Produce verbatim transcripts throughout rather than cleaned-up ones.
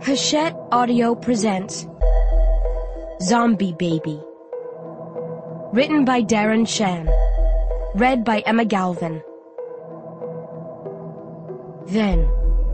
Hachette Audio presents Zombie Baby. Written by Darren Shan. Read by Emma Galvin. Then,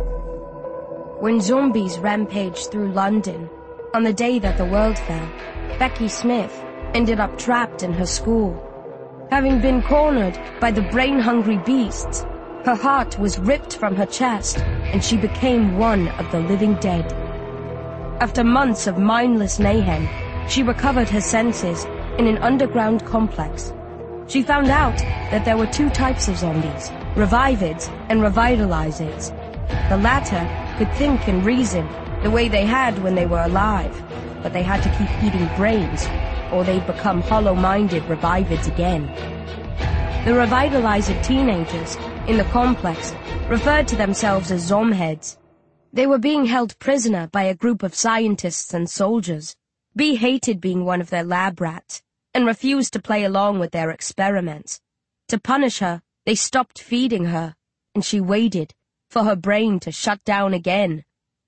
when zombies rampaged through London on the day that the world fell, Becky Smith ended up trapped in her school. Having been cornered by the brain-hungry beasts, her heart was ripped from her chest, and she became one of the living dead. After months of mindless mayhem, she recovered her senses in an underground complex. She found out that there were two types of zombies, revivids and revitalizers. The latter could think and reason the way they had when they were alive, but they had to keep eating brains, or they'd become hollow-minded revivids again. The revitalizer teenagers in the complex referred to themselves as Zomheads. They were being held prisoner by a group of scientists and soldiers. Bee hated being one of their lab rats and refused to play along with their experiments. To punish her, they stopped feeding her, and she waited for her brain to shut down again.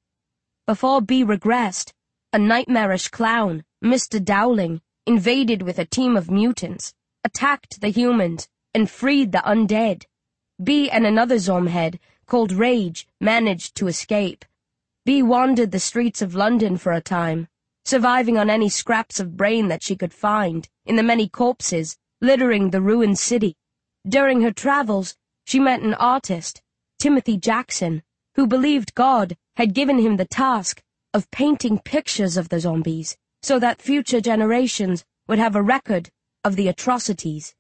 Before Bee regressed, a nightmarish clown, Mister Dowling, invaded with a team of mutants, attacked the humans, and freed the undead. Bee and another Zomhead, called Rage, managed to escape. Bee wandered the streets of London for a time, surviving on any scraps of brain that she could find in the many corpses littering the ruined city. During her travels, she met an artist, Timothy Jackson, who believed God had given him the task of painting pictures of the zombies so that future generations would have a record of the atrocities.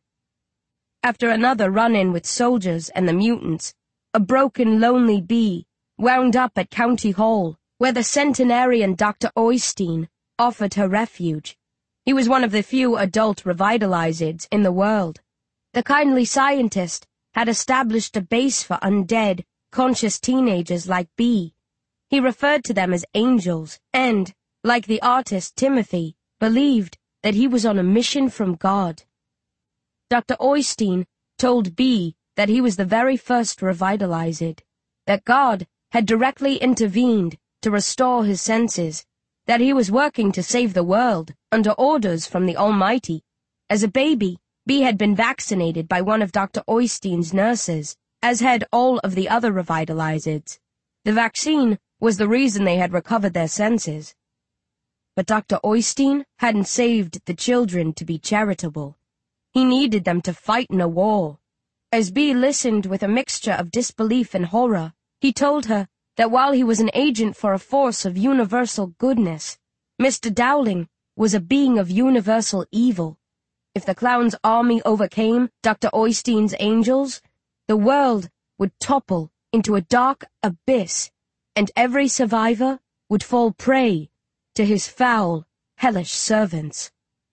After another run-in with soldiers and the mutants, a broken, lonely Bee wound up at County Hall, where the centenarian Doctor Oystein offered her refuge. He was one of the few adult revitalizers in the world. The kindly scientist had established a base for undead, conscious teenagers like Bee. He referred to them as angels and, like the artist Timothy, believed that he was on a mission from God. Doctor Oystein told Bee that he was the very first revitalizer, that God had directly intervened to restore his senses, that he was working to save the world under orders from the Almighty. As a baby, Bee had been vaccinated by one of Doctor Oystein's nurses, as had all of the other revitalizers. The vaccine was the reason they had recovered their senses. But Doctor Oystein hadn't saved the children to be charitable. He needed them to fight in a war. As Bee listened with a mixture of disbelief and horror, he told her that while he was an agent for a force of universal goodness, Mister Dowling was a being of universal evil. If the clown's army overcame Doctor Oystein's angels, the world would topple into a dark abyss, and every survivor would fall prey to his foul, hellish servants.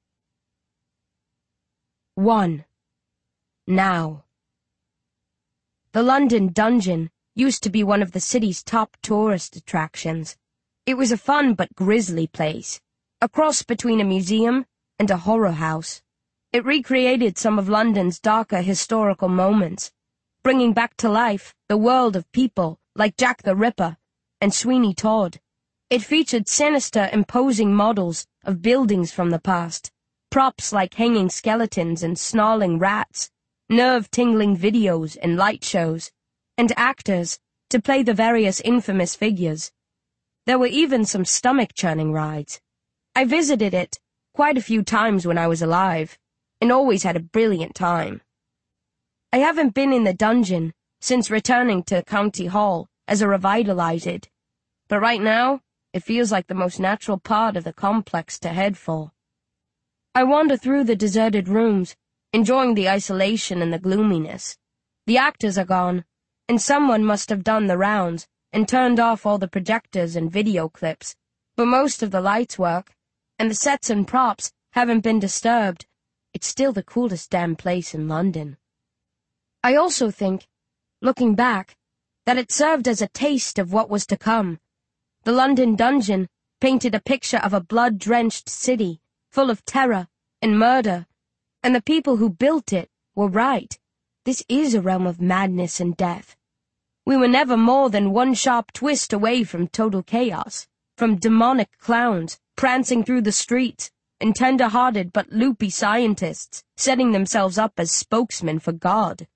one. Now. The London Dungeon used to be one of the city's top tourist attractions. It was a fun but grisly place, a cross between a museum and a horror house. It recreated some of London's darker historical moments, bringing back to life the world of people like Jack the Ripper and Sweeney Todd. It featured sinister, imposing models of buildings from the past, props like hanging skeletons and snarling rats, nerve-tingling videos and light shows, and actors to play the various infamous figures. There were even some stomach-churning rides. I visited it quite a few times when I was alive, and always had a brilliant time. I haven't been in the dungeon since returning to County Hall as a revitalizer, but right now, it feels like the most natural part of the complex to head for. I wander through the deserted rooms, enjoying the isolation and the gloominess. The actors are gone, and someone must have done the rounds and turned off all the projectors and video clips, but most of the lights work, and the sets and props haven't been disturbed. It's still the coolest damn place in London. I also think, looking back, that it served as a taste of what was to come. The London Dungeon painted a picture of a blood-drenched city, full of terror and murder, and the people who built it were right. This is a realm of madness and death. We were never more than one sharp twist away from total chaos. from demonic clowns prancing through the streets, and tender-hearted but loopy scientists setting themselves up as spokesmen for God.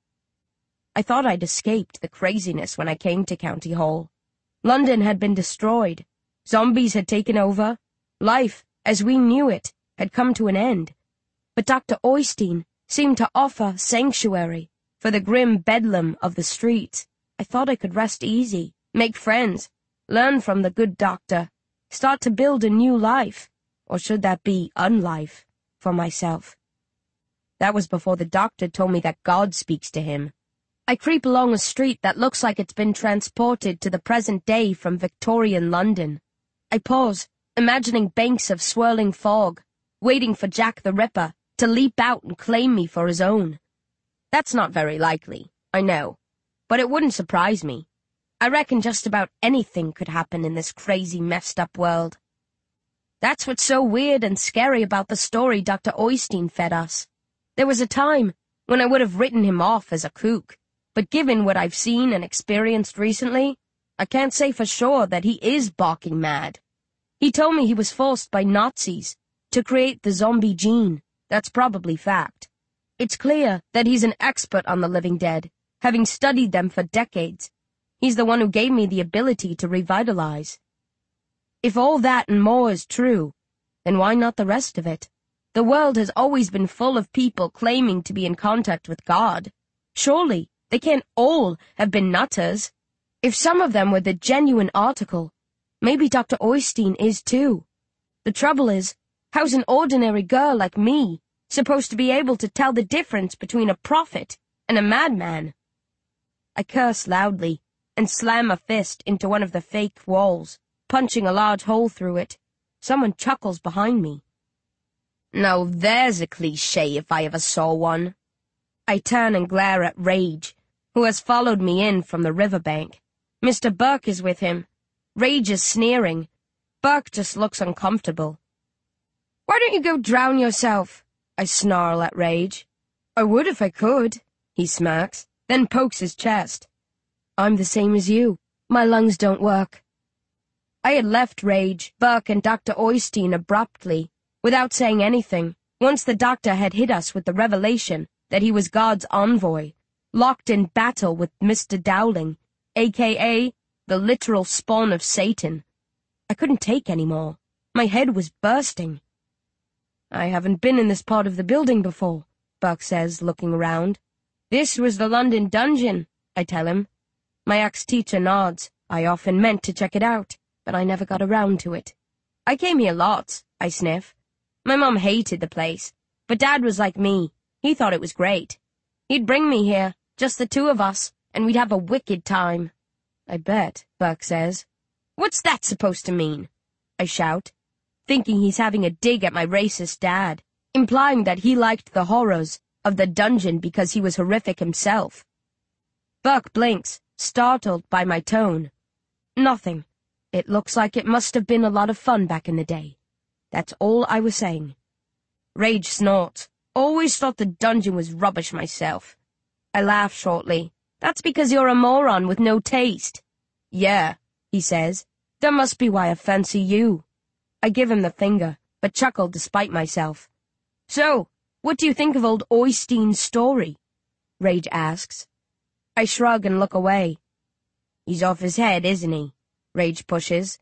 I thought I'd escaped the craziness when I came to County Hall. London had been destroyed. Zombies had taken over. Life, as we knew it, had come to an end. But Doctor Oystein seemed to offer sanctuary for the grim bedlam of the streets. I thought I could rest easy, make friends, learn from the good doctor, start to build a new life, or should that be unlife, for myself. That was before the doctor told me that God speaks to him. I creep along a street that looks like it's been transported to the present day from Victorian London. I pause, imagining banks of swirling fog, waiting for Jack the Ripper to leap out and claim me for his own. That's not very likely, I know, but it wouldn't surprise me. I reckon just about anything could happen in this crazy, messed-up world. That's what's so weird and scary about the story Doctor Oystein fed us. There was a time when I would have written him off as a kook, but given what I've seen and experienced recently, I can't say for sure that he is barking mad. He told me he was forced by Nazis to create the zombie gene. That's probably fact. It's clear that he's an expert on the living dead, having studied them for decades. He's the one who gave me the ability to revitalize. If all that and more is true, then why not the rest of it? The world has always been full of people claiming to be in contact with God. Surely, they can't all have been nutters. If some of them were the genuine article, maybe Doctor Oystein is too. The trouble is, how's an ordinary girl like me supposed to be able to tell the difference between a prophet and a madman? I curse loudly and slam a fist into one of the fake walls, punching a large hole through it. Someone chuckles behind me. Now there's a cliché if I ever saw one. I turn and glare at Rage, who has followed me in from the riverbank. Mister Burke is with him. Rage is sneering. Burke just looks uncomfortable. Why don't you go drown yourself? I snarl at Rage. I would if I could, he smirks, then pokes his chest. I'm the same as you. My lungs don't work. I had left Rage, Burke, and Doctor Oystein abruptly, without saying anything, once the doctor had hit us with the revelation that he was God's envoy, locked in battle with Mister Dowling, a k a the literal spawn of Satan. I couldn't take any more. My head was bursting. I haven't been in this part of the building before, Burke says, looking around. This was the London dungeon, I tell him. My ex-teacher nods. I often meant to check it out, but I never got around to it. I came here lots, I sniff. My mom hated the place, but Dad was like me. He thought it was great. He'd bring me here, just the two of us, and we'd have a wicked time. I bet, Burke says. What's that supposed to mean? I shout, thinking he's having a dig at my racist dad, implying that he liked the horrors of the dungeon because he was horrific himself. Burke blinks, startled by my tone. Nothing. It looks like it must have been a lot of fun back in the day. That's all I was saying. Rage snorts. Always thought the dungeon was rubbish myself. I laugh shortly. That's because you're a moron with no taste. Yeah, he says. That must be why I fancy you. I give him the finger, but chuckle despite myself. So, what do you think of old Oystein's story? Rage asks. I shrug and look away. He's off his head, isn't he? Rage pushes.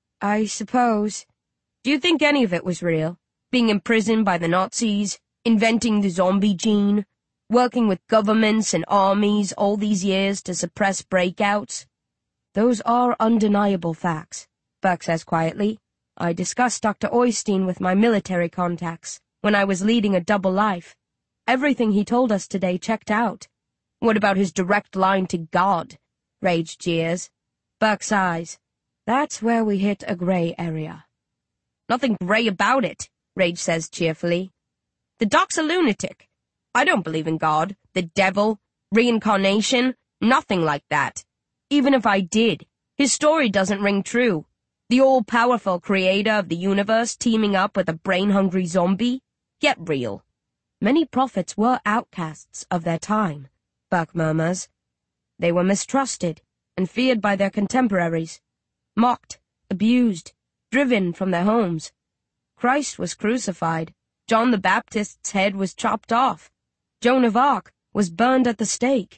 I suppose. Do you think any of it was real? Being imprisoned by the Nazis, inventing the zombie gene, working with governments and armies all these years to suppress breakouts? Those are undeniable facts, Burke says quietly. I discussed Doctor Oystein with my military contacts when I was leading a double life. Everything he told us today checked out. What about his direct line to God? Rage jeers. Burke sighs. That's where we hit a grey area. Nothing grey about it, Rage says cheerfully. The doc's a lunatic. I don't believe in God, the devil, reincarnation, nothing like that. Even if I did, his story doesn't ring true. The all-powerful creator of the universe teaming up with a brain-hungry zombie? Get real. Many prophets were outcasts of their time, Burke murmurs. They were mistrusted and feared by their contemporaries, mocked, abused, driven from their homes. Christ was crucified. John the Baptist's head was chopped off. Joan of Arc was burned at the stake.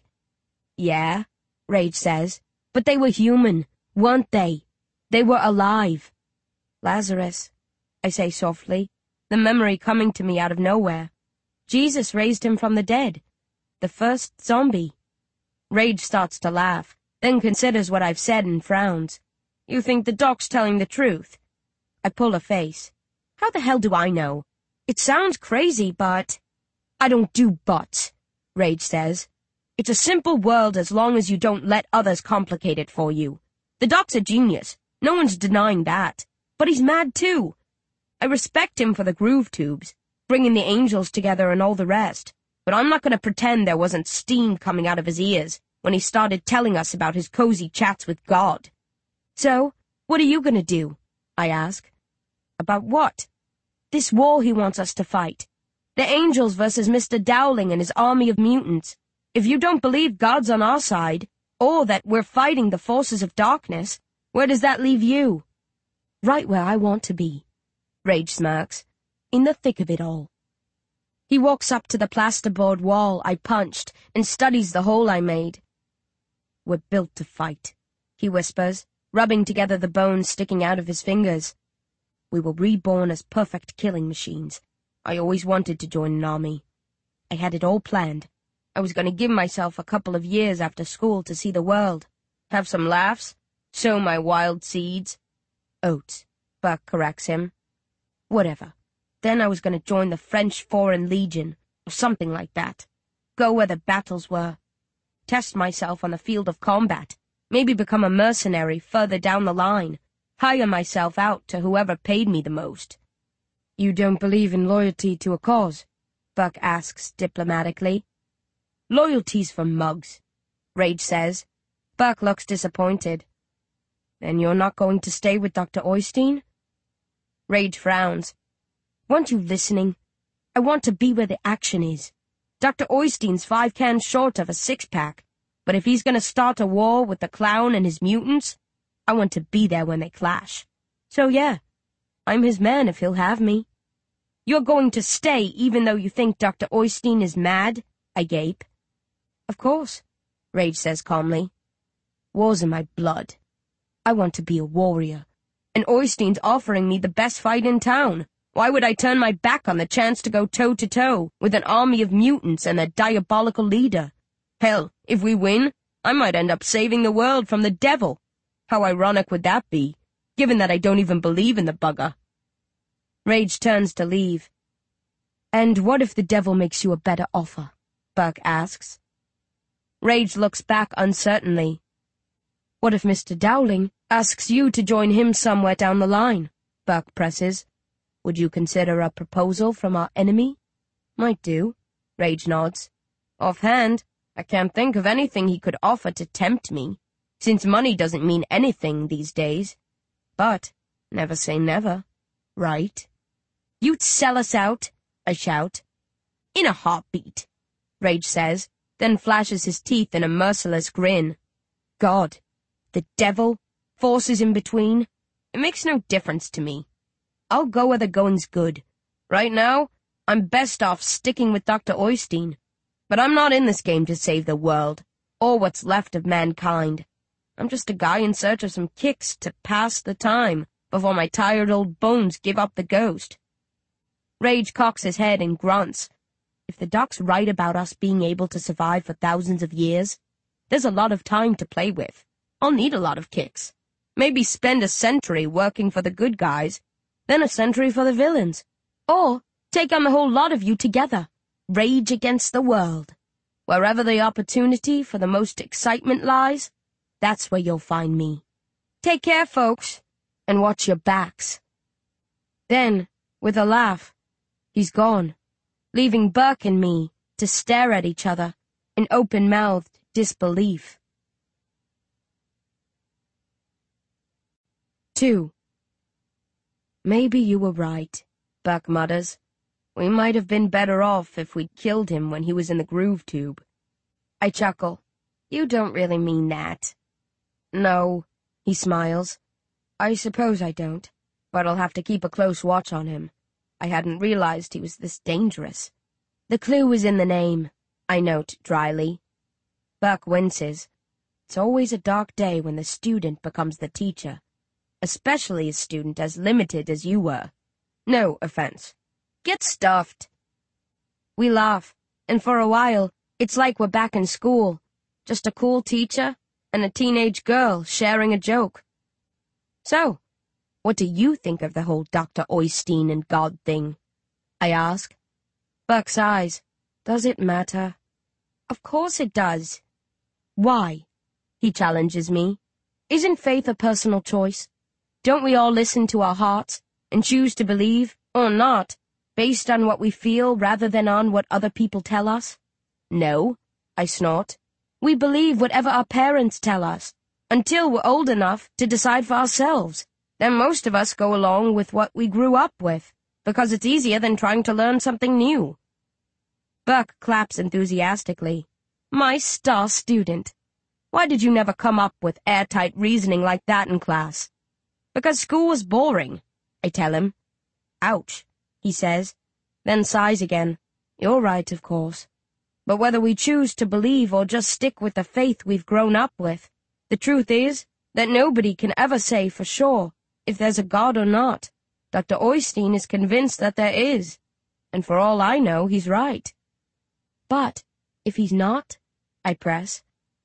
Yeah, Rage says, but they were human, weren't they? They were alive. Lazarus, I say softly, the memory coming to me out of nowhere. Jesus raised him from the dead. The first zombie. Rage starts to laugh, then considers what I've said and frowns. You think the doc's telling the truth? I pull a face. How the hell do I know? It sounds crazy, but... I don't do buts, Rage says. It's a simple world as long as you don't let others complicate it for you. The doc's a genius. No one's denying that. But he's mad too. I respect him for the groove tubes, bringing the angels together and all the rest. But I'm not going to pretend there wasn't steam coming out of his ears when he started telling us about his cozy chats with God. So, what are you going to do? I ask. About what? This war he wants us to fight. The angels versus Mister Dowling and his army of mutants. If you don't believe God's on our side, or that we're fighting the forces of darkness, where does that leave you? Right where I want to be, Rage smirks, in the thick of it all. He walks up to the plasterboard wall I punched and studies the hole I made. We're built to fight, he whispers, rubbing together the bones sticking out of his fingers. We were reborn as perfect killing machines. I always wanted to join an army. I had it all planned. I was going to give myself a couple of years after school to see the world, have some laughs, sow my wild seeds. Oats, Buck corrects him. Whatever. Then I was going to join the French Foreign Legion, or something like that. Go where the battles were. Test myself on the field of combat. Maybe become a mercenary further down the line. Hire myself out to whoever paid me the most. You don't believe in loyalty to a cause? Buck asks diplomatically. Loyalty's for mugs, Rage says. Buck looks disappointed. Then you're not going to stay with Doctor Oystein? Rage frowns. Weren't you listening? I want to be where the action is. Doctor Oystein's five cans short of a six-pack, but if he's going to start a war with the clown and his mutants, I want to be there when they clash. So yeah, I'm his man if he'll have me. You're going to stay even though you think Doctor Oystein is mad? I gape. Of course, Rage says calmly. War's in my blood. I want to be a warrior, and Oystein's offering me the best fight in town. Why would I turn my back on the chance to go toe-to-toe with an army of mutants and their diabolical leader? Hell, if we win, I might end up saving the world from the devil. How ironic would that be, given that I don't even believe in the bugger? Rage turns to leave. And what if the devil makes you a better offer? Buck asks. Rage looks back uncertainly. What if Mister Dowling asks you to join him somewhere down the line? Buck presses. Would you consider a proposal from our enemy? Might do. Rage nods. Offhand, I can't think of anything he could offer to tempt me, since money doesn't mean anything these days. But never say never, right? You'd sell us out, I shout. In a heartbeat, Rage says, then flashes his teeth in a merciless grin. God, the devil, forces in between, it makes no difference to me. I'll go where the going's good. Right now, I'm best off sticking with Doctor Oystein. But I'm not in this game to save the world, or what's left of mankind. I'm just a guy in search of some kicks to pass the time before my tired old bones give up the ghost. Rage cocks his head and grunts. If the doc's right about us being able to survive for thousands of years, there's a lot of time to play with. I'll need a lot of kicks. Maybe spend a century working for the good guys, then a century for the villains. Or take on the whole lot of you together. Rage against the world. Wherever the opportunity for the most excitement lies, that's where you'll find me. Take care, folks, and watch your backs. Then, with a laugh, he's gone, leaving Buck and me to stare at each other in open-mouthed disbelief. Two. Maybe you were right, Buck mutters. We might have been better off if we'd killed him when he was in the groove tube. I chuckle. You don't really mean that. No, he smiles. I suppose I don't. but I'll have to keep a close watch on him. I hadn't realized he was this dangerous. The clue is in the name, I note dryly. Buck winces. It's always a dark day when the student becomes the teacher, especially a student as limited as you were. No offense. Get stuffed. We laugh, and for a while, it's like we're back in school. Just a cool teacher and a teenage girl sharing a joke. So, what do you think of the whole Doctor Oystein and God thing? I ask. Buck sighs. Does it matter? Of course it does. Why? He challenges me. Isn't faith a personal choice? Don't we all listen to our hearts and choose to believe, or not, based on what we feel rather than on what other people tell us? No, I snort. We believe whatever our parents tell us, until we're old enough to decide for ourselves. Then most of us go along with what we grew up with, because it's easier than trying to learn something new. Buck claps enthusiastically. My star student. Why did you never come up with airtight reasoning like that in class? Because school was boring, I tell him. Ouch, he says, then sighs again. You're right, of course. But whether we choose to believe or just stick with the faith we've grown up with, the truth is that nobody can ever say for sure if there's a God or not. Doctor Oystein is convinced that there is, and for all I know, he's right. But if he's not, I press.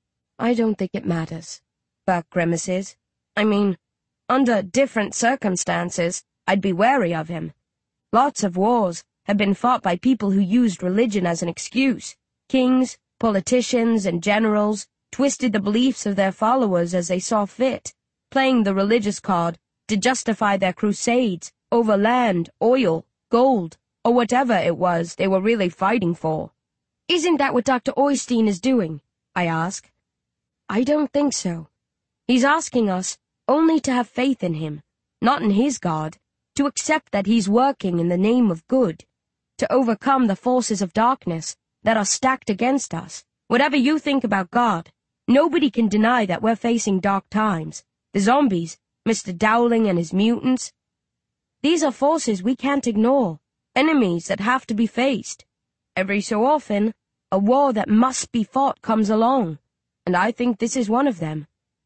I don't think it matters, Buck grimaces. I mean, under different circumstances, I'd be wary of him. Lots of wars have been fought by people who used religion as an excuse. Kings, politicians, and generals twisted the beliefs of their followers as they saw fit, playing the religious card to justify their crusades over land, oil, gold, or whatever it was they were really fighting for. Isn't that what Doctor Oystein is doing? I ask. I don't think so. He's asking us only to have faith in him, not in his God, to accept that he's working in the name of good, to overcome the forces of darkness that are stacked against us. Whatever you think about God, nobody can deny that we're facing dark times. The zombies, Mister Dowling and his mutants. These are forces we can't ignore, enemies that have to be faced. Every so often, a war that must be fought comes along, and I think this is one of them.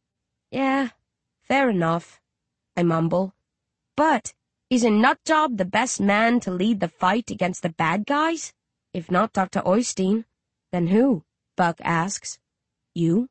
Yeah, fair enough, I mumble. But isn't Nutjob the best man to lead the fight against the bad guys? If not Doctor Oystein, then who? Buck asks. You?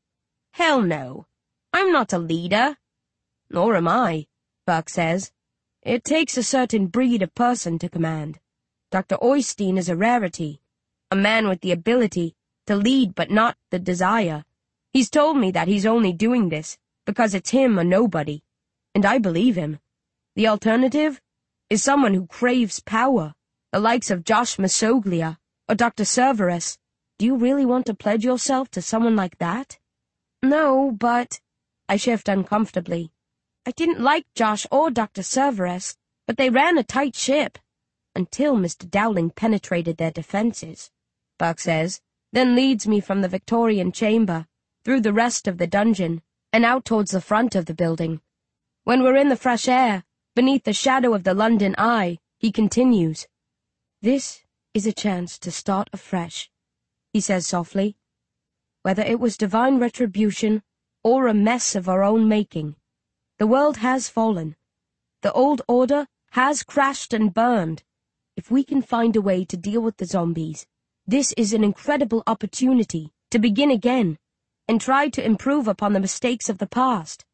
Hell no. I'm not a leader. Nor am I, Buck says. It takes a certain breed of person to command. Doctor Oystein is a rarity, a man with the ability to lead but not the desire. He's told me that he's only doing this because it's him or nobody, and I believe him. The alternative is someone who craves power, the likes of Josh Masoglia or Doctor Cerberus. Do you really want to pledge yourself to someone like that? No, but... I shift uncomfortably. I didn't like Josh or Doctor Cerberus, but they ran a tight ship. Until Mister Dowling penetrated their defenses, Buck says, then leads me from the Victorian chamber, through the rest of the dungeon, and out towards the front of the building. When we're in the fresh air, beneath the shadow of the London Eye, he continues. This is a chance to start afresh, he says softly. Whether it was divine retribution or a mess of our own making, the world has fallen. The old order has crashed and burned. If we can find a way to deal with the zombies, this is an incredible opportunity to begin again and try to improve upon the mistakes of the past.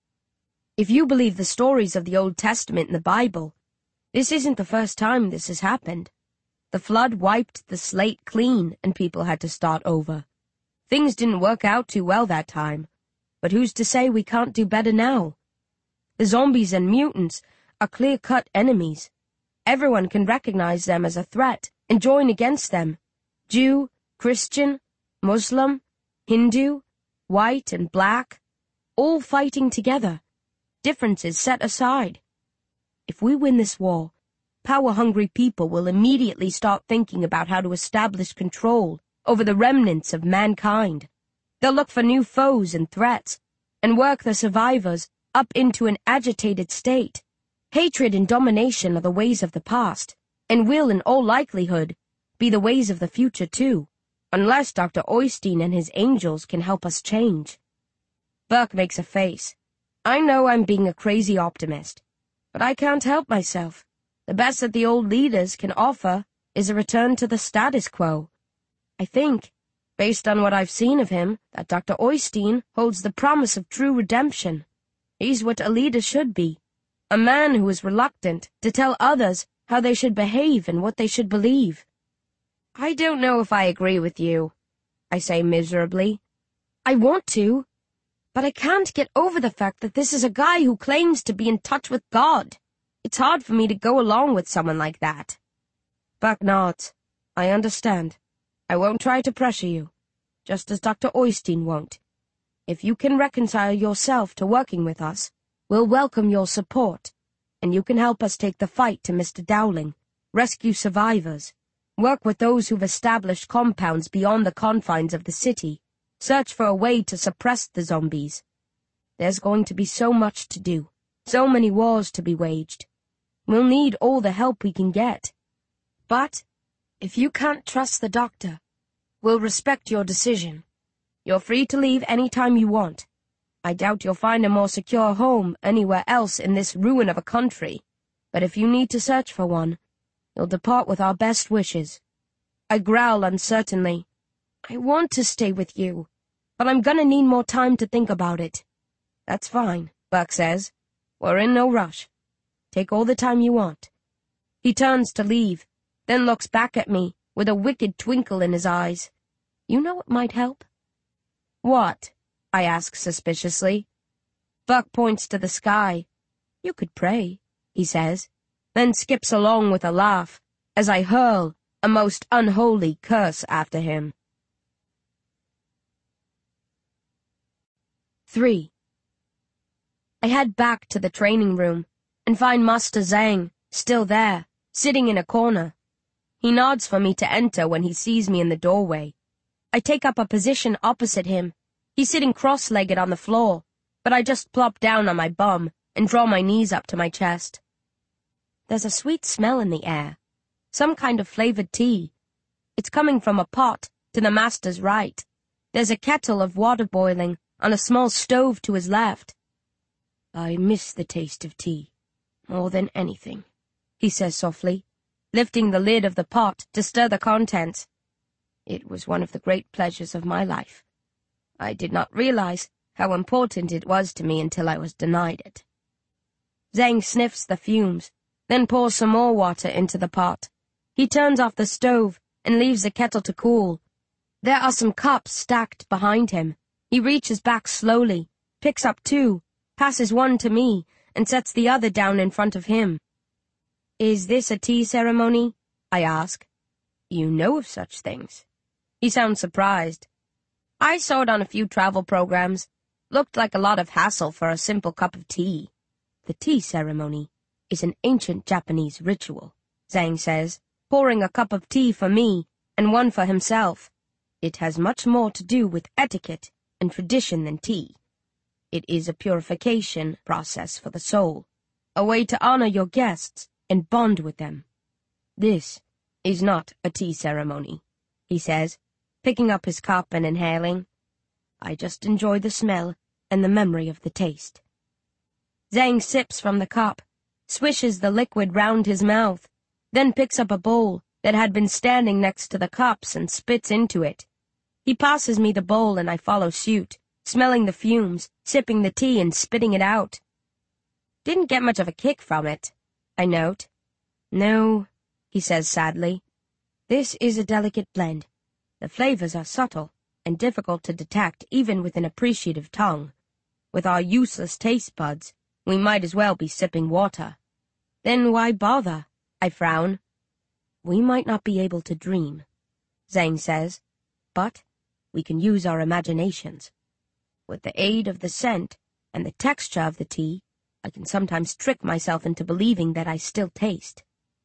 If you believe the stories of the Old Testament in the Bible, this isn't the first time this has happened. The flood wiped the slate clean and people had to start over. Things didn't work out too well that time, but who's to say we can't do better now? The zombies and mutants are clear-cut enemies. Everyone can recognize them as a threat and join against them. Jew, Christian, Muslim, Hindu, white and black, all fighting together, differences set aside. If we win this war, power-hungry people will immediately start thinking about how to establish control over the remnants of mankind. They'll look for new foes and threats, and work the survivors up into an agitated state. Hatred and domination are the ways of the past, and will, in all likelihood, be the ways of the future too, unless Doctor Oystein and his angels can help us change. Burke makes a face. I know I'm being a crazy optimist, but I can't help myself. The best that the old leaders can offer is a return to the status quo. I think, based on what I've seen of him, that Doctor Oystein holds the promise of true redemption. He's what a leader should be, a man who is reluctant to tell others how they should behave and what they should believe. I don't know if I agree with you, I say miserably. I want to, but I can't get over the fact that this is a guy who claims to be in touch with God. It's hard for me to go along with someone like that. Buck nods. I understand. I won't try to pressure you, just as Doctor Oystein won't. If you can reconcile yourself to working with us, we'll welcome your support, and you can help us take the fight to Mister Dowling, rescue survivors, work with those who've established compounds beyond the confines of the city, search for a way to suppress the zombies. There's going to be so much to do, so many wars to be waged. We'll need all the help we can get. But if you can't trust the doctor, we'll respect your decision. You're free to leave any time you want. I doubt you'll find a more secure home anywhere else in this ruin of a country, but if you need to search for one, you'll depart with our best wishes. I growl uncertainly. I want to stay with you, but I'm gonna need more time to think about it. That's fine, Buck says. We're in no rush. Take all the time you want. He turns to leave, then looks back at me with a wicked twinkle in his eyes. You know what might help? What? I ask suspiciously. Buck points to the sky. You could pray, he says, then skips along with a laugh as I hurl a most unholy curse after him. Three. I head back to the training room and find Master Zhang still there, sitting in a corner. He nods for me to enter when he sees me in the doorway. I take up a position opposite him. He's sitting cross-legged on the floor, but I just plop down on my bum and draw my knees up to my chest. There's a sweet smell in the air, some kind of flavored tea. It's coming from a pot to the master's right. There's a kettle of water boiling on a small stove to his left. I miss the taste of tea, more than anything, he says softly, lifting the lid of the pot to stir the contents. It was one of the great pleasures of my life. I did not realize how important it was to me until I was denied it. Zhang sniffs the fumes, then pours some more water into the pot. He turns off the stove and leaves the kettle to cool. There are some cups stacked behind him. He reaches back slowly, picks up two, passes one to me, and sets the other down in front of him. Is this a tea ceremony? I ask. You know of such things. He sounds surprised. I saw it on a few travel programs. Looked like a lot of hassle for a simple cup of tea. The tea ceremony is an ancient Japanese ritual, Zhang says, pouring a cup of tea for me and one for himself. It has much more to do with etiquette and tradition than tea. It is a purification process for the soul, a way to honor your guests and bond with them. This is not a tea ceremony, he says, picking up his cup and inhaling. I just enjoy the smell and the memory of the taste. Zhang sips from the cup, swishes the liquid round his mouth, then picks up a bowl that had been standing next to the cups and spits into it. He passes me the bowl and I follow suit, smelling the fumes, sipping the tea and spitting it out. Didn't get much of a kick from it, I note. No, he says sadly. This is a delicate blend. The flavors are subtle and difficult to detect even with an appreciative tongue. With our useless taste buds, we might as well be sipping water. Then why bother? I frown. We might not be able to dream, Zhang says, but we can use our imaginations. With the aid of the scent and the texture of the tea, I can sometimes trick myself into believing that I still taste.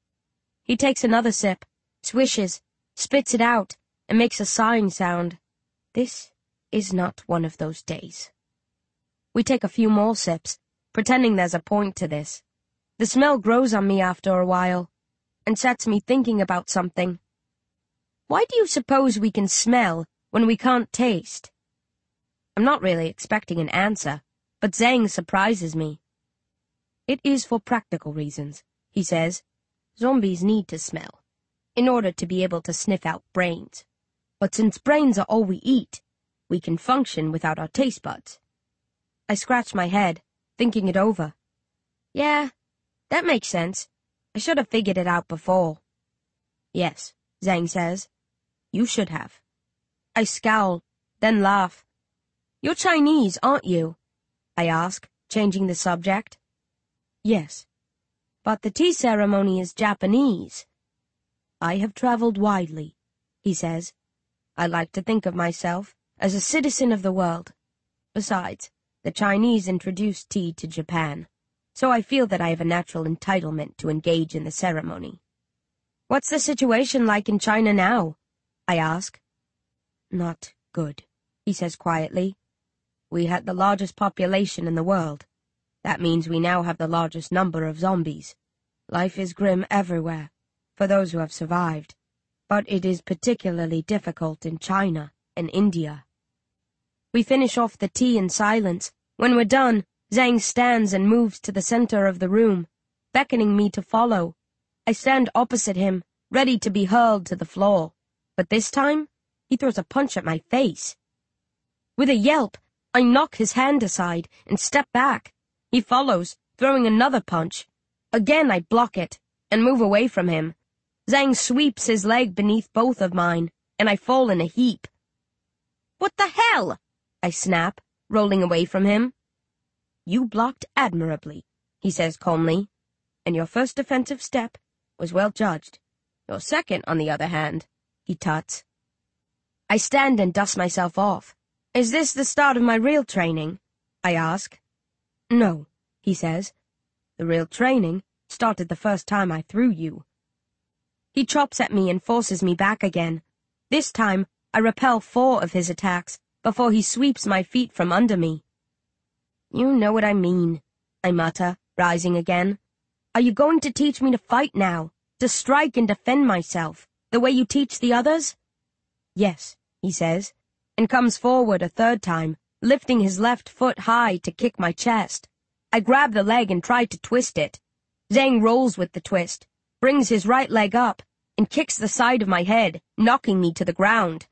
He takes another sip, swishes, spits it out, and makes a sighing sound. This is not one of those days. We take a few more sips, pretending there's a point to this. The smell grows on me after a while, and sets me thinking about something. Why do you suppose we can smell when we can't taste? I'm not really expecting an answer, but Zhang surprises me. It is for practical reasons, he says. Zombies need to smell, in order to be able to sniff out brains. But since brains are all we eat, we can function without our taste buds. I scratch my head, thinking it over. Yeah, that makes sense. I should have figured it out before. Yes, Zhang says. You should have. I scowl, then laugh. You're Chinese, aren't you? I ask, changing the subject. Yes, but the tea ceremony is Japanese. I have traveled widely, he says. I like to think of myself as a citizen of the world. Besides, the Chinese introduced tea to Japan, so I feel that I have a natural entitlement to engage in the ceremony. What's the situation like in China now? I ask. Not good, he says quietly. We had the largest population in the world. That means we now have the largest number of zombies. Life is grim everywhere, for those who have survived, but it is particularly difficult in China and India. We finish off the tea in silence. When we're done, Zhang stands and moves to the center of the room, beckoning me to follow. I stand opposite him, ready to be hurled to the floor, but this time, he throws a punch at my face. With a yelp, I knock his hand aside and step back. He follows, throwing another punch. Again I block it and move away from him. Zhang sweeps his leg beneath both of mine, and I fall in a heap. What the hell? I snap, rolling away from him. You blocked admirably, he says calmly, and your first defensive step was well judged. Your second, on the other hand, he tuts. I stand and dust myself off. Is this the start of my real training? I ask. No, he says. The real training started the first time I threw you. He chops at me and forces me back again. This time, I repel four of his attacks before he sweeps my feet from under me. You know what I mean, I mutter, rising again. Are you going to teach me to fight now, to strike and defend myself, the way you teach the others? Yes, he says, and comes forward a third time, lifting his left foot high to kick my chest. I grab the leg and try to twist it. Zhang rolls with the twist, brings his right leg up, and kicks the side of my head, knocking me to the ground.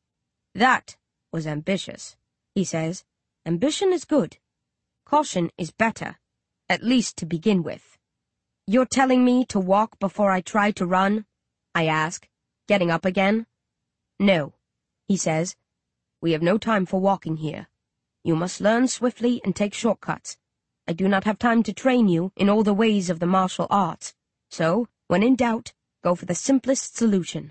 That was ambitious, he says. Ambition is good. Caution is better, at least to begin with. You're telling me to walk before I try to run? I ask, getting up again. No, he says. We have no time for walking here. You must learn swiftly and take shortcuts. I do not have time to train you in all the ways of the martial arts. So, when in doubt, go for the simplest solution.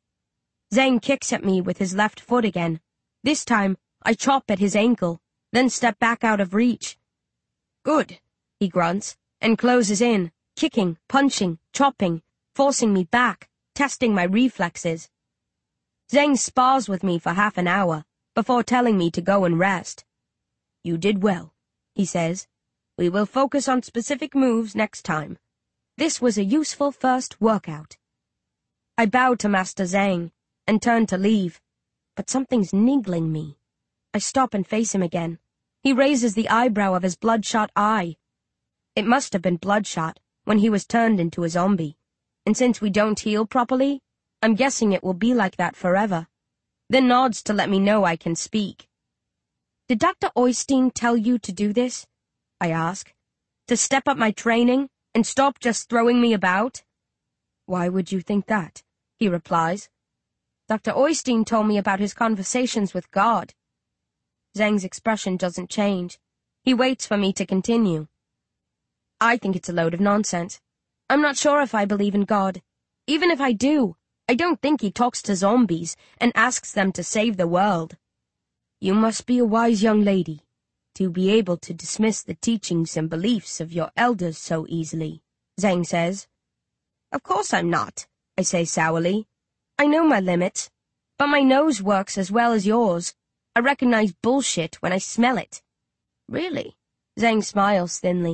Zhang kicks at me with his left foot again. This time, I chop at his ankle, then step back out of reach. Good, he grunts, and closes in, kicking, punching, chopping, forcing me back, testing my reflexes. Zhang spars with me for half an hour, before telling me to go and rest. You did well, he says. We will focus on specific moves next time. This was a useful first workout. I bow to Master Zhang and turn to leave, but something's niggling me. I stop and face him again. He raises the eyebrow of his bloodshot eye. It must have been bloodshot when he was turned into a zombie, and since we don't heal properly, I'm guessing it will be like that forever. Then nods to let me know I can speak. Did Doctor Oystein tell you to do this? I ask. To step up my training and stop just throwing me about? Why would you think that? He replies. Doctor Oystein told me about his conversations with God. Zhang's expression doesn't change. He waits for me to continue. I think it's a load of nonsense. I'm not sure if I believe in God. Even if I do, I don't think he talks to zombies and asks them to save the world. You must be a wise young lady to be able to dismiss the teachings and beliefs of your elders so easily, Zhang says. Of course I'm not, I say sourly. I know my limits, but my nose works as well as yours. I recognize bullshit when I smell it. Really? Zhang smiles thinly.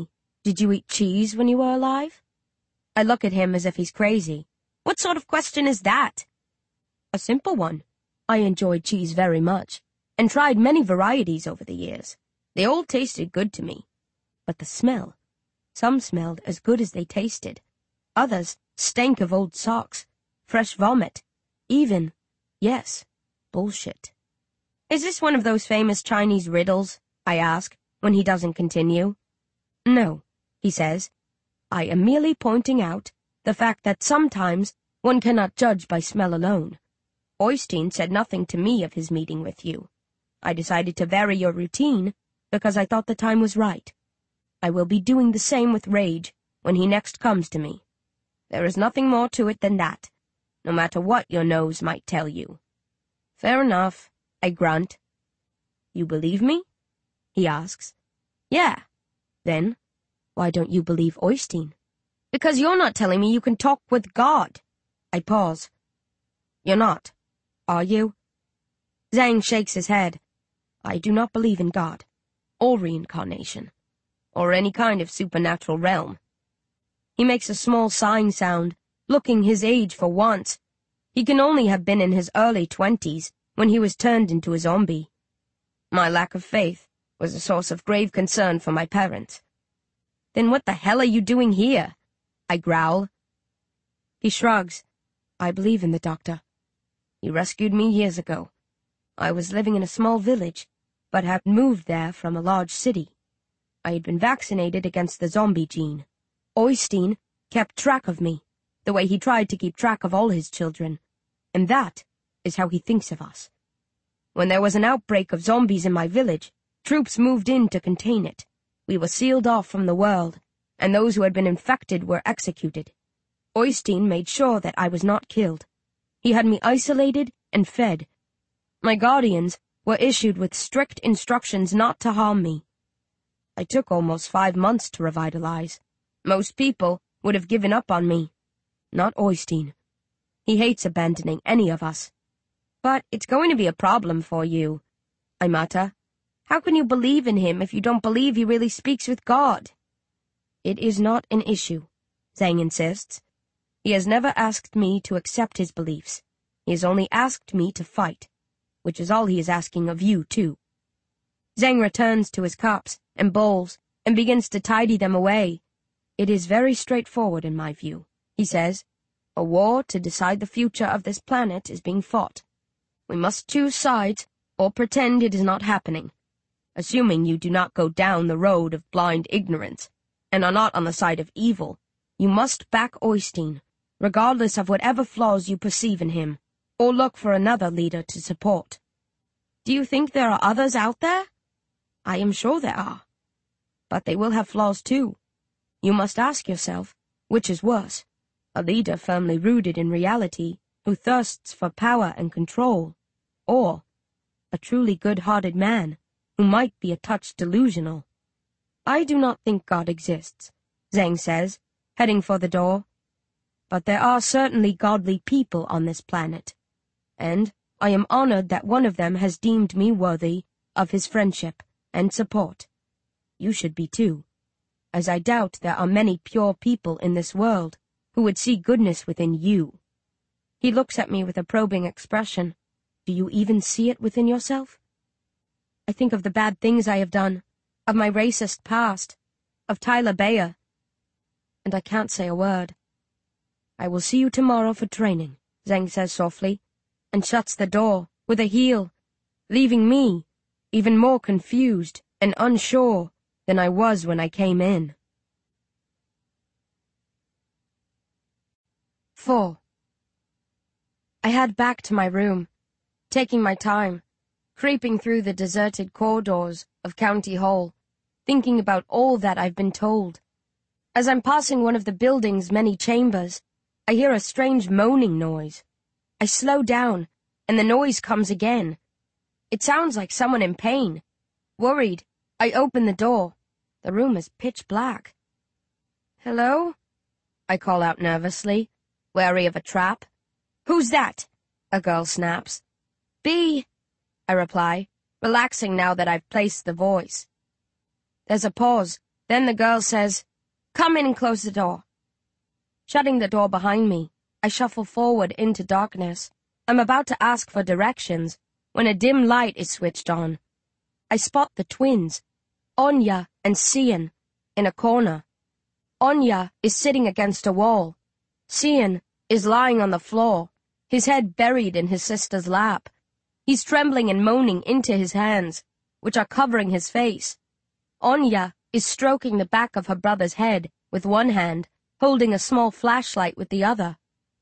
Did you eat cheese when you were alive? I look at him as if he's crazy. What sort of question is that? A simple one. I enjoyed cheese very much, and tried many varieties over the years. They all tasted good to me. But the smell. Some smelled as good as they tasted. Others stank of old socks, fresh vomit, even, yes, bullshit. Is this one of those famous Chinese riddles? I ask, when he doesn't continue. No, he says. I am merely pointing out the fact that sometimes one cannot judge by smell alone. Oystein said nothing to me of his meeting with you. I decided to vary your routine because I thought the time was right. I will be doing the same with Rage when he next comes to me. There is nothing more to it than that, no matter what your nose might tell you. Fair enough, I grunt. You believe me? He asks. Yeah. Then, why don't you believe Oystein? Because you're not telling me you can talk with God. I pause. You're not, are you? Zhang shakes his head. I do not believe in God, or reincarnation, or any kind of supernatural realm. He makes a small sighing sound, looking his age for once. He can only have been in his early twenties when he was turned into a zombie. My lack of faith was a source of grave concern for my parents. Then what the hell are you doing here? I growl. He shrugs. I believe in the doctor. He rescued me years ago. I was living in a small village, but had moved there from a large city. I had been vaccinated against the zombie gene. Oystein kept track of me, the way he tried to keep track of all his children, and that is how he thinks of us. When there was an outbreak of zombies in my village, troops moved in to contain it. We were sealed off from the world, and those who had been infected were executed. Oystein made sure that I was not killed. He had me isolated and fed. My guardians were issued with strict instructions not to harm me. I took almost five months to revitalize. Most people would have given up on me. Not Oystein. He hates abandoning any of us. But it's going to be a problem for you, I mutter. How can you believe in him if you don't believe he really speaks with God? It is not an issue, Zhang insists. He has never asked me to accept his beliefs. He has only asked me to fight, which is all he is asking of you, too. Zhang returns to his cups and bowls and begins to tidy them away. It is very straightforward in my view, he says. A war to decide the future of this planet is being fought. We must choose sides or pretend it is not happening. Assuming you do not go down the road of blind ignorance and are not on the side of evil, you must back Oystein, regardless of whatever flaws you perceive in him, or look for another leader to support. Do you think there are others out there? I am sure there are. But they will have flaws too. You must ask yourself, which is worse, a leader firmly rooted in reality who thirsts for power and control, or a truly good-hearted man who might be a touch delusional. I do not think God exists, Zhang says, heading for the door. But there are certainly godly people on this planet, and I am honored that one of them has deemed me worthy of his friendship and support. You should be too, as I doubt there are many pure people in this world who would see goodness within you. He looks at me with a probing expression. Do you even see it within yourself? I think of the bad things I have done, of my racist past, of Tyler Bayer, and I can't say a word. I will see you tomorrow for training, Zhang says softly, and shuts the door with a heel, leaving me even more confused and unsure than I was when I came in. Four. I head back to my room, taking my time, creeping through the deserted corridors of County Hall, thinking about all that I've been told. As I'm passing one of the building's many chambers, I hear a strange moaning noise. I slow down, and the noise comes again. It sounds like someone in pain. Worried, I open the door. The room is pitch black. Hello? I call out nervously, wary of a trap. Who's that? A girl snaps. B, I reply, relaxing now that I've placed the voice. There's a pause. Then the girl says, Come in and close the door. Shutting the door behind me, I shuffle forward into darkness. I'm about to ask for directions when a dim light is switched on. I spot the twins, Anya and Cian, in a corner. Anya is sitting against a wall. Cian is lying on the floor, his head buried in his sister's lap. He's trembling and moaning into his hands, which are covering his face. Anya is stroking the back of her brother's head with one hand, holding a small flashlight with the other.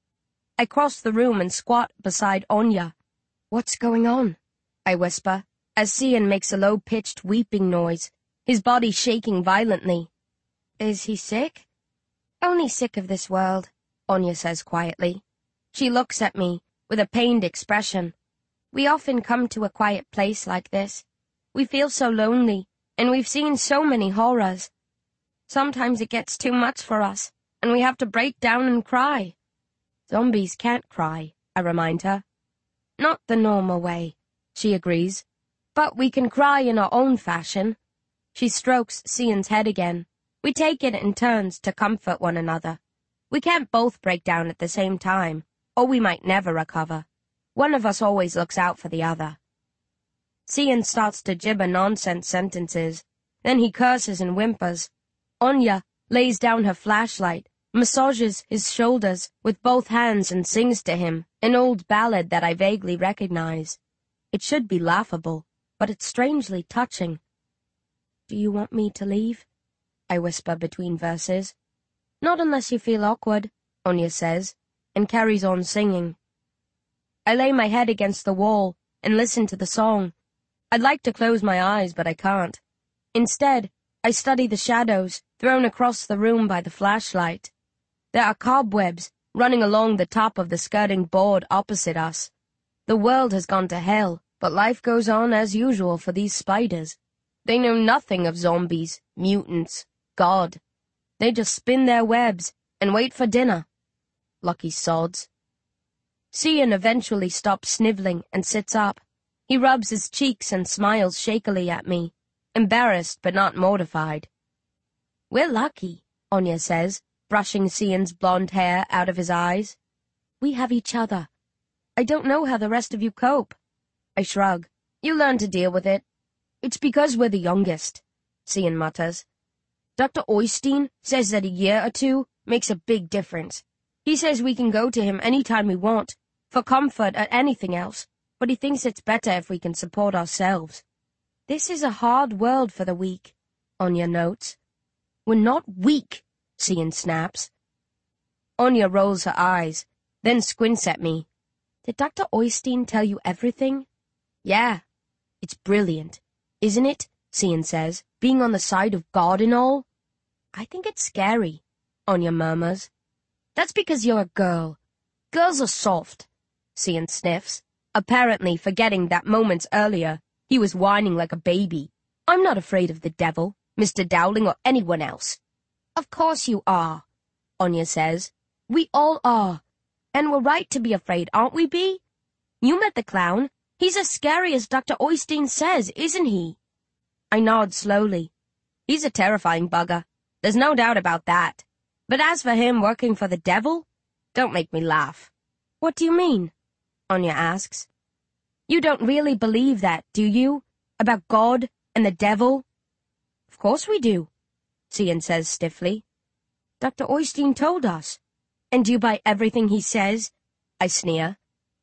I cross the room and squat beside Anya. "What's going on?" I whisper, as Cian makes a low-pitched weeping noise, his body shaking violently. "Is he sick?" "Only sick of this world," Anya says quietly. She looks at me with a pained expression. "We often come to a quiet place like this. We feel so lonely, and we've seen so many horrors. Sometimes it gets too much for us, and we have to break down and cry." "Zombies can't cry," I remind her. "Not the normal way," she agrees. "But we can cry in our own fashion." She strokes Cian's head again. We take it in turns to comfort one another. We can't both break down at the same time, or we might never recover. One of us always looks out for the other. Cian starts to gibber nonsense sentences. Then he curses and whimpers. Anya lays down her flashlight, massages his shoulders with both hands and sings to him an old ballad that I vaguely recognize. It should be laughable, but it's strangely touching. "Do you want me to leave?" I whisper between verses. "Not unless you feel awkward," Anya says, and carries on singing. I lay my head against the wall and listen to the song. I'd like to close my eyes, but I can't. Instead, I study the shadows thrown across the room by the flashlight. There are cobwebs running along the top of the skirting board opposite us. The world has gone to hell, but life goes on as usual for these spiders. They know nothing of zombies, mutants, God. They just spin their webs and wait for dinner. Lucky sods. Cian eventually stops sniveling and sits up. He rubs his cheeks and smiles shakily at me, embarrassed but not mortified. "We're lucky," Anya says, brushing Cian's blonde hair out of his eyes. "We have each other. I don't know how the rest of you cope." I shrug. "You learn to deal with it." "It's because we're the youngest," Cian mutters. "Doctor Oystein says that a year or two makes a big difference. He says we can go to him any time we want, for comfort or anything else, but he thinks it's better if we can support ourselves." "This is a hard world for the weak," Anya notes. "We're not weak," Cian snaps. Anya rolls her eyes, then squints at me. "Did Doctor Oystein tell you everything?" "Yeah. It's brilliant, isn't it?" Cian says, "being on the side of God and all." "I think it's scary," Anya murmurs. "That's because you're a girl. Girls are soft," Cian sniffs, apparently forgetting that moments earlier he was whining like a baby. "I'm not afraid of the devil, Mister Dowling, or anyone else." "Of course you are," Anya says. "We all are. And we're right to be afraid, aren't we, Bee? You met the clown. He's as scary as Doctor Oystein says, isn't he?" I nod slowly. "He's a terrifying bugger. There's no doubt about that. But as for him working for the devil, don't make me laugh." "What do you mean?" Anya asks. "You don't really believe that, do you? About God and the devil?" "Of course we do," Cian says stiffly. "Doctor Oystein told us." "And you buy everything he says?" I sneer.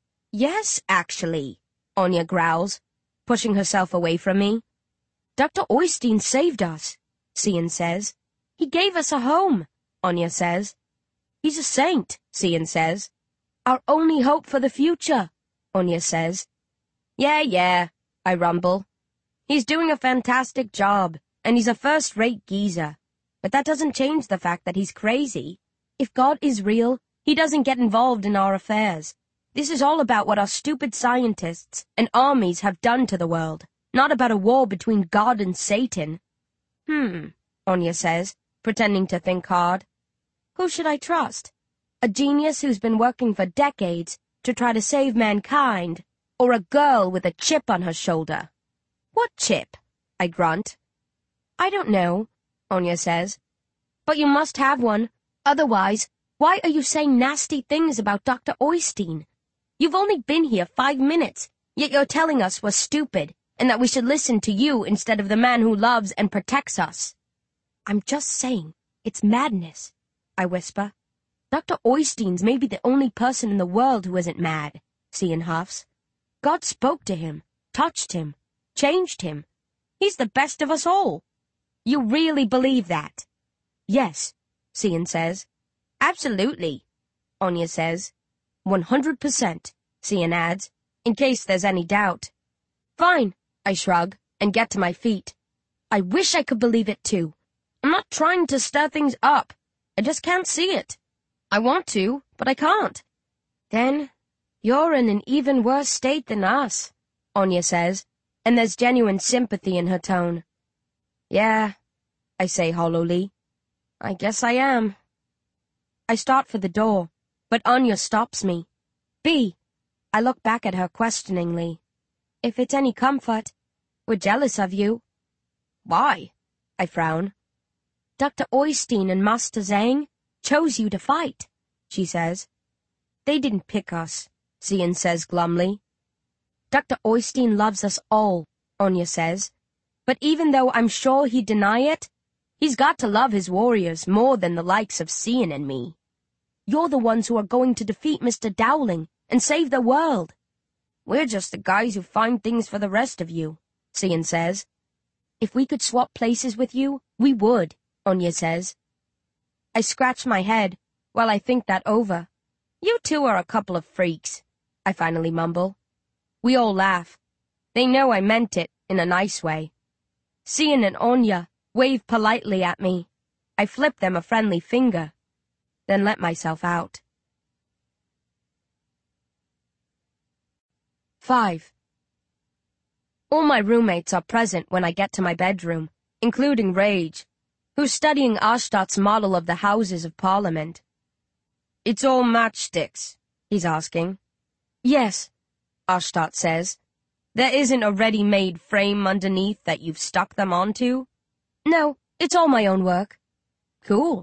"Yes, actually," Anya growls, pushing herself away from me. "Doctor Oystein saved us," Cian says. "He gave us a home," Anya says. "He's a saint," Cian says. "Our only hope for the future," Anya says. "Yeah, yeah," I rumble. "He's doing a fantastic job, and he's a first-rate geezer. But that doesn't change the fact that he's crazy. If God is real, he doesn't get involved in our affairs. This is all about what our stupid scientists and armies have done to the world, not about a war between God and Satan." "Hmm," Anya says, pretending to think hard. "Who should I trust? A genius who's been working for decades to try to save mankind, or a girl with a chip on her shoulder?" "What chip?" I grunt. "I don't know," Anya says. But you must have one. Otherwise, why are you saying nasty things about Doctor Oystein? You've only been here five minutes, yet you're telling us we're stupid, and that we should listen to you instead of the man who loves and protects us. I'm just saying, it's madness, I whisper. Doctor Oystein's may be the only person in the world who isn't mad, Cian huffs. God spoke to him, touched him, changed him. He's the best of us all. You really believe that? Yes, Cian says. Absolutely, Anya says. One hundred percent, Cian adds, in case there's any doubt. Fine, I shrug, and get to my feet. I wish I could believe it too. I'm not trying to stir things up. I just can't see it. I want to, but I can't. Then, you're in an even worse state than us, Anya says, and there's genuine sympathy in her tone. Yeah, I say hollowly. I guess I am. I start for the door, but Anya stops me. B. I look back at her questioningly. If it's any comfort, we're jealous of you. Why? I frown. Doctor Oystein and Master Zhang chose you to fight, she says. They didn't pick us, Cian says glumly. Doctor Oystein loves us all, Anya says. But even though I'm sure he'd deny it, he's got to love his warriors more than the likes of Cian and me. You're the ones who are going to defeat Mister Dowling and save the world. We're just the guys who find things for the rest of you, Cian says. If we could swap places with you, we would, Anya says. I scratch my head while I think that over. You two are a couple of freaks, I finally mumble. We all laugh. They know I meant it in a nice way. Cian and Anya wave politely at me. I flip them a friendly finger, then let myself out. Five. All my roommates are present when I get to my bedroom, including Rage, who's studying Ashtot's model of the Houses of Parliament. It's all matchsticks, he's asking. Yes, Ashtot says. There isn't a ready-made frame underneath that you've stuck them onto? No, it's all my own work. Cool.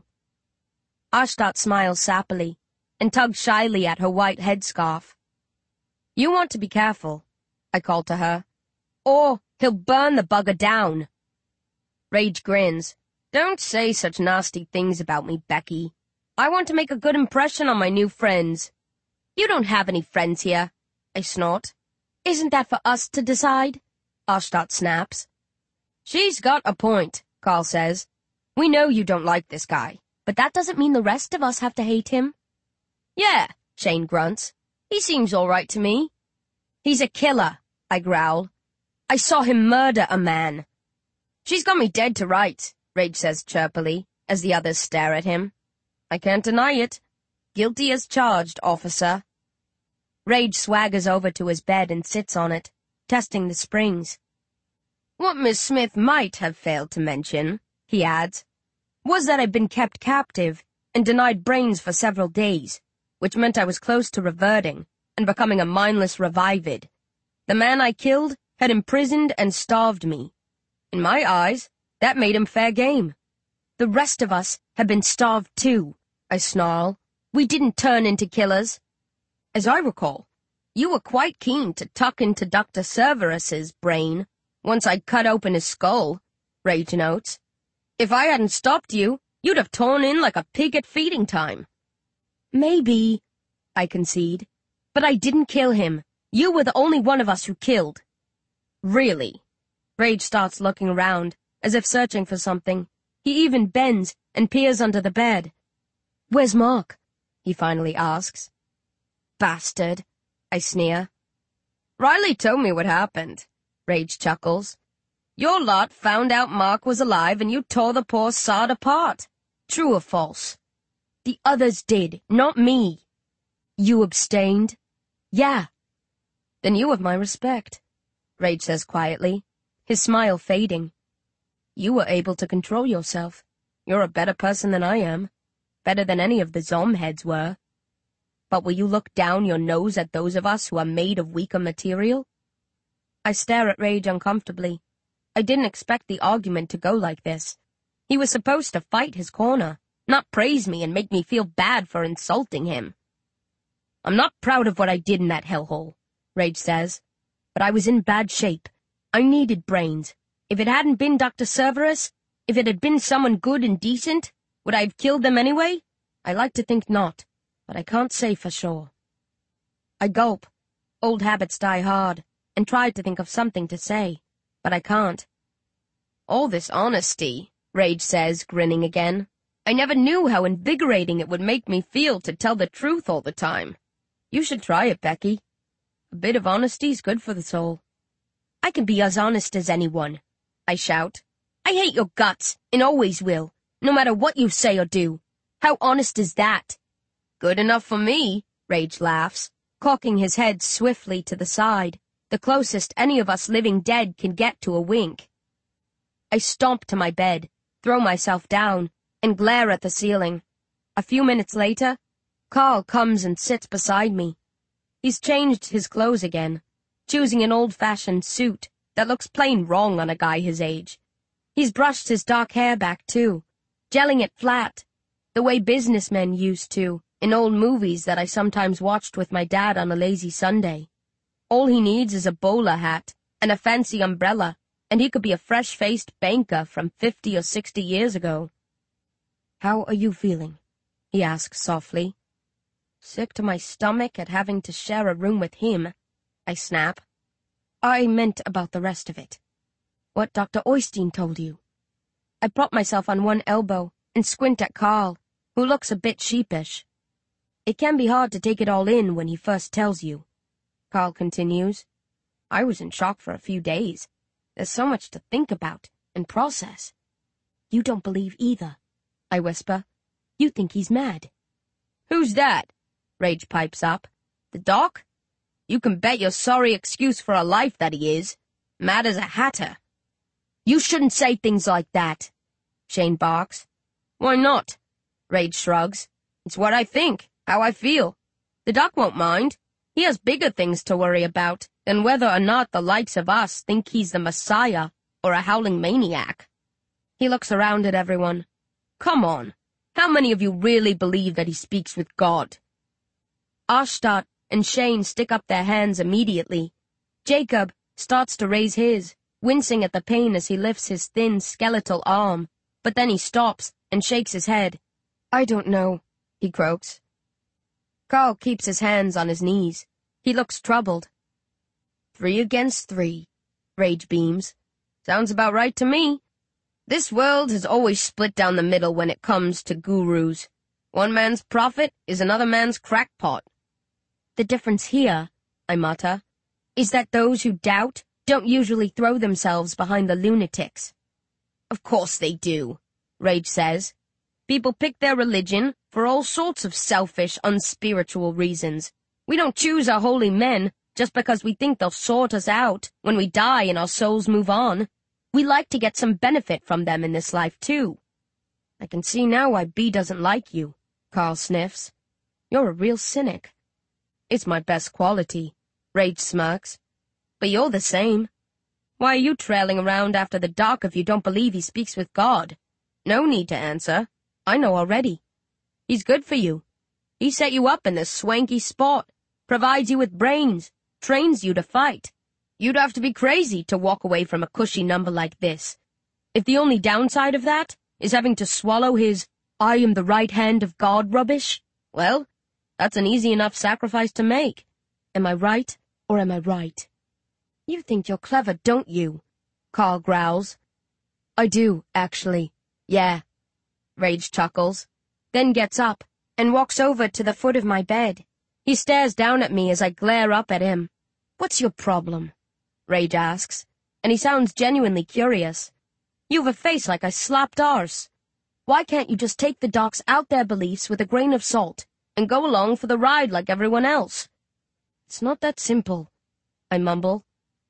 Ashtot smiles sappily and tugs shyly at her white headscarf. You want to be careful, I call to her, or he'll burn the bugger down. Rage grins. Don't say such nasty things about me, Becky. I want to make a good impression on my new friends. You don't have any friends here, I snort. Isn't that for us to decide? Ashtot snaps. She's got a point, Carl says. We know you don't like this guy, but that doesn't mean the rest of us have to hate him. Yeah, Shane grunts. He seems all right to me. He's a killer, I growl. I saw him murder a man. She's got me dead to rights, Rage says chirpily, as the others stare at him. I can't deny it. Guilty as charged, officer. Rage swaggers over to his bed and sits on it, testing the springs. What Miss Smith might have failed to mention, he adds, was that I'd been kept captive and denied brains for several days, which meant I was close to reverting and becoming a mindless revivid. The man I killed had imprisoned and starved me. In my eyes, that made him fair game. The rest of us had been starved too, I snarl. We didn't turn into killers. As I recall, you were quite keen to tuck into Doctor Cerberus's brain once I'd cut open his skull, Rage notes. If I hadn't stopped you, you'd have torn in like a pig at feeding time. Maybe, I concede, but I didn't kill him. You were the only one of us who killed. Really? Rage starts looking around, as if searching for something. He even bends and peers under the bed. Where's Mark? He finally asks. Bastard, I sneer. Riley told me what happened, Rage chuckles. Your lot found out Mark was alive and you tore the poor sod apart. True or false? The others did, not me. You abstained? Yeah. Then you have my respect, Rage says quietly, his smile fading. You were able to control yourself. You're a better person than I am. Better than any of the Zomheads were. But will you look down your nose at those of us who are made of weaker material? I stare at Rage uncomfortably. I didn't expect the argument to go like this. He was supposed to fight his corner, not praise me and make me feel bad for insulting him. I'm not proud of what I did in that hellhole, Rage says, but I was in bad shape. I needed brains. If it hadn't been Doctor Cerberus, if it had been someone good and decent, would I have killed them anyway? I like to think not, but I can't say for sure. I gulp. Old habits die hard, and try to think of something to say, but I can't. All this honesty, Rage says, grinning again. I never knew how invigorating it would make me feel to tell the truth all the time. You should try it, Becky. A bit of honesty's good for the soul. I can be as honest as anyone, I shout. I hate your guts, and always will, no matter what you say or do. How honest is that? Good enough for me, Rage laughs, cocking his head swiftly to the side, the closest any of us living dead can get to a wink. I stomp to my bed, throw myself down, and glare at the ceiling. A few minutes later, Carl comes and sits beside me. He's changed his clothes again, choosing an old-fashioned suit that looks plain wrong on a guy his age. He's brushed his dark hair back, too, gelling it flat, the way businessmen used to in old movies that I sometimes watched with my dad on a lazy Sunday. All he needs is a bowler hat and a fancy umbrella, and he could be a fresh-faced banker from fifty or sixty years ago. How are you feeling? He asks softly. Sick to my stomach at having to share a room with him, I snap. I meant about the rest of it. What Doctor Oystein told you. I prop myself on one elbow and squint at Carl, who looks a bit sheepish. It can be hard to take it all in when he first tells you. Carl continues. I was in shock for a few days. There's so much to think about and process. You don't believe either, I whisper. You think he's mad. Who's that? Rage pipes up. The doc? You can bet your sorry excuse for a life that he is. Mad as a hatter. You shouldn't say things like that, Shane barks. Why not? Rage shrugs. It's what I think, how I feel. The doc won't mind. He has bigger things to worry about than whether or not the likes of us think he's the Messiah or a howling maniac. He looks around at everyone. Come on, how many of you really believe that he speaks with God? Ashtat and Shane stick up their hands immediately. Jacob starts to raise his, wincing at the pain as he lifts his thin skeletal arm, but then he stops and shakes his head. I don't know, he croaks. Carl keeps his hands on his knees. He looks troubled. Three against three, Rage beams. Sounds about right to me. This world has always split down the middle when it comes to gurus. One man's prophet is another man's crackpot. The difference here, I mutter, is that those who doubt don't usually throw themselves behind the lunatics. Of course they do, Rage says. People pick their religion for all sorts of selfish, unspiritual reasons. We don't choose our holy men just because we think they'll sort us out when we die and our souls move on. We like to get some benefit from them in this life, too. I can see now why B doesn't like you, Carl sniffs. You're a real cynic. It's my best quality, Rage smirks. But you're the same. Why are you trailing around after the doc if you don't believe he speaks with God? No need to answer. I know already. He's good for you. He set you up in this swanky spot, provides you with brains, trains you to fight. You'd have to be crazy to walk away from a cushy number like this. If the only downside of that is having to swallow his I am the right hand of God rubbish, well, that's an easy enough sacrifice to make. Am I right, or am I right? You think you're clever, don't you? Carl growls. I do, actually. Yeah. Rage chuckles, then gets up and walks over to the foot of my bed. He stares down at me as I glare up at him. What's your problem? Rage asks, and he sounds genuinely curious. You've a face like a slapped arse. Why can't you just take the docs out their beliefs with a grain of salt and go along for the ride like everyone else? It's not that simple, I mumble.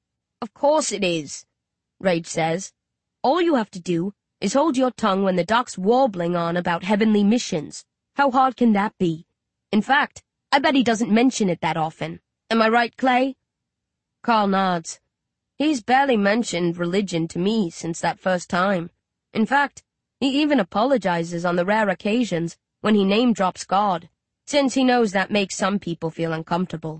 Of course it is, Rage says. All you have to do is hold your tongue when the doc's warbling on about heavenly missions. How hard can that be? In fact, I bet he doesn't mention it that often. Am I right, Clay? Carl nods. He's barely mentioned religion to me since that first time. In fact, He even apologizes on the rare occasions when he name-drops God, since he knows that makes some people feel uncomfortable.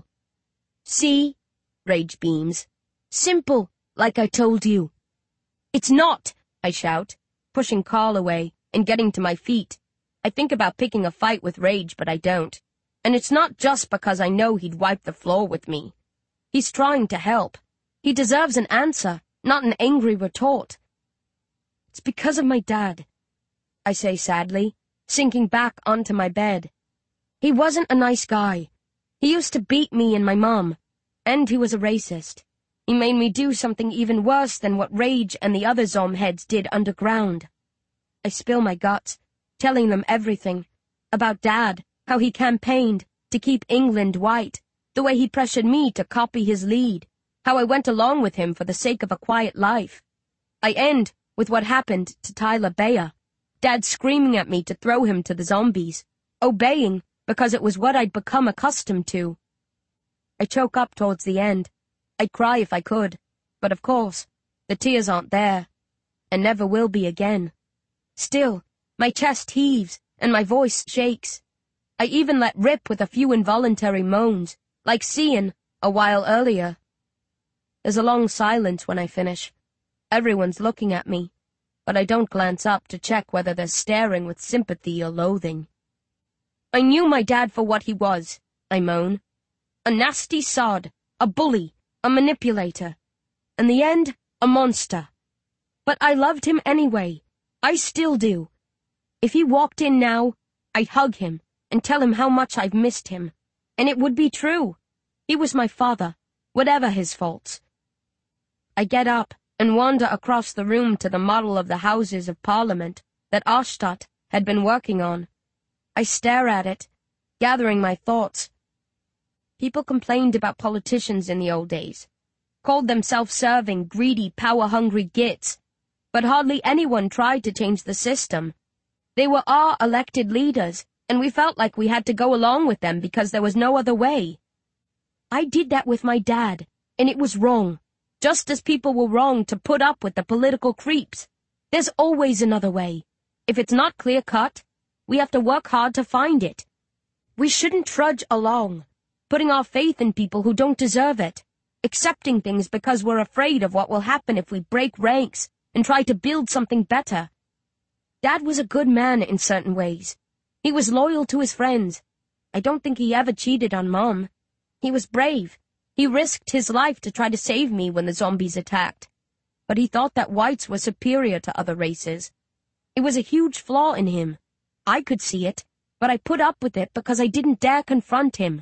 See? Rage beams. Simple, like I told you. It's not, I shout, pushing Carl away and getting to my feet. I think about picking a fight with Rage, but I don't. And it's not just because I know he'd wipe the floor with me. He's trying to help. He deserves an answer, not an angry retort. It's because of my dad, I say sadly, sinking back onto my bed. He wasn't a nice guy. He used to beat me and my mom, and he was a racist. He made me do something even worse than what Rage and the other Zom heads did underground. I spill my guts, telling them everything. About Dad, how he campaigned to keep England white, the way he pressured me to copy his lead, how I went along with him for the sake of a quiet life. I end with what happened to Tyler Bayer, Dad screaming at me to throw him to the zombies, obeying because it was what I'd become accustomed to. I choke up towards the end. I'd cry if I could, but of course, the tears aren't there, and never will be again. Still, my chest heaves and my voice shakes. I even let rip with a few involuntary moans, like Cian a while earlier. There's a long silence when I finish. Everyone's looking at me, but I don't glance up to check whether they're staring with sympathy or loathing. I knew my dad for what he was, I moan. A nasty sod, a bully, a manipulator. In the end, a monster. But I loved him anyway. I still do. If he walked in now, I'd hug him and tell him how much I've missed him. And it would be true. He was my father, whatever his faults. I get up and wander across the room to the model of the Houses of Parliament that Ostad had been working on. I stare at it, gathering my thoughts. People complained about politicians in the old days, called them self-serving, greedy, power-hungry gits, but hardly anyone tried to change the system. They were our elected leaders, and we felt like we had to go along with them because there was no other way. I did that with my dad, and it was wrong, just as people were wrong to put up with the political creeps. There's always another way. If it's not clear-cut, we have to work hard to find it. We shouldn't trudge along, putting our faith in people who don't deserve it, accepting things because we're afraid of what will happen if we break ranks and try to build something better. Dad was a good man in certain ways. He was loyal to his friends. I don't think he ever cheated on Mom. He was brave. He risked his life to try to save me when the zombies attacked. But he thought that whites were superior to other races. It was a huge flaw in him. I could see it, but I put up with it because I didn't dare confront him.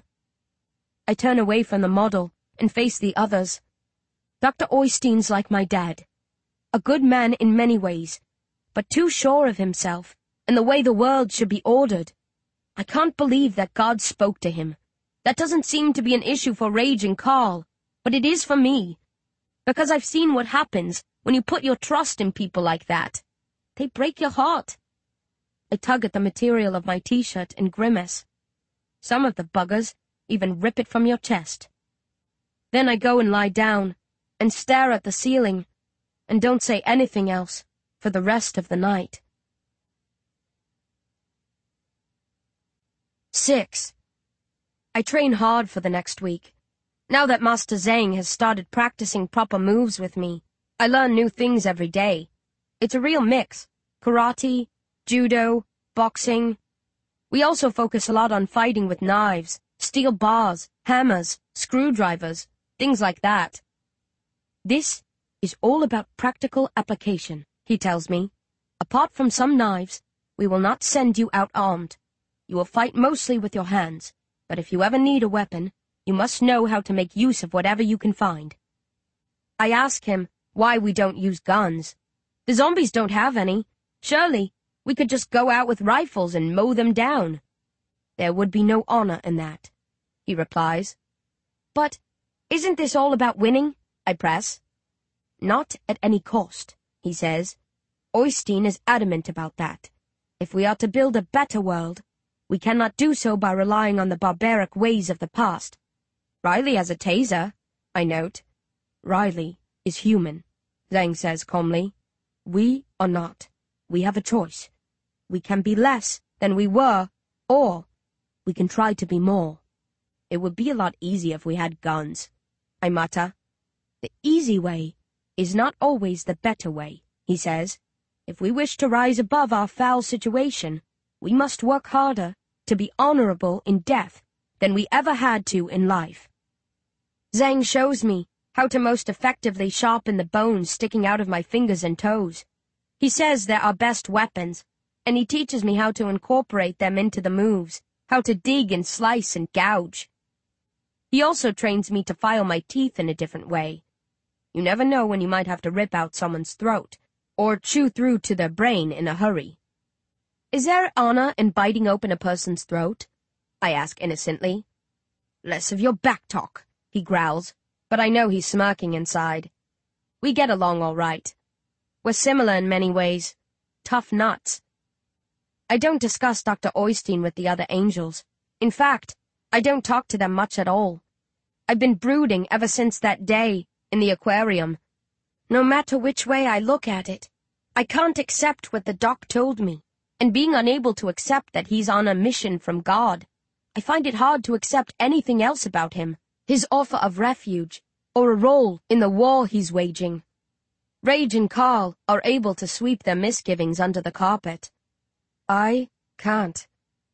I turn away from the model and face the others. Doctor Oystein's like my dad. A good man in many ways, but too sure of himself and the way the world should be ordered. I can't believe that God spoke to him. That doesn't seem to be an issue for Rage and Carl, but it is for me. Because I've seen what happens when you put your trust in people like that. They break your heart. I tug at the material of my t-shirt and grimace. Some of the buggers even rip it from your chest. Then I go and lie down and stare at the ceiling and don't say anything else for the rest of the night. Six. I train hard for the next week. Now that Master Zhang has started practicing proper moves with me, I learn new things every day. It's a real mix. Karate, judo, boxing. We also focus a lot on fighting with knives, steel bars, hammers, screwdrivers, things like that. This is all about practical application, he tells me. Apart from some knives, we will not send you out armed. You will fight mostly with your hands, but if you ever need a weapon, you must know how to make use of whatever you can find. I ask him why we don't use guns. The zombies don't have any. Surely, we could just go out with rifles and mow them down. There would be no honor in that, he replies. But isn't this all about winning? I press. Not at any cost, he says. Oystein is adamant about that. If we are to build a better world, we cannot do so by relying on the barbaric ways of the past. Riley has a taser, I note. Riley is human, Zhang says calmly. We are not. we have a choice. We can be less than we were, or we can try to be more. It would be a lot easier if we had guns, I mutter. The easy way is not always the better way, he says. If we wish to rise above our foul situation, we must work harder to be honorable in death than we ever had to in life. Zhang shows me how to most effectively sharpen the bones sticking out of my fingers and toes. He says they're our best weapons, and he teaches me how to incorporate them into the moves, how to dig and slice and gouge. He also trains me to file my teeth in a different way. You never know when you might have to rip out someone's throat, or chew through to their brain in a hurry. Is there honor in biting open a person's throat? I ask innocently. Less of your back talk, he growls, but I know he's smirking inside. We get along all right. We're similar in many ways. Tough nuts. I don't discuss Doctor Oystein with the other angels. In fact, I don't talk to them much at all. I've been brooding ever since that day in the aquarium. No matter which way I look at it, I can't accept what the doc told me, and being unable to accept that he's on a mission from God, I find it hard to accept anything else about him, his offer of refuge, or a role in the war he's waging. Rage and Carl are able to sweep their misgivings under the carpet. I can't.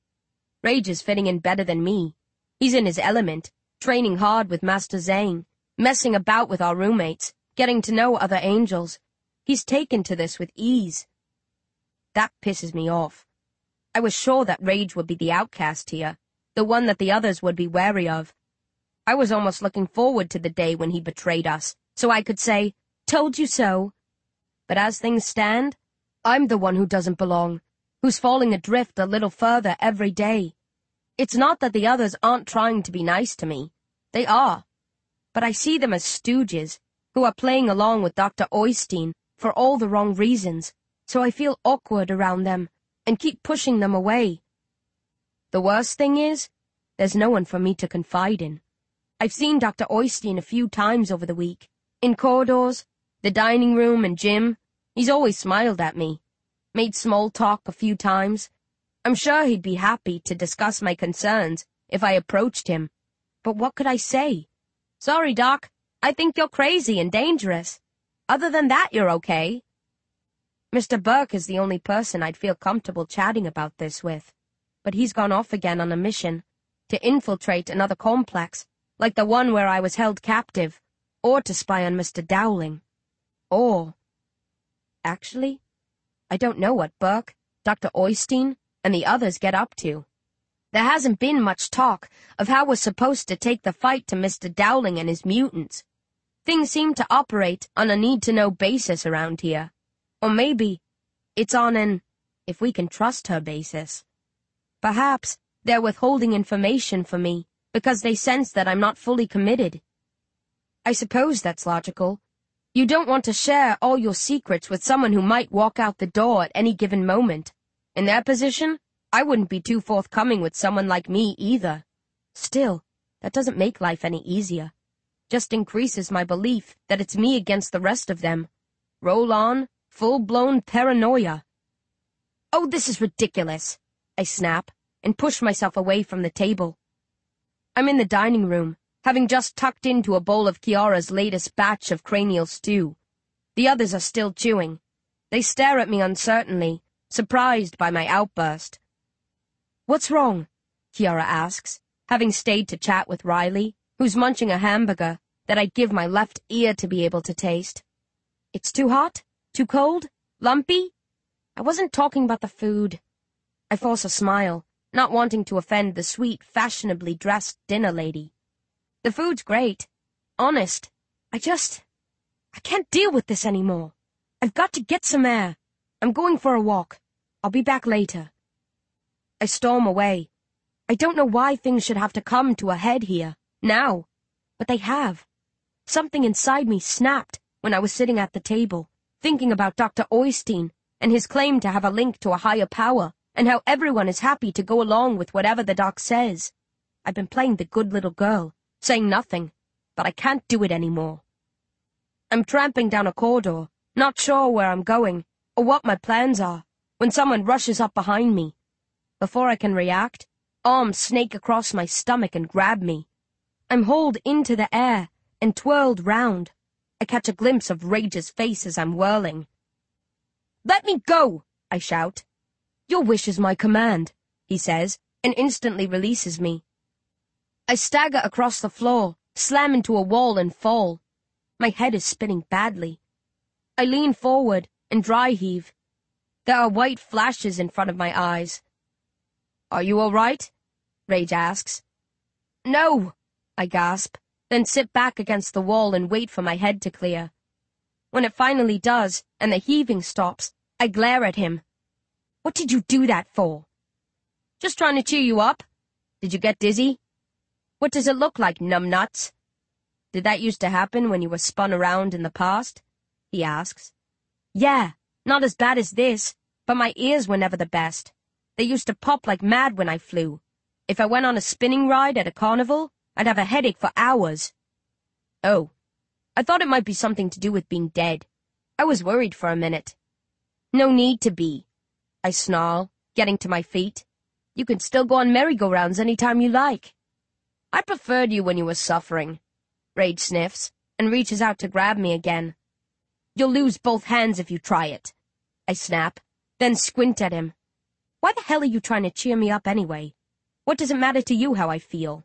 Rage is fitting in better than me. He's in his element, training hard with Master Zhang, messing about with our roommates, getting to know other angels. He's taken to this with ease. That pisses me off. I was sure that Rage would be the outcast here, the one that the others would be wary of. I was almost looking forward to the day when he betrayed us, so I could say, "Told you so." But as things stand, I'm the one who doesn't belong, who's falling adrift a little further every day. It's not that the others aren't trying to be nice to me. They are. But I see them as stooges, who are playing along with Doctor Oystein for all the wrong reasons, so I feel awkward around them and keep pushing them away. The worst thing is, there's no one for me to confide in. I've seen Doctor Oystein a few times over the week, in corridors, the dining room and gym. He's always smiled at me, made small talk a few times. I'm sure he'd be happy to discuss my concerns if I approached him. But what could I say? Sorry, Doc, I think you're crazy and dangerous. Other than that, you're okay. Mister Burke is the only person I'd feel comfortable chatting about this with. But he's gone off again on a mission to infiltrate another complex, like the one where I was held captive, or to spy on Mister Dowling. Or... Actually, I don't know what Burke, Doctor Oystein, and the others get up to. There hasn't been much talk of how we're supposed to take the fight to Mister Dowling and his mutants. Things seem to operate on a need-to-know basis around here. Or maybe it's on an if we can trust her basis. Perhaps they're withholding information from me because they sense that I'm not fully committed. I suppose that's logical. You don't want to share all your secrets with someone who might walk out the door at any given moment. In their position, I wouldn't be too forthcoming with someone like me either. Still, that doesn't make life any easier. Just increases my belief that it's me against the rest of them. Roll on, full-blown paranoia. Oh, this is ridiculous, I snap, and push myself away from the table. I'm in the dining room, having just tucked into a bowl of Kiara's latest batch of cranial stew. The others are still chewing. They stare at me uncertainly, surprised by my outburst. What's wrong? Kiara asks, having stayed to chat with Riley, who's munching a hamburger that I'd give my left ear to be able to taste. It's too hot? Too cold? Lumpy? I wasn't talking about the food. I force a smile, not wanting to offend the sweet, fashionably dressed dinner lady. The food's great. Honest. I just... I can't deal with this anymore. I've got to get some air. I'm going for a walk. I'll be back later. I storm away. I don't know why things should have to come to a head here, now. But they have. Something inside me snapped when I was sitting at the table, thinking about Doctor Oystein and his claim to have a link to a higher power, and how everyone is happy to go along with whatever the doc says. I've been playing the good little girl, saying nothing, but I can't do it anymore. I'm tramping down a corridor, not sure where I'm going, or what my plans are, when someone rushes up behind me. Before I can react, arms snake across my stomach and grab me. I'm hauled into the air and twirled round. I catch a glimpse of Rage's face as I'm whirling. "Let me go!" I shout. "Your wish is my command," he says, and instantly releases me. I stagger across the floor, slam into a wall and fall. My head is spinning badly. I lean forward and dry heave. There are white flashes in front of my eyes. "Are you all right?" Rage asks. "No," I gasp, then sit back against the wall and wait for my head to clear. When it finally does, and the heaving stops, I glare at him. "What did you do that for?" "Just trying to cheer you up. Did you get dizzy?" "What does it look like, numbnuts?" "Did that used to happen when you were spun around in the past?" he asks. "Yeah, not as bad as this, but my ears were never the best. They used to pop like mad when I flew. If I went on a spinning ride at a carnival, I'd have a headache for hours." "Oh, I thought it might be something to do with being dead. I was worried for a minute." "No need to be," I snarl, getting to my feet. "You can still go on merry-go-rounds any time you like." "I preferred you when you were suffering." Rage sniffs and reaches out to grab me again. "You'll lose both hands if you try it," I snap, then squint at him. "Why the hell are you trying to cheer me up anyway? What does it matter to you how I feel?"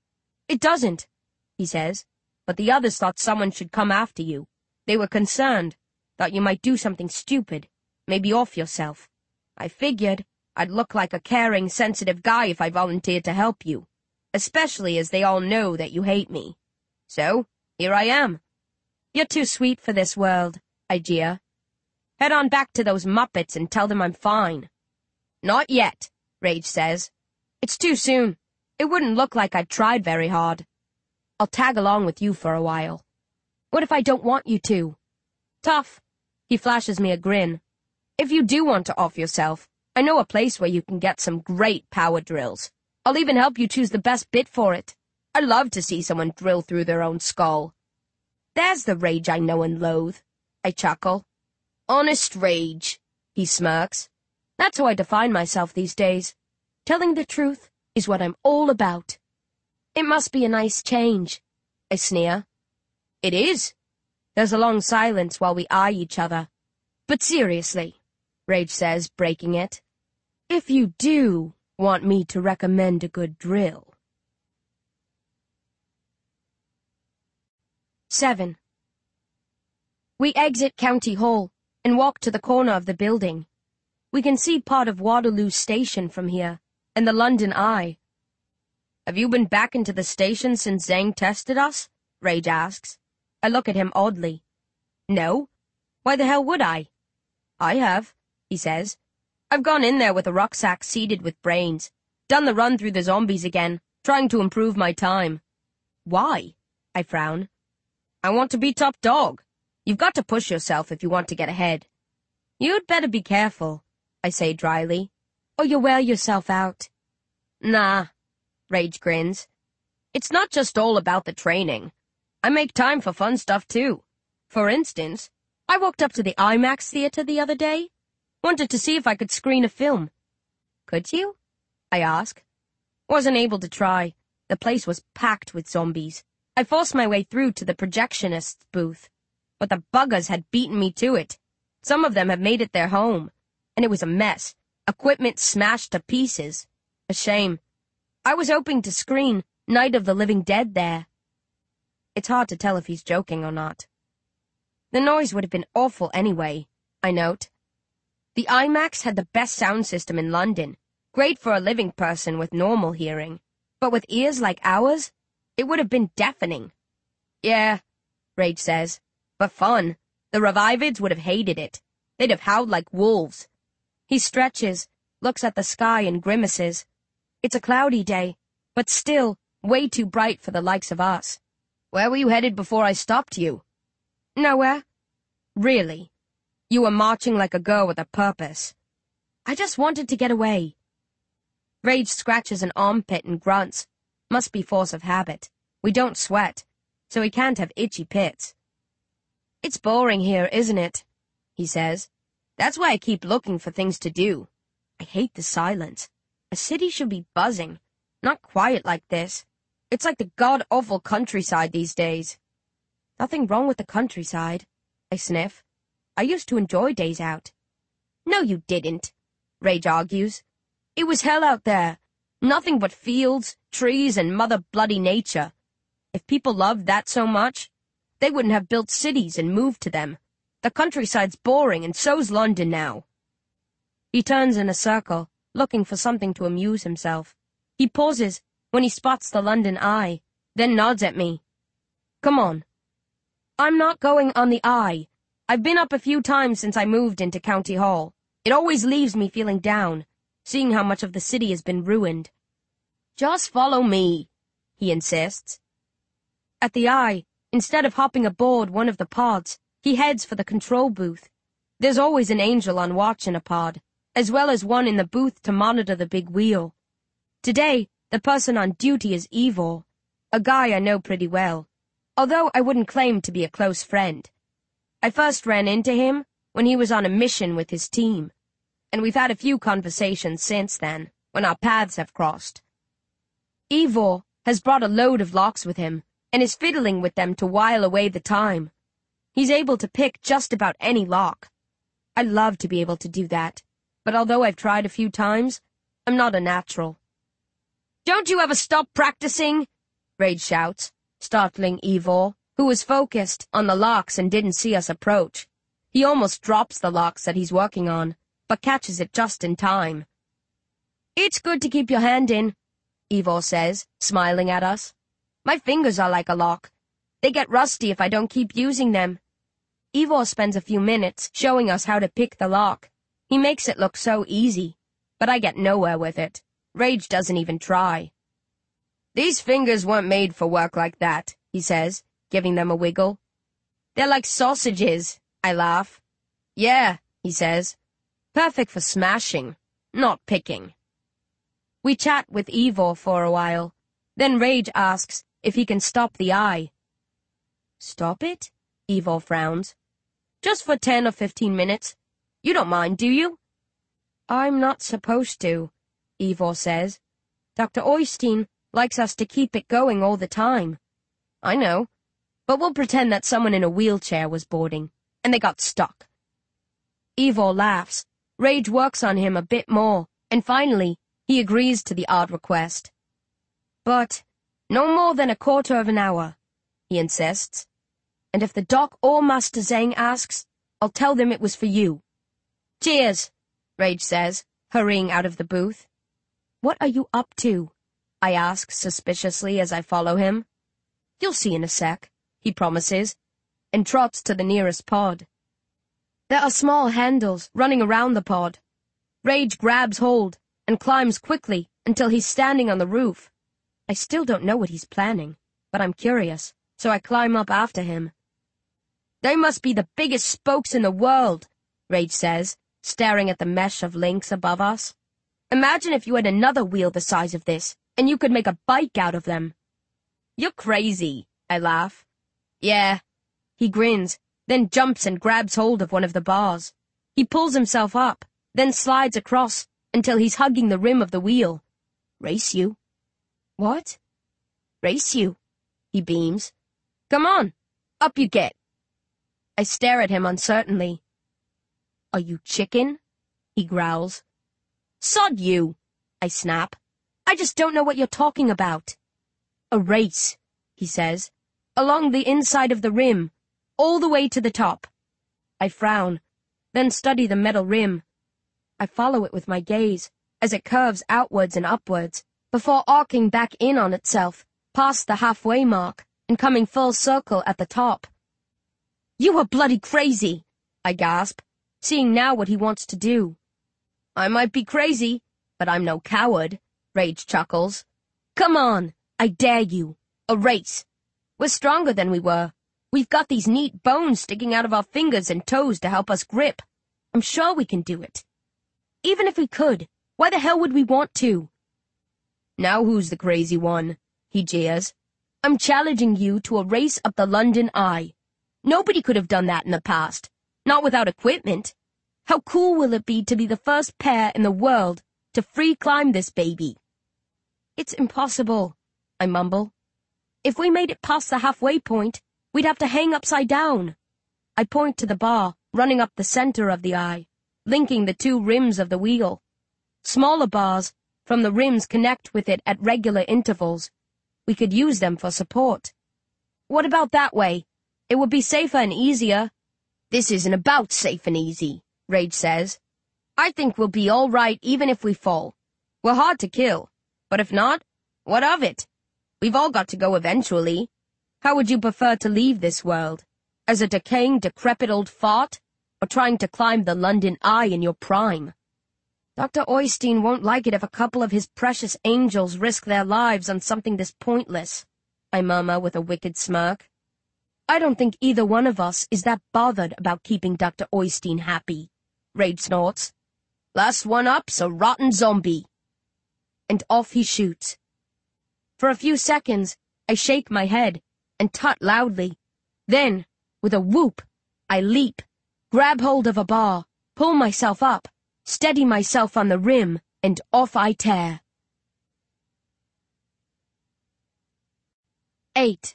"It doesn't," he says, "but the others thought someone should come after you. They were concerned, thought you might do something stupid, maybe off yourself. I figured I'd look like a caring, sensitive guy if I volunteered to help you, especially as they all know that you hate me. So, here I am." "You're too sweet for this world," I jeer. "Head on back to those Muppets and tell them I'm fine." "Not yet," Rage says. "It's too soon. It wouldn't look like I'd tried very hard. I'll tag along with you for a while." "What if I don't want you to?" "Tough." He flashes me a grin. "If you do want to off yourself, I know a place where you can get some great power drills. I'll even help you choose the best bit for it. I love to see someone drill through their own skull." "There's the Rage I know and loathe," I chuckle. "Honest Rage," he smirks. "That's how I define myself these days. Telling the truth is what I'm all about." "It must be a nice change," I sneer. "It is." There's a long silence while we eye each other. "But seriously," Rage says, breaking it, "if you do want me to recommend a good drill." Seven. We exit County Hall and walk to the corner of the building. We can see part of Waterloo Station from here, and the London Eye. "Have you been back into the station since Zhang tested us?" Rage asks. I look at him oddly. "No. Why the hell would I?" "I have," he says. "I've gone in there with a rucksack seeded with brains, done the run through the zombies again, trying to improve my time." "Why?" I frown. "I want to be top dog. You've got to push yourself if you want to get ahead." "You'd better be careful," I say dryly, "or you'll wear yourself out." "Nah," Rage grins. "It's not just all about the training. I make time for fun stuff too. For instance, I walked up to the IMAX theater the other day. Wanted to see if I could screen a film." "Could you?" I ask. Wasn't able to try. The place was packed with zombies. I forced my way through to the projectionist's booth, but the buggers had beaten me to it. Some of them had made it their home, and it was a mess. Equipment smashed to pieces. A shame. I was hoping to screen Night of the Living Dead there. It's hard to tell if he's joking or not. The noise would have been awful anyway, I note. The IMAX had the best sound system in London, great for a living person with normal hearing, but with ears like ours, it would have been deafening. "Yeah," Rage says, "but fun. The Revivids would have hated it. They'd have howled like wolves." He stretches, looks at the sky and grimaces. It's a cloudy day, but still way too bright for the likes of us. "Where were you headed before I stopped you?" "Nowhere." "Really? You were marching like a girl with a purpose." "I just wanted to get away." Rage scratches an armpit and grunts. Must be force of habit. We don't sweat, so he can't have itchy pits. "It's boring here, isn't it?" he says. That's why I keep looking for things to do. I hate the silence. A city should be buzzing, not quiet like this. It's like the god-awful countryside these days. Nothing wrong with the countryside, I sniff. I used to enjoy days out. No, you didn't, Rage argues. It was hell out there. Nothing but fields, trees, and mother bloody nature. If people loved that so much, they wouldn't have built cities and moved to them. The countryside's boring, and so's London now. He turns in a circle, looking for something to amuse himself. He pauses when he spots the London Eye, then nods at me. Come on. I'm not going on the Eye. I've been up a few times since I moved into County Hall. It always leaves me feeling down, seeing how much of the city has been ruined. Just follow me, he insists. At the Eye, instead of hopping aboard one of the pods, he heads for the control booth. There's always an angel on watch in a pod, as well as one in the booth to monitor the big wheel. Today, the person on duty is Ivor, a guy I know pretty well, although I wouldn't claim to be a close friend. I first ran into him when he was on a mission with his team, and we've had a few conversations since then, when our paths have crossed. Ivor has brought a load of locks with him, and is fiddling with them to while away the time. He's able to pick just about any lock. I'd love to be able to do that, but although I've tried a few times, I'm not a natural. Don't you ever stop practicing? Rage shouts, startling Ivor, who was focused on the locks and didn't see us approach. He almost drops the locks that he's working on, but catches it just in time. It's good to keep your hand in, Ivor says, smiling at us. My fingers are like a lock. They get rusty if I don't keep using them. Ivor spends a few minutes showing us how to pick the lock. He makes it look so easy, but I get nowhere with it. Rage doesn't even try. These fingers weren't made for work like that, he says, giving them a wiggle. They're like sausages, I laugh. Yeah, he says. Perfect for smashing, not picking. We chat with Ivor for a while. Then Rage asks if he can stop the Eye. Stop it? Ivor frowns. Just for ten or fifteen minutes. You don't mind, do you? I'm not supposed to, Ivor says. Doctor Oystein likes us to keep it going all the time. I know, but we'll pretend that someone in a wheelchair was boarding, and they got stuck. Ivor laughs. Rage works on him a bit more, and finally, he agrees to the odd request. But no more than a quarter of an hour, he insists. And if the doc or Master Zhang asks, I'll tell them it was for you. Cheers, Rage says, hurrying out of the booth. What are you up to? I ask suspiciously as I follow him. You'll see in a sec, he promises, and trots to the nearest pod. There are small handles running around the pod. Rage grabs hold and climbs quickly until he's standing on the roof. I still don't know what he's planning, but I'm curious, so I climb up after him. They must be the biggest spokes in the world, Rage says, staring at the mesh of links above us. Imagine if you had another wheel the size of this, and you could make a bike out of them. You're crazy, I laugh. Yeah. He grins, then jumps and grabs hold of one of the bars. He pulls himself up, then slides across until he's hugging the rim of the wheel. Race you. What? Race you, he beams. Come on, up you get. I stare at him uncertainly. Are you chicken? He growls. Sod you, I snap. I just don't know what you're talking about. A race, he says, along the inside of the rim, all the way to the top. I frown, then study the metal rim. I follow it with my gaze as it curves outwards and upwards, before arcing back in on itself, past the halfway mark, and coming full circle at the top. You are bloody crazy, I gasp, seeing now what he wants to do. I might be crazy, but I'm no coward, Rage chuckles. Come on, I dare you. A race. We're stronger than we were. We've got these neat bones sticking out of our fingers and toes to help us grip. I'm sure we can do it. Even if we could, why the hell would we want to? Now who's the crazy one? He jeers. I'm challenging you to a race up the London Eye. Nobody could have done that in the past. Not without equipment. How cool will it be to be the first pair in the world to free climb this baby? It's impossible, I mumble. If we made it past the halfway point, we'd have to hang upside down. I point to the bar running up the center of the eye, linking the two rims of the wheel. Smaller bars from the rims connect with it at regular intervals. We could use them for support. What about that way? It would be safer and easier. This isn't about safe and easy, Rage says. I think we'll be all right even if we fall. We're hard to kill, but if not, what of it? We've all got to go eventually. How would you prefer to leave this world? As a decaying, decrepit old fart? Or trying to climb the London Eye in your prime? Doctor Oystein won't like it if a couple of his precious angels risk their lives on something this pointless, I murmur with a wicked smirk. I don't think either one of us is that bothered about keeping Doctor Oystein happy, Rage snorts. Last one up's a rotten zombie. And off he shoots. For a few seconds, I shake my head and tut loudly. Then, with a whoop, I leap, grab hold of a bar, pull myself up, steady myself on the rim, and off I tear. Eight.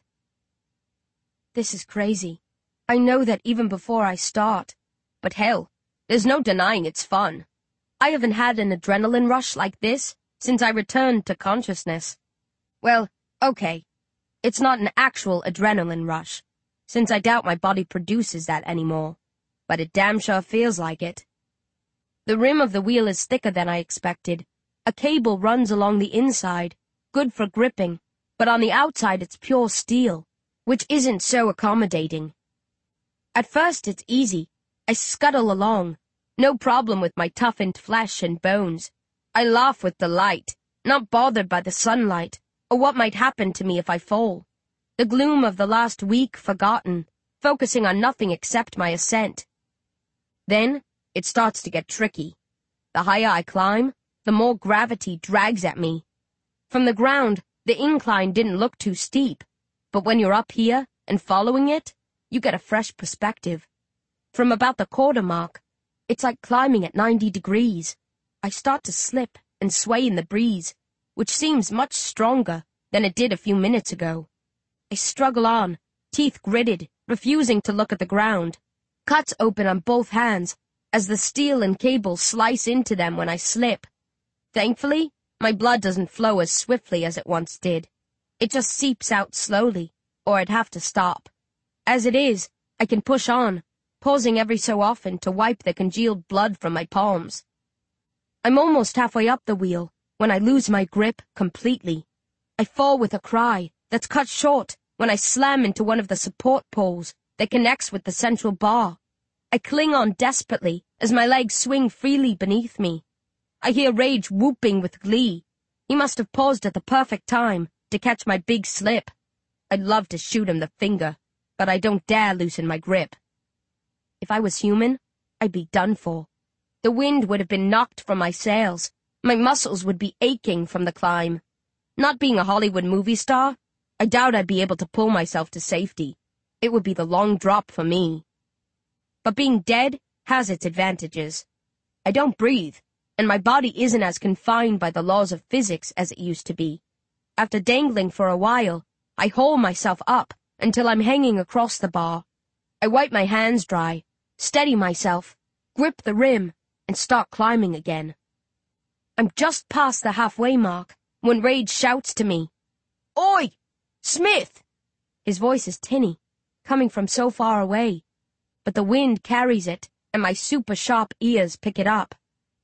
This is crazy. I know that even before I start. But hell, there's no denying it's fun. I haven't had an adrenaline rush like this since I returned to consciousness. Well, okay. It's not an actual adrenaline rush, since I doubt my body produces that anymore. But it damn sure feels like it. The rim of the wheel is thicker than I expected. A cable runs along the inside, good for gripping, but on the outside it's pure steel, which isn't so accommodating. At first it's easy. I scuttle along, no problem with my toughened flesh and bones. I laugh with delight, not bothered by the sunlight, or what might happen to me if I fall. The gloom of the last week forgotten, focusing on nothing except my ascent. Then, it starts to get tricky. The higher I climb, the more gravity drags at me. From the ground, the incline didn't look too steep, but when you're up here and following it, you get a fresh perspective. From about the quarter mark, it's like climbing at ninety degrees. I start to slip and sway in the breeze, which seems much stronger than it did a few minutes ago. I struggle on, teeth gritted, refusing to look at the ground. Cuts open on both hands as the steel and cable slice into them when I slip. Thankfully, my blood doesn't flow as swiftly as it once did. It just seeps out slowly, or I'd have to stop. As it is, I can push on, pausing every so often to wipe the congealed blood from my palms. I'm almost halfway up the wheel when I lose my grip completely. I fall with a cry that's cut short when I slam into one of the support poles that connects with the central bar. I cling on desperately as my legs swing freely beneath me. I hear Rage whooping with glee. He must have paused at the perfect time to catch my big slip. I'd love to shoot him the finger, but I don't dare loosen my grip. If I was human, I'd be done for. The wind would have been knocked from my sails. My muscles would be aching from the climb. Not being a Hollywood movie star, I doubt I'd be able to pull myself to safety. It would be the long drop for me. But being dead has its advantages. I don't breathe, and my body isn't as confined by the laws of physics as it used to be. After dangling for a while, I haul myself up until I'm hanging across the bar. I wipe my hands dry, steady myself, grip the rim, and start climbing again. I'm just past the halfway mark when Rage shouts to me, "Oi! Smith!" His voice is tinny, coming from so far away, but the wind carries it and my super-sharp ears pick it up.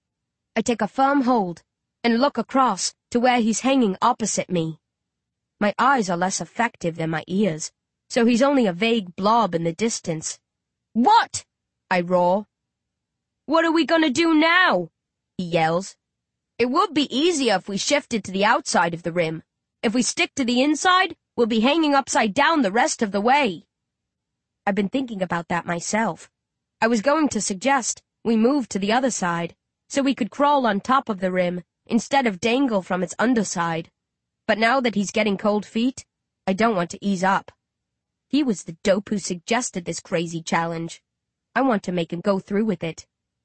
I take a firm hold and look across to where he's hanging opposite me. My eyes are less effective than my ears, so he's only a vague blob in the distance. "What?" I roar. "What are we gonna do now?" he yells. "It would be easier if we shifted to the outside of the rim. If we stick to the inside, we'll be hanging upside down the rest of the way." I've been thinking about that myself. I was going to suggest we move to the other side, so we could crawl on top of the rim instead of dangle from its underside. But now that he's getting cold feet, I don't want to ease up. He was the dope who suggested this crazy challenge. I want to make him go through with it.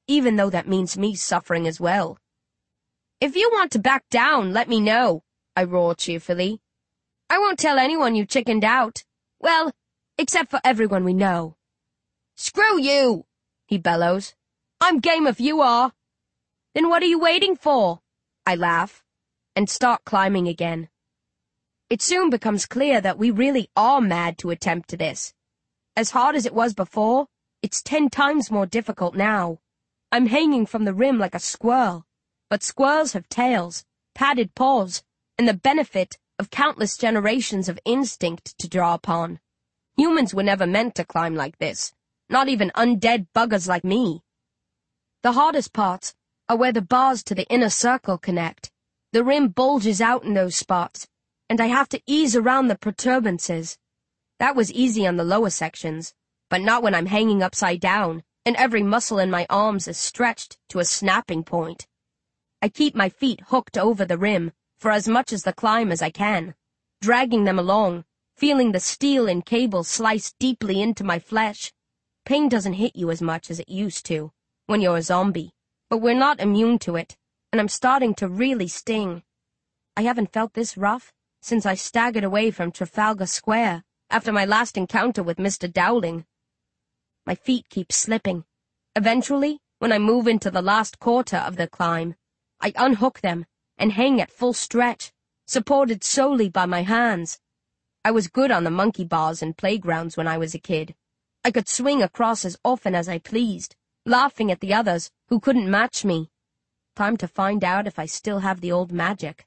even though that means me suffering as well. If you want to back down, let me know, I roar cheerfully. I won't tell anyone you chickened out. Well, except for everyone we know. Screw you, he bellows. I'm game if you are. Then what are you waiting for? I laugh, and start climbing again. It soon becomes clear that we really are mad to attempt this. As hard as it was before, it's ten times more difficult now. I'm hanging from the rim like a squirrel, but squirrels have tails, padded paws, and the benefit of countless generations of instinct to draw upon. Humans were never meant to climb like this, not even undead buggers like me. The hardest parts are where the bars to the inner circle connect. The rim bulges out in those spots, and I have to ease around the protuberances. That was easy on the lower sections, but not when I'm hanging upside down, and every muscle in my arms is stretched to a snapping point. I keep my feet hooked over the rim for as much as the climb as I can, dragging them along, feeling the steel and cable slice deeply into my flesh. Pain doesn't hit you as much as it used to when you're a zombie, but we're not immune to it, and I'm starting to really sting. I haven't felt this rough since I staggered away from Trafalgar Square after my last encounter with Mister Dowling. My feet keep slipping. Eventually, when I move into the last quarter of the climb, I unhook them and hang at full stretch, supported solely by my hands. I was good on the monkey bars and playgrounds when I was a kid. I could swing across as often as I pleased, laughing at the others who couldn't match me. Time to find out if I still have the old magic.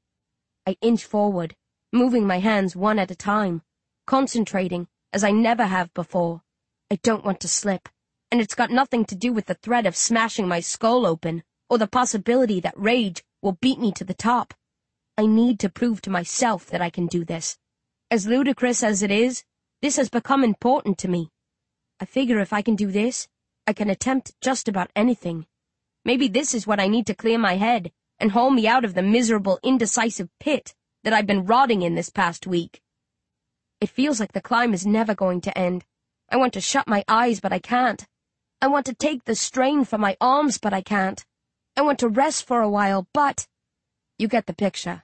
I inch forward, moving my hands one at a time, concentrating as I never have before. I don't want to slip, and it's got nothing to do with the threat of smashing my skull open or the possibility that rage will beat me to the top. I need to prove to myself that I can do this. As ludicrous as it is, this has become important to me. I figure if I can do this, I can attempt just about anything. Maybe this is what I need to clear my head and haul me out of the miserable, indecisive pit that I've been rotting in this past week. It feels like the climb is never going to end. I want to shut my eyes, but I can't. I want to take the strain from my arms, but I can't. I want to rest for a while, but... You get the picture.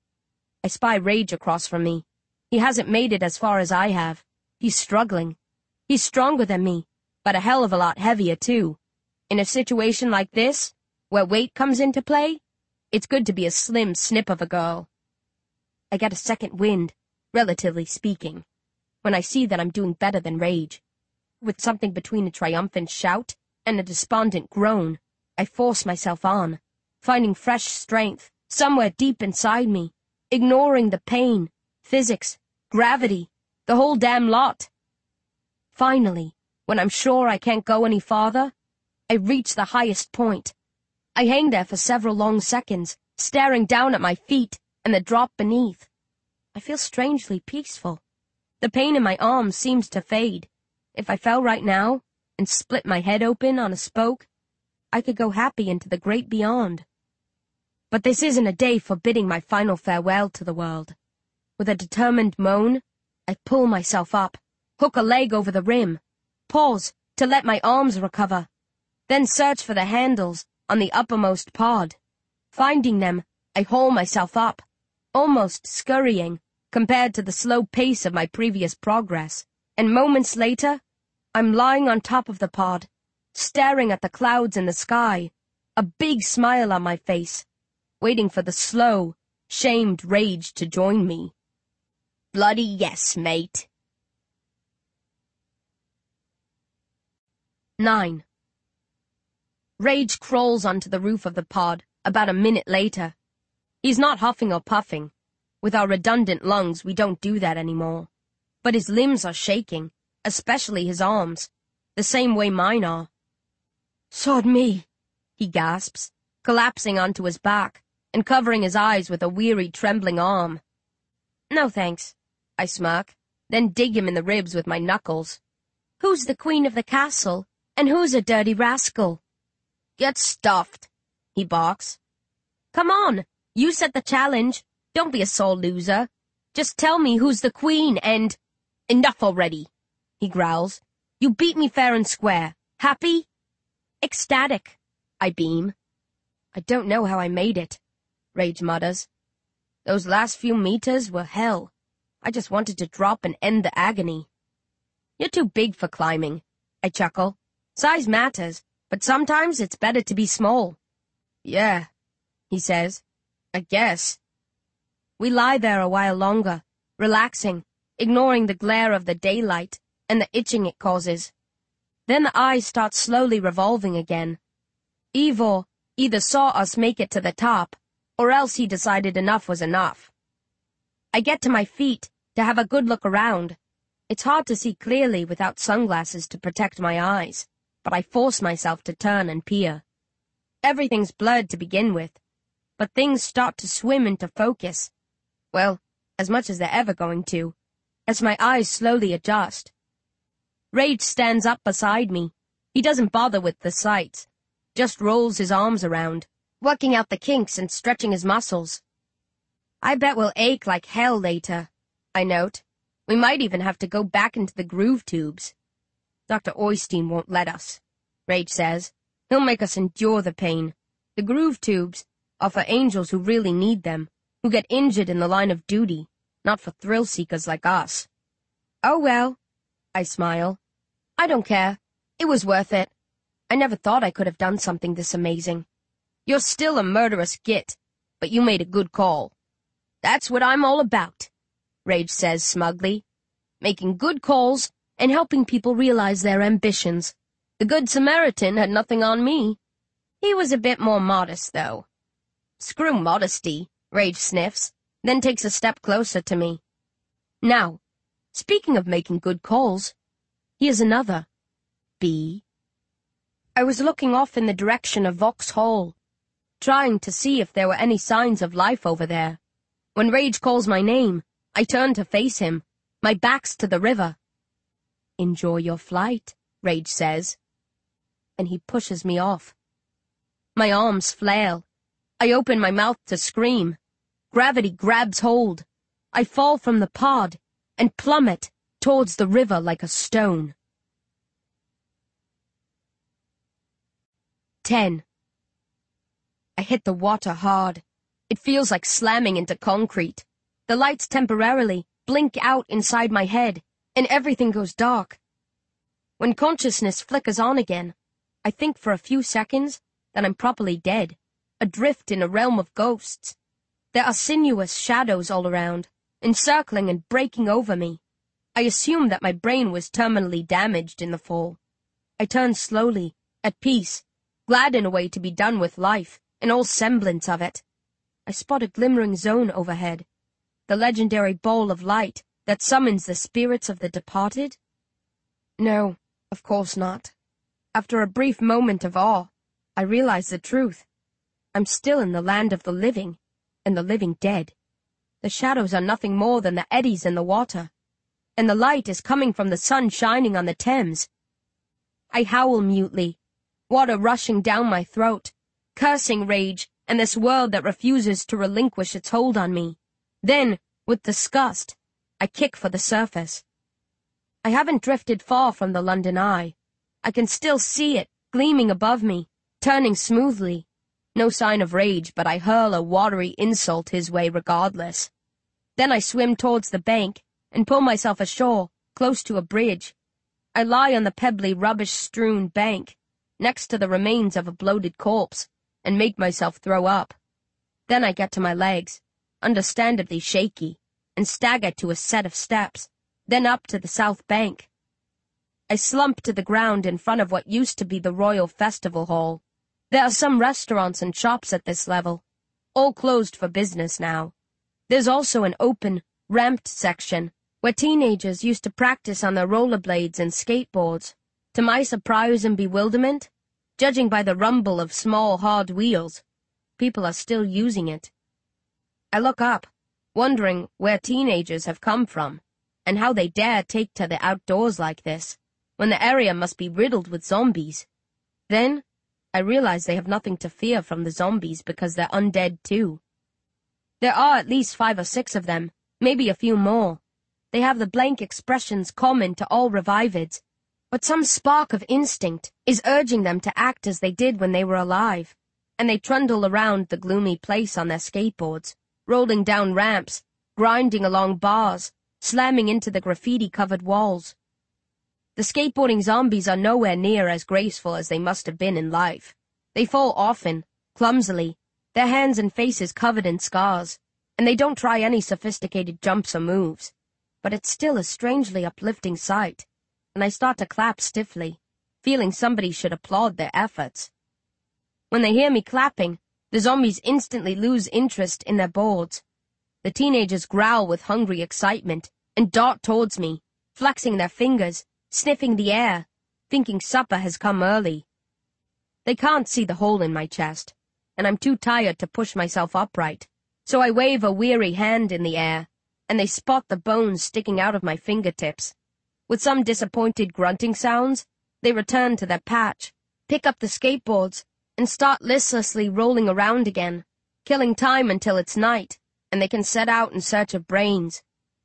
I spy Rage across from me. He hasn't made it as far as I have. He's struggling. He's stronger than me, but a hell of a lot heavier, too. In a situation like this, where weight comes into play, it's good to be a slim snip of a girl. I get a second wind, relatively speaking, when I see that I'm doing better than Rage. With something between a triumphant shout and a despondent groan, I force myself on, finding fresh strength somewhere deep inside me, ignoring the pain, physics, gravity, the whole damn lot. Finally, when I'm sure I can't go any farther, I reach the highest point. I hang there for several long seconds, staring down at my feet and the drop beneath. I feel strangely peaceful. The pain in my arms seems to fade. If I fell right now and split my head open on a spoke, I could go happy into the great beyond. But this isn't a day for bidding my final farewell to the world. With a determined moan, I pull myself up, hook a leg over the rim, pause to let my arms recover, then search for the handles on the uppermost pod. Finding them, I haul myself up, almost scurrying compared to the slow pace of my previous progress, and moments later, I'm lying on top of the pod, staring at the clouds in the sky, a big smile on my face, waiting for the slow, shamed Rage to join me. Bloody yes, mate. Nine. Rage crawls onto the roof of the pod about a minute later. He's not huffing or puffing. With our redundant lungs, we don't do that anymore. But his limbs are shaking, especially his arms, the same way mine are. Sod me, he gasps, collapsing onto his back and covering his eyes with a weary, trembling arm. No thanks, I smirk, then dig him in the ribs with my knuckles. Who's the queen of the castle, and who's a dirty rascal? Get stuffed, he barks. Come on, you set the challenge. Don't be a sore loser. Just tell me who's the queen and... Enough already, he growls. You beat me fair and square. Happy? Ecstatic, I beam. I don't know how I made it, Rage mutters. Those last few meters were hell. I just wanted to drop and end the agony. You're too big for climbing, I chuckle. Size matters, but sometimes it's better to be small. Yeah, he says. I guess. We lie there a while longer, relaxing, ignoring the glare of the daylight and the itching it causes. Then the eyes start slowly revolving again. Ivor either saw us make it to the top, or else he decided enough was enough. I get to my feet to have a good look around. It's hard to see clearly without sunglasses to protect my eyes, but I force myself to turn and peer. Everything's blurred to begin with, but things start to swim into focus. Well, as much as they're ever going to, as my eyes slowly adjust. Rage stands up beside me. He doesn't bother with the sights, just rolls his arms around, working out the kinks and stretching his muscles. I bet we'll ache like hell later, I note. We might even have to go back into the groove tubes. Doctor Oystein won't let us, Rage says. He'll make us endure the pain. The groove tubes are for angels who really need them, who get injured in the line of duty, not for thrill-seekers like us. Oh well, I smile. I don't care. It was worth it. I never thought I could have done something this amazing. You're still a murderous git, but you made a good call. That's what I'm all about, Rage says smugly. Making good calls and helping people realize their ambitions. The Good Samaritan had nothing on me. He was a bit more modest, though. Screw modesty, Rage sniffs, then takes a step closer to me. Now, speaking of making good calls, here's another. B. I was looking off in the direction of Vauxhall, trying to see if there were any signs of life over there. When Rage calls my name, I turn to face him, my back's to the river. Enjoy your flight, Rage says, and he pushes me off. My arms flail. I open my mouth to scream. Gravity grabs hold. I fall from the pod and plummet towards the river like a stone. Ten. I hit the water hard. It feels like slamming into concrete. The lights temporarily blink out inside my head, and everything goes dark. When consciousness flickers on again, I think for a few seconds that I'm properly dead, adrift in a realm of ghosts. There are sinuous shadows all around, encircling and breaking over me. I assume that my brain was terminally damaged in the fall. I turn slowly, at peace, glad in a way to be done with life, and all semblance of it. I spot a glimmering zone overhead, the legendary ball of light that summons the spirits of the departed? No, of course not. After a brief moment of awe, I realize the truth. I'm still in the land of the living, and the living dead. The shadows are nothing more than the eddies in the water, and the light is coming from the sun shining on the Thames. I howl mutely, water rushing down my throat, cursing Rage and this world that refuses to relinquish its hold on me. Then, with disgust, I kick for the surface. I haven't drifted far from the London Eye. I can still see it, gleaming above me, turning smoothly. No sign of Rage, but I hurl a watery insult his way regardless. Then I swim towards the bank and pull myself ashore, close to a bridge. I lie on the pebbly, rubbish-strewn bank, next to the remains of a bloated corpse, and make myself throw up. Then I get to my legs, understandably shaky, and stagger to a set of steps, then up to the south bank. I slump to the ground in front of what used to be the Royal Festival Hall. There are some restaurants and shops at this level, all closed for business now. There's also an open, ramped section where teenagers used to practice on their rollerblades and skateboards. To my surprise and bewilderment, judging by the rumble of small, hard wheels, people are still using it. I look up, wondering where teenagers have come from, and how they dare take to the outdoors like this, when the area must be riddled with zombies. Then, I realize they have nothing to fear from the zombies because they're undead too. There are at least five or six of them, maybe a few more. They have the blank expressions common to all revivids, But some spark of instinct is urging them to act as they did when they were alive, and they trundle around the gloomy place on their skateboards, rolling down ramps, grinding along bars, slamming into the graffiti-covered walls. The skateboarding zombies are nowhere near as graceful as they must have been in life. They fall often, clumsily, their hands and faces covered in scars, and they don't try any sophisticated jumps or moves. But it's still a strangely uplifting sight, and I start to clap stiffly, feeling somebody should applaud their efforts. When they hear me clapping, the zombies instantly lose interest in their boards. The teenagers growl with hungry excitement and dart towards me, flexing their fingers, sniffing the air, thinking supper has come early. They can't see the hole in my chest, and I'm too tired to push myself upright, so I wave a weary hand in the air, and they spot the bones sticking out of my fingertips. With some disappointed grunting sounds, they return to their patch, pick up the skateboards, and start listlessly rolling around again, killing time until it's night, and they can set out in search of brains.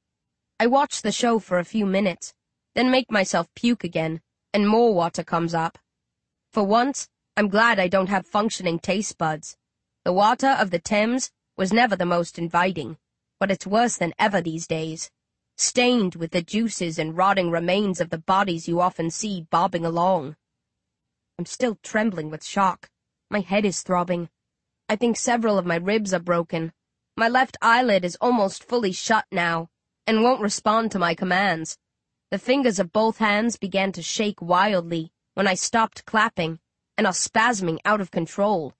I watch the show for a few minutes, then make myself puke again, and more water comes up. For once, I'm glad I don't have functioning taste buds. The water of the Thames was never the most inviting, but it's worse than ever these days, stained with the juices and rotting remains of the bodies you often see bobbing along. I'm still trembling with shock. My head is throbbing. I think several of my ribs are broken. My left eyelid is almost fully shut now, and won't respond to my commands. The fingers of both hands began to shake wildly when I stopped clapping, and are spasming out of control.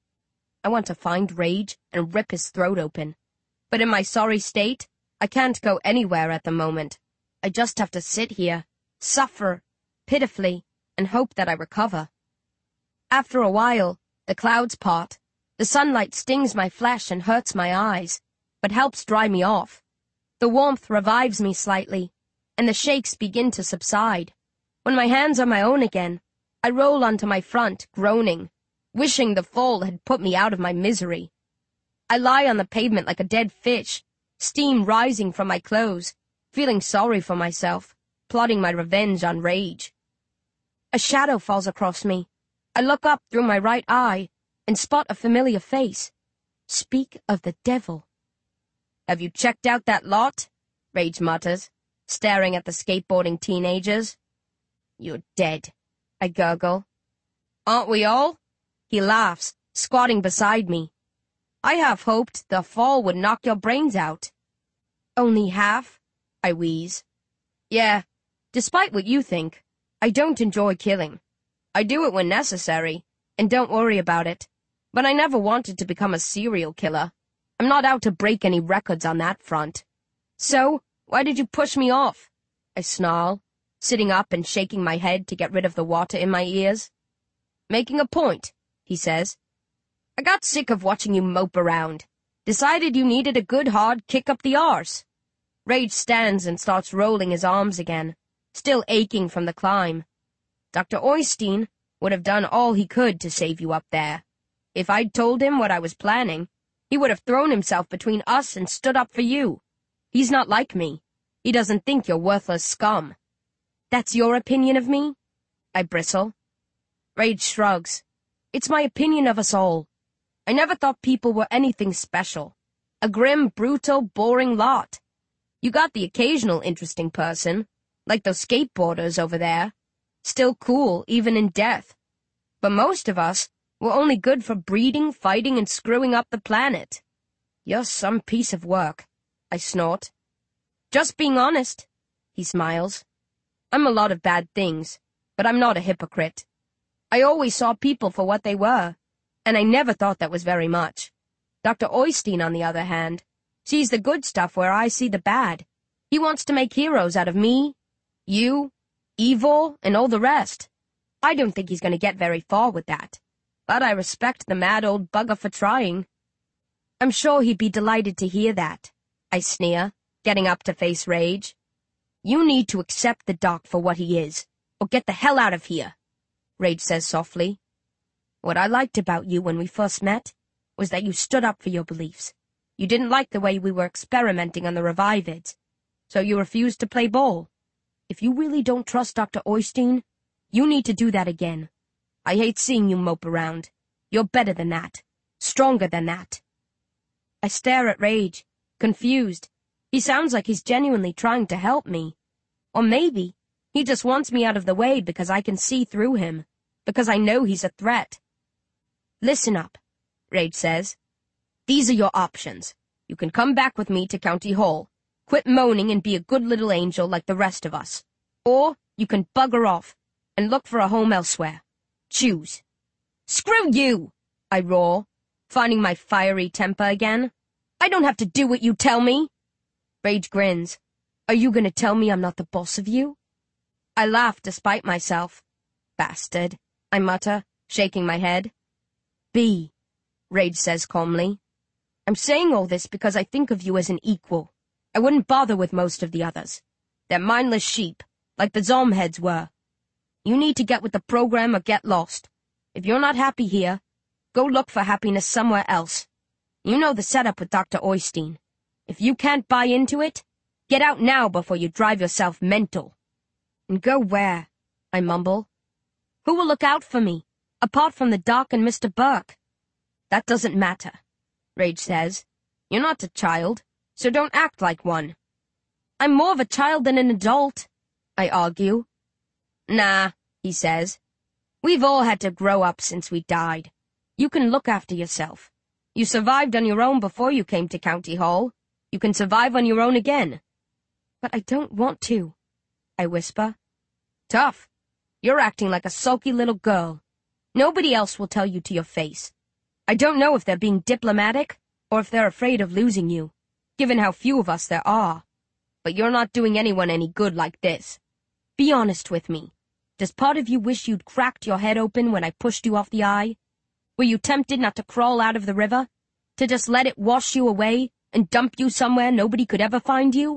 I want to find Rage and rip his throat open. But in my sorry state, I can't go anywhere at the moment. I just have to sit here, suffer, pitifully, and hope that I recover. After a while, the clouds part. The sunlight stings my flesh and hurts my eyes, but helps dry me off. The warmth revives me slightly, and the shakes begin to subside. When my hands are my own again, I roll onto my front, groaning, wishing the fall had put me out of my misery. I lie on the pavement like a dead fish, steam rising from my clothes, feeling sorry for myself, plotting my revenge on Rage. A shadow falls across me. I look up through my right eye and spot a familiar face. Speak of the devil. "Have you checked out that lot?" Rage mutters, staring at the skateboarding teenagers. "You're dead," I gurgle. "Aren't we all?" He laughs, squatting beside me. "I half hoped the fall would knock your brains out." "Only half?" I wheeze. "Yeah, despite what you think, I don't enjoy killing. I do it when necessary, and don't worry about it. But I never wanted to become a serial killer. I'm not out to break any records on that front. So, why did you push me off?" I snarl, sitting up and shaking my head to get rid of the water in my ears. "Making a point," he says. "I got sick of watching you mope around. Decided you needed a good hard kick up the arse." Rage stands and starts rolling his arms again, still aching from the climb. "Doctor Oystein would have done all he could to save you up there. If I'd told him what I was planning, he would have thrown himself between us and stood up for you. He's not like me. He doesn't think you're worthless scum." "That's your opinion of me?" I bristle. Rage shrugs. "It's my opinion of us all. I never thought people were anything special. A grim, brutal, boring lot. You got the occasional interesting person, like those skateboarders over there. Still cool, even in death. But most of us were only good for breeding, fighting, and screwing up the planet." "You're some piece of work," I snort. "Just being honest," he smiles. "I'm a lot of bad things, but I'm not a hypocrite. I always saw people for what they were, and I never thought that was very much. Doctor Oystein, on the other hand, sees the good stuff where I see the bad. He wants to make heroes out of me, you, Evil, and all the rest. I don't think he's going to get very far with that, but I respect the mad old bugger for trying." "I'm sure he'd be delighted to hear that," I sneer, getting up to face Rage. "You need to accept the doc for what he is, or get the hell out of here," Rage says softly. "What I liked about you when we first met was that you stood up for your beliefs. You didn't like the way we were experimenting on the Revivids, so you refused to play ball. if you really don't trust Doctor Oystein, you need to do that again. I hate seeing you mope around. You're better than that. Stronger than that. I stare at Rage, confused. He sounds like he's genuinely trying to help me. Or maybe he just wants me out of the way because I can see through him, because I know he's a threat. Listen up, Rage says. These are your options. You can come back with me to County Hall, quit moaning and be a good little angel like the rest of us. Or you can bugger off and look for a home elsewhere. Choose. Screw you, I roar, finding my fiery temper again. I don't have to do what you tell me. Rage grins. Are you going to tell me I'm not the boss of you? I laugh despite myself. Bastard, I mutter, shaking my head. Be, Rage says calmly. I'm saying all this because I think of you as an equal. I wouldn't bother with most of the others. They're mindless sheep, like the Zomheads were. You need to get with the program or get lost. If you're not happy here, go look for happiness somewhere else. You know the setup with Doctor Oystein. If you can't buy into it, get out now before you drive yourself mental. And go where? I mumble. Who will look out for me, apart from the Doc and Mister Burke? That doesn't matter, Rage says. You're not a child, so don't act like one. I'm more of a child than an adult, I argue. Nah, he says. We've all had to grow up since we died. You can look after yourself. You survived on your own before you came to County Hall. You can survive on your own again. But I don't want to, I whisper. Tough. You're acting like a sulky little girl. Nobody else will tell you to your face. I don't know if they're being diplomatic or if they're afraid of losing you, given how few of us there are. But you're not doing anyone any good like this. Be honest with me. Does part of you wish you'd cracked your head open when I pushed you off the eye? Were you tempted not to crawl out of the river? To just let it wash you away and dump you somewhere nobody could ever find you?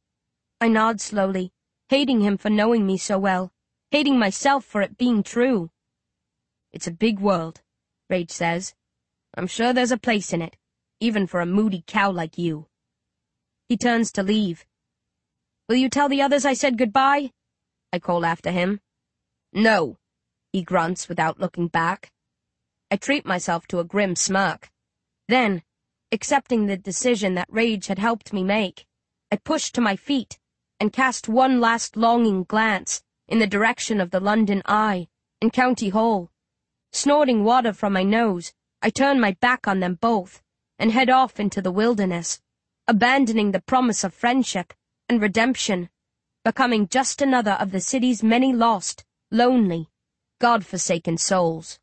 I nod slowly, hating him for knowing me so well, hating myself for it being true. It's a big world, Rage says. I'm sure there's a place in it, even for a moody cow like you. He turns to leave. Will you tell the others I said goodbye? I call after him. No, he grunts without looking back. I treat myself to a grim smirk. Then, accepting the decision that Rage had helped me make, I push to my feet and cast one last longing glance in the direction of the London Eye and County Hall. Snorting water from my nose, I turn my back on them both and head off into the wilderness, abandoning the promise of friendship and redemption, becoming just another of the city's many lost, lonely, God-forsaken souls.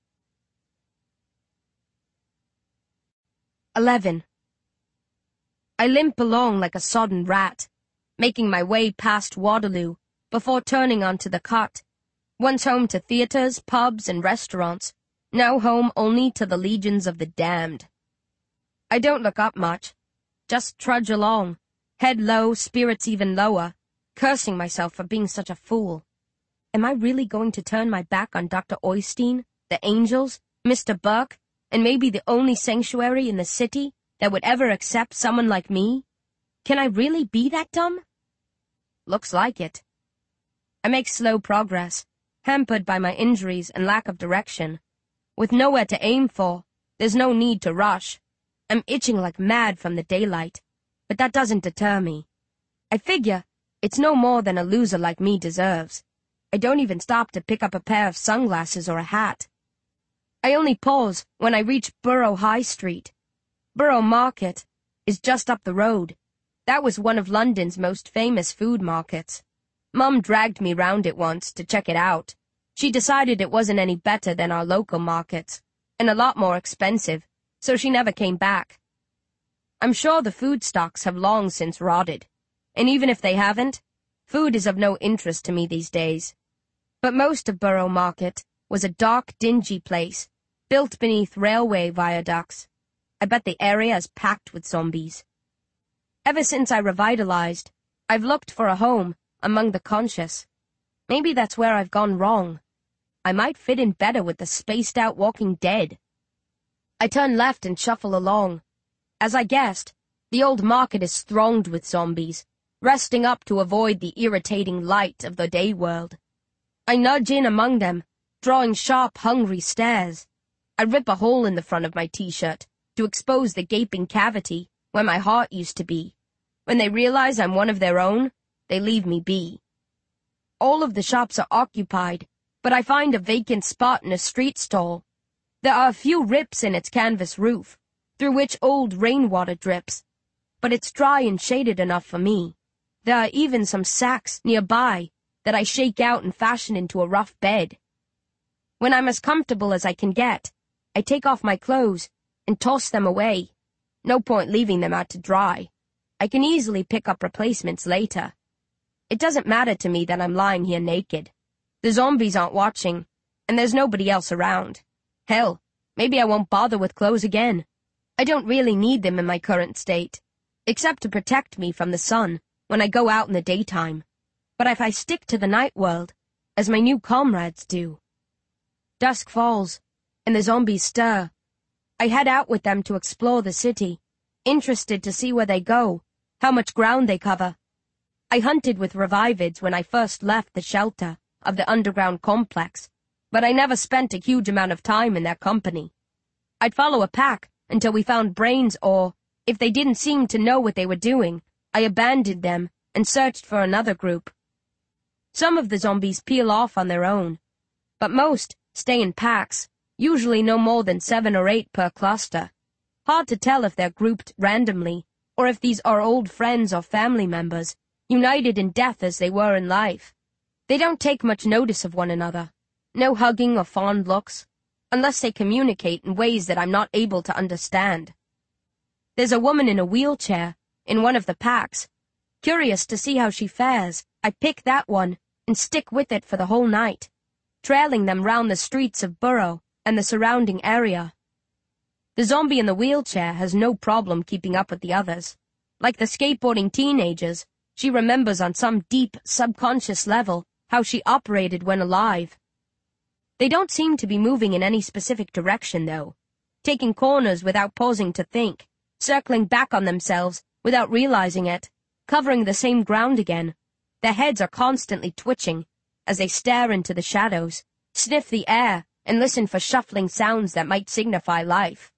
Eleven. I limp along like a sodden rat, making my way past Waterloo before turning onto the Cut, once home to theaters, pubs, and restaurants, now home only to the legions of the damned. I don't look up much, just trudge along, head low, spirits even lower, cursing myself for being such a fool. Am I really going to turn my back on Doctor Oystein, the angels, Mister Burke, and maybe the only sanctuary in the city that would ever accept someone like me? Can I really be that dumb? Looks like it. I make slow progress, hampered by my injuries and lack of direction. With nowhere to aim for, there's no need to rush. I'm itching like mad from the daylight, but that doesn't deter me. I figure it's no more than a loser like me deserves. I don't even stop to pick up a pair of sunglasses or a hat. I only pause when I reach Borough High Street. Borough Market is just up the road. That was one of London's most famous food markets. Mum dragged me round it once to check it out. She decided it wasn't any better than our local markets, and a lot more expensive, so she never came back. I'm sure the food stocks have long since rotted, and even if they haven't, food is of no interest to me these days. But most of Borough Market was a dark, dingy place, built beneath railway viaducts. I bet the area is packed with zombies. Ever since I revitalized, I've looked for a home among the conscious. Maybe that's where I've gone wrong. I might fit in better with the spaced-out Walking Dead. I turn left and shuffle along. As I guessed, the old market is thronged with zombies, resting up to avoid the irritating light of the day world. I nudge in among them, drawing sharp, hungry stares. I rip a hole in the front of my t-shirt to expose the gaping cavity where my heart used to be. When they realize I'm one of their own, they leave me be. All of the shops are occupied, but I find a vacant spot in a street stall. There are a few rips in its canvas roof, through which old rainwater drips, but it's dry and shaded enough for me. There are even some sacks nearby that I shake out and fashion into a rough bed. When I'm as comfortable as I can get, I take off my clothes and toss them away. No point leaving them out to dry. I can easily pick up replacements later. It doesn't matter to me that I'm lying here naked. The zombies aren't watching, and there's nobody else around. Hell, maybe I won't bother with clothes again. I don't really need them in my current state, except to protect me from the sun when I go out in the daytime. But if I stick to the night world, as my new comrades do. Dusk falls, and the zombies stir. I head out with them to explore the city, interested to see where they go, how much ground they cover. I hunted with revivids when I first left the shelter of the underground complex, but I never spent a huge amount of time in their company. I'd follow a pack until we found brains, or, if they didn't seem to know what they were doing, I abandoned them and searched for another group. Some of the zombies peel off on their own, but most stay in packs, usually no more than seven or eight per cluster. Hard to tell if they're grouped randomly, or if these are old friends or family members, united in death as they were in life. They don't take much notice of one another. No hugging or fond looks, unless they communicate in ways that I'm not able to understand. There's a woman in a wheelchair in one of the packs. Curious to see how she fares, I pick that one and stick with it for the whole night, trailing them round the streets of Burrow and the surrounding area. The zombie in the wheelchair has no problem keeping up with the others. Like the skateboarding teenagers, she remembers on some deep, subconscious level how she operated when alive. They don't seem to be moving in any specific direction, though, taking corners without pausing to think, circling back on themselves without realizing it, covering the same ground again. Their heads are constantly twitching as they stare into the shadows, sniff the air, and listen for shuffling sounds that might signify life.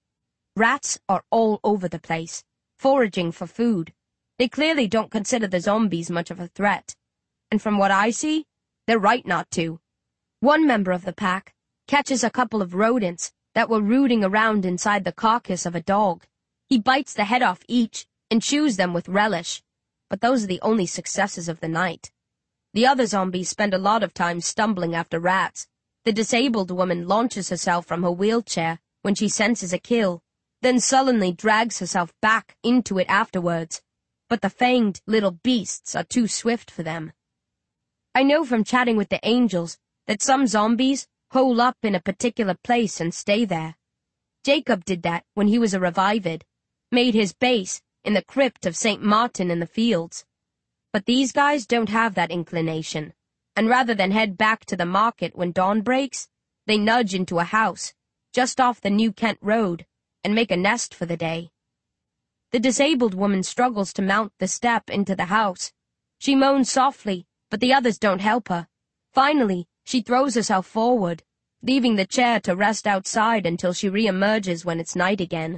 Rats are all over the place, foraging for food. They clearly don't consider the zombies much of a threat. And from what I see, they're right not to. One member of the pack catches a couple of rodents that were rooting around inside the carcass of a dog. He bites the head off each and chews them with relish. But those are the only successes of the night. The other zombies spend a lot of time stumbling after rats. The disabled woman launches herself from her wheelchair when she senses a kill, then sullenly drags herself back into it afterwards. But the fanged little beasts are too swift for them. I know from chatting with the angels that some zombies hole up in a particular place and stay there. Jacob did that when he was a revivid, made his base in the crypt of Saint Martin in the fields. But these guys don't have that inclination, and rather than head back to the market when dawn breaks, they nudge into a house, just off the New Kent Road, and make a nest for the day. The disabled woman struggles to mount the step into the house. She moans softly, but the others don't help her. Finally, she throws herself forward, leaving the chair to rest outside until she re-emerges when it's night again.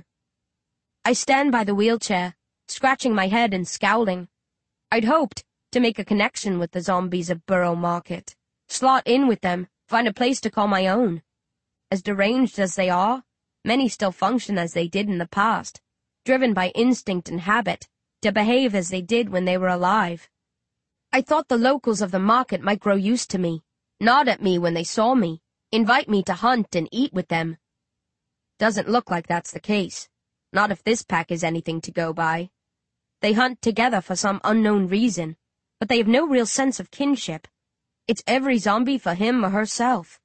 I stand by the wheelchair, scratching my head and scowling. I'd hoped to make a connection with the zombies of Burrow Market, slot in with them, find a place to call my own. As deranged as they are, many still function as they did in the past, driven by instinct and habit to behave as they did when they were alive. I thought the locals of the market might grow used to me, nod at me when they saw me, invite me to hunt and eat with them. Doesn't look like that's the case. Not if this pack is anything to go by. They hunt together for some unknown reason, but they have no real sense of kinship. It's every zombie for him or herself.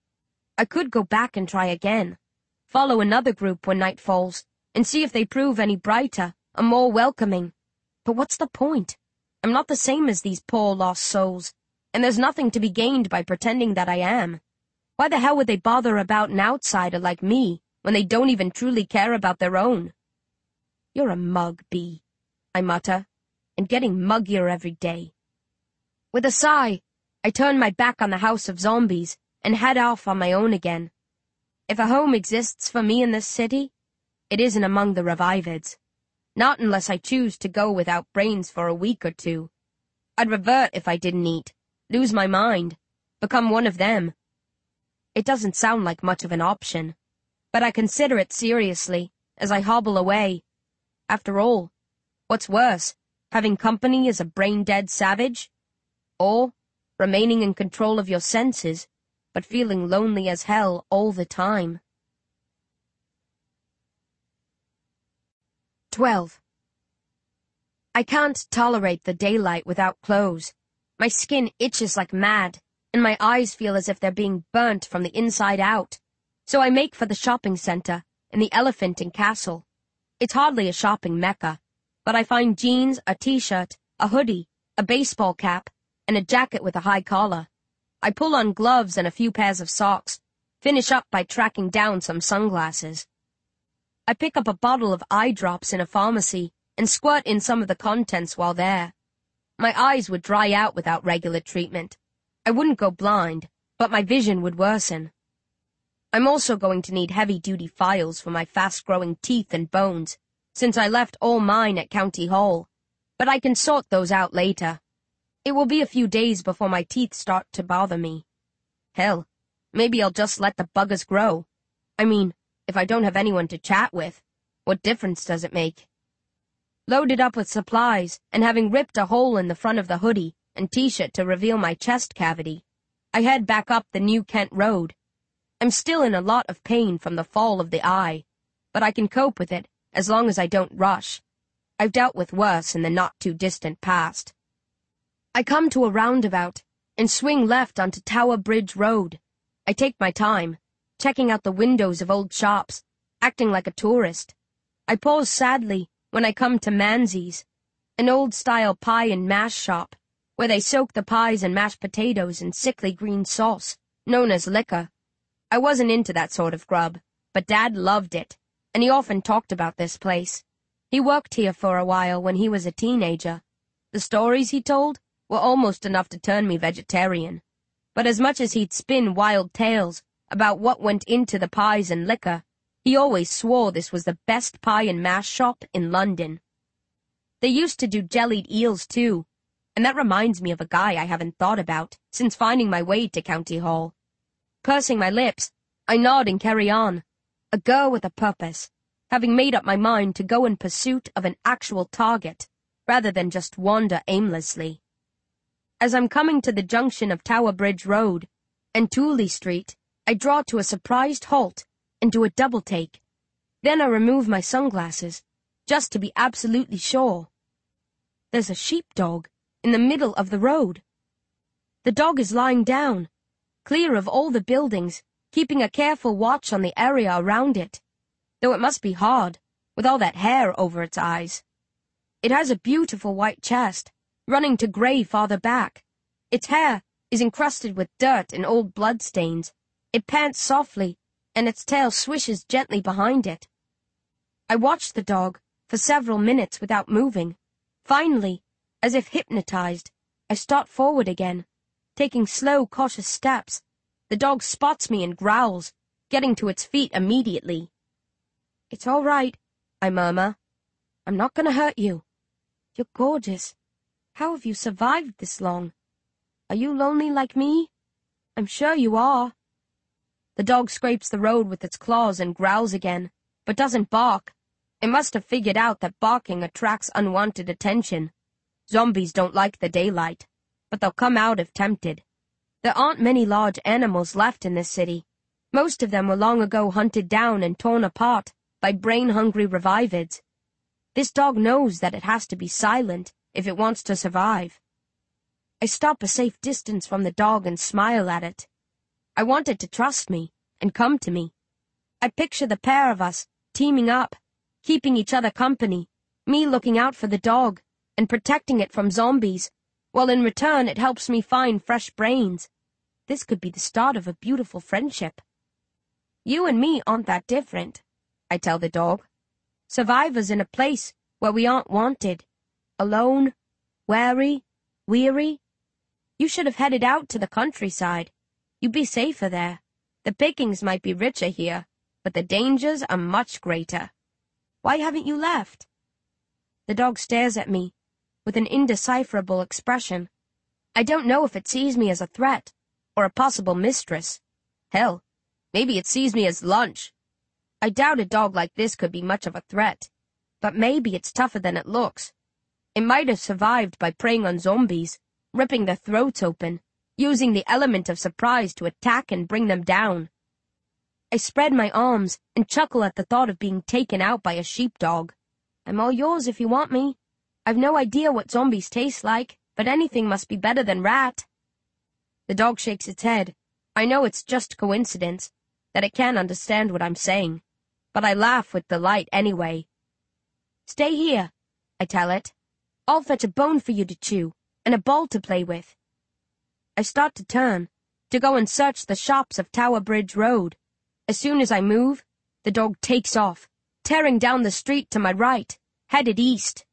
I could go back and try again, follow another group when night falls, and see if they prove any brighter or more welcoming. But what's the point? I'm not the same as these poor lost souls, and there's nothing to be gained by pretending that I am. Why the hell would they bother about an outsider like me when they don't even truly care about their own? You're a mug, Bee, I mutter. and getting muggier every day. With a sigh, I turn my back on the house of zombies and head off on my own again. If a home exists for me in this city, it isn't among the Revivids. Not unless I choose to go without brains for a week or two. I'd revert if I didn't eat, lose my mind, become one of them. It doesn't sound like much of an option, but I consider it seriously as I hobble away. After all, what's worse, having company as a brain-dead savage? Or remaining in control of your senses, but feeling lonely as hell all the time? Twelve. I can't tolerate the daylight without clothes. My skin itches like mad, and my eyes feel as if they're being burnt from the inside out. So I make for the shopping center and the Elephant and Castle. It's hardly a shopping mecca, but I find jeans, a t-shirt, a hoodie, a baseball cap, and a jacket with a high collar. I pull on gloves and a few pairs of socks, finish up by tracking down some sunglasses. I pick up a bottle of eye drops in a pharmacy and squirt in some of the contents while there. My eyes would dry out without regular treatment. I wouldn't go blind, but my vision would worsen. I'm also going to need heavy-duty files for my fast-growing teeth and bones, since I left all mine at County Hall, but I can sort those out later. It will be a few days before my teeth start to bother me. Hell, maybe I'll just let the buggers grow. I mean, if I don't have anyone to chat with, what difference does it make? Loaded up with supplies, and having ripped a hole in the front of the hoodie and t-shirt to reveal my chest cavity, I head back up the New Kent Road. I'm still in a lot of pain from the fall of the eye, but I can cope with it as long as I don't rush. I've dealt with worse in the not-too-distant past. I come to a roundabout and swing left onto Tower Bridge Road. I take my time, checking out the windows of old shops, acting like a tourist. I pause sadly when I come to Manzy's, an old-style pie and mash shop, where they soak the pies and mashed potatoes in sickly green sauce, known as liquor. I wasn't into that sort of grub, but Dad loved it, and he often talked about this place. He worked here for a while when he was a teenager. The stories he told were almost enough to turn me vegetarian, but as much as he'd spin wild tales about what went into the pies and liquor, he always swore this was the best pie and mash shop in London. They used to do jellied eels, too, and that reminds me of a guy I haven't thought about since finding my way to County Hall. Pursing my lips, I nod and carry on. A girl with a purpose, having made up my mind to go in pursuit of an actual target, rather than just wander aimlessly. As I'm coming to the junction of Tower Bridge Road and Tooley Street, I draw to a surprised halt and do a double take. Then I remove my sunglasses, just to be absolutely sure. There's a sheepdog in the middle of the road. The dog is lying down, clear of all the buildings, keeping a careful watch on the area around it, though it must be hard, with all that hair over its eyes. It has a beautiful white chest, running to gray farther back. Its hair is encrusted with dirt and old bloodstains. It pants softly, and its tail swishes gently behind it. I watch the dog for several minutes without moving. Finally, as if hypnotized, I start forward again, taking slow, cautious steps. The dog spots me and growls, getting to its feet immediately. "It's all right," I murmur. "I'm not going to hurt you. You're gorgeous. How have you survived this long? Are you lonely like me? I'm sure you are." The dog scrapes the road with its claws and growls again, but doesn't bark. It must have figured out that barking attracts unwanted attention. Zombies don't like the daylight, but they'll come out if tempted. There aren't many large animals left in this city. Most of them were long ago hunted down and torn apart by brain-hungry Revivids. This dog knows that it has to be silent if it wants to survive. I stop a safe distance from the dog and smile at it. I want it to trust me and come to me. I picture the pair of us teaming up, keeping each other company, me looking out for the dog and protecting it from zombies, while in return it helps me find fresh brains. This could be the start of a beautiful friendship. "You and me aren't that different," I tell the dog. "Survivors in a place where we aren't wanted, alone Wary? Weary? You should have headed out to the countryside. You'd be safer there. The pickings might be richer here, but the dangers are much greater. Why haven't you left? The dog stares at me with an indecipherable expression. I don't know if it sees me as a threat or a possible mistress. Hell, maybe it sees me as lunch. I doubt a dog like this could be much of a threat, but maybe it's tougher than it looks. It might have survived by preying on zombies, ripping their throats open, using the element of surprise to attack and bring them down. I spread my arms and chuckle at the thought of being taken out by a sheepdog. I'm all yours if you want me. I've no idea what zombies taste like, but anything must be better than rat. The dog shakes its head. I know it's just coincidence, that it can't understand what I'm saying, but I laugh with delight anyway. Stay here, I tell it. I'll fetch a bone for you to chew, and a ball to play with. I start to turn, to go and search the shops of Tower Bridge Road. As soon as I move, the dog takes off, tearing down the street to my right, headed east.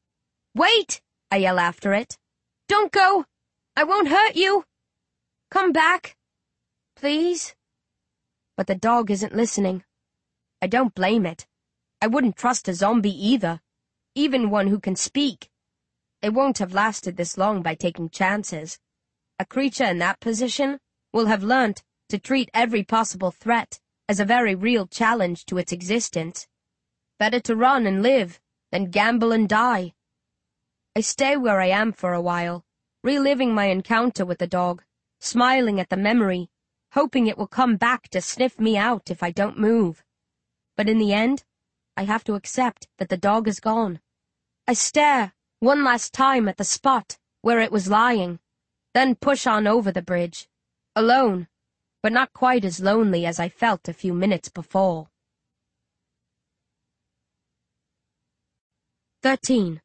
Wait! I yell after it. Don't go! I won't hurt you! Come back! Please? But the dog isn't listening. I don't blame it. I wouldn't trust a zombie either, even one who can speak. It won't have lasted this long by taking chances. A creature in that position will have learnt to treat every possible threat as a very real challenge to its existence. Better to run and live than gamble and die. I stay where I am for a while, reliving my encounter with the dog, smiling at the memory, hoping it will come back to sniff me out if I don't move. But in the end, I have to accept that the dog is gone. I stare one last time at the spot where it was lying, then push on over the bridge, alone, but not quite as lonely as I felt a few minutes before. Thirteen.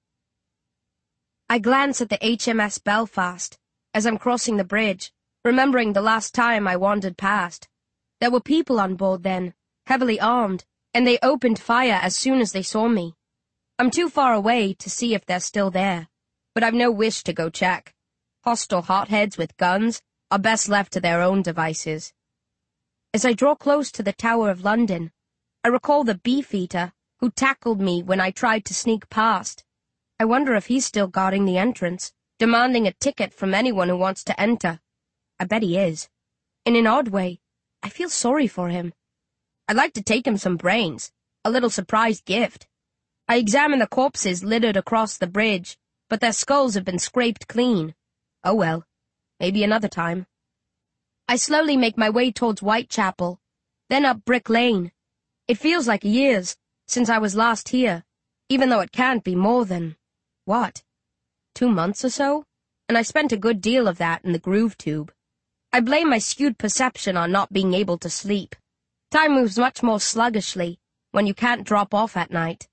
I glance at the H M S Belfast as I'm crossing the bridge, remembering the last time I wandered past. There were people on board then, heavily armed, and they opened fire as soon as they saw me. I'm too far away to see if they're still there, but I've no wish to go check. Hostile hotheads with guns are best left to their own devices. As I draw close to the Tower of London, I recall the beefeater who tackled me when I tried to sneak past. I wonder if he's still guarding the entrance, demanding a ticket from anyone who wants to enter. I bet he is. In an odd way, I feel sorry for him. I'd like to take him some brains, a little surprise gift. I examine the corpses littered across the bridge, but their skulls have been scraped clean. Oh well, maybe another time. I slowly make my way towards Whitechapel, then up Brick Lane. It feels like years since I was last here, even though it can't be more than, what, two months or so? And I spent a good deal of that in the groove tube. I blame my skewed perception on not being able to sleep. Time moves much more sluggishly when you can't drop off at night.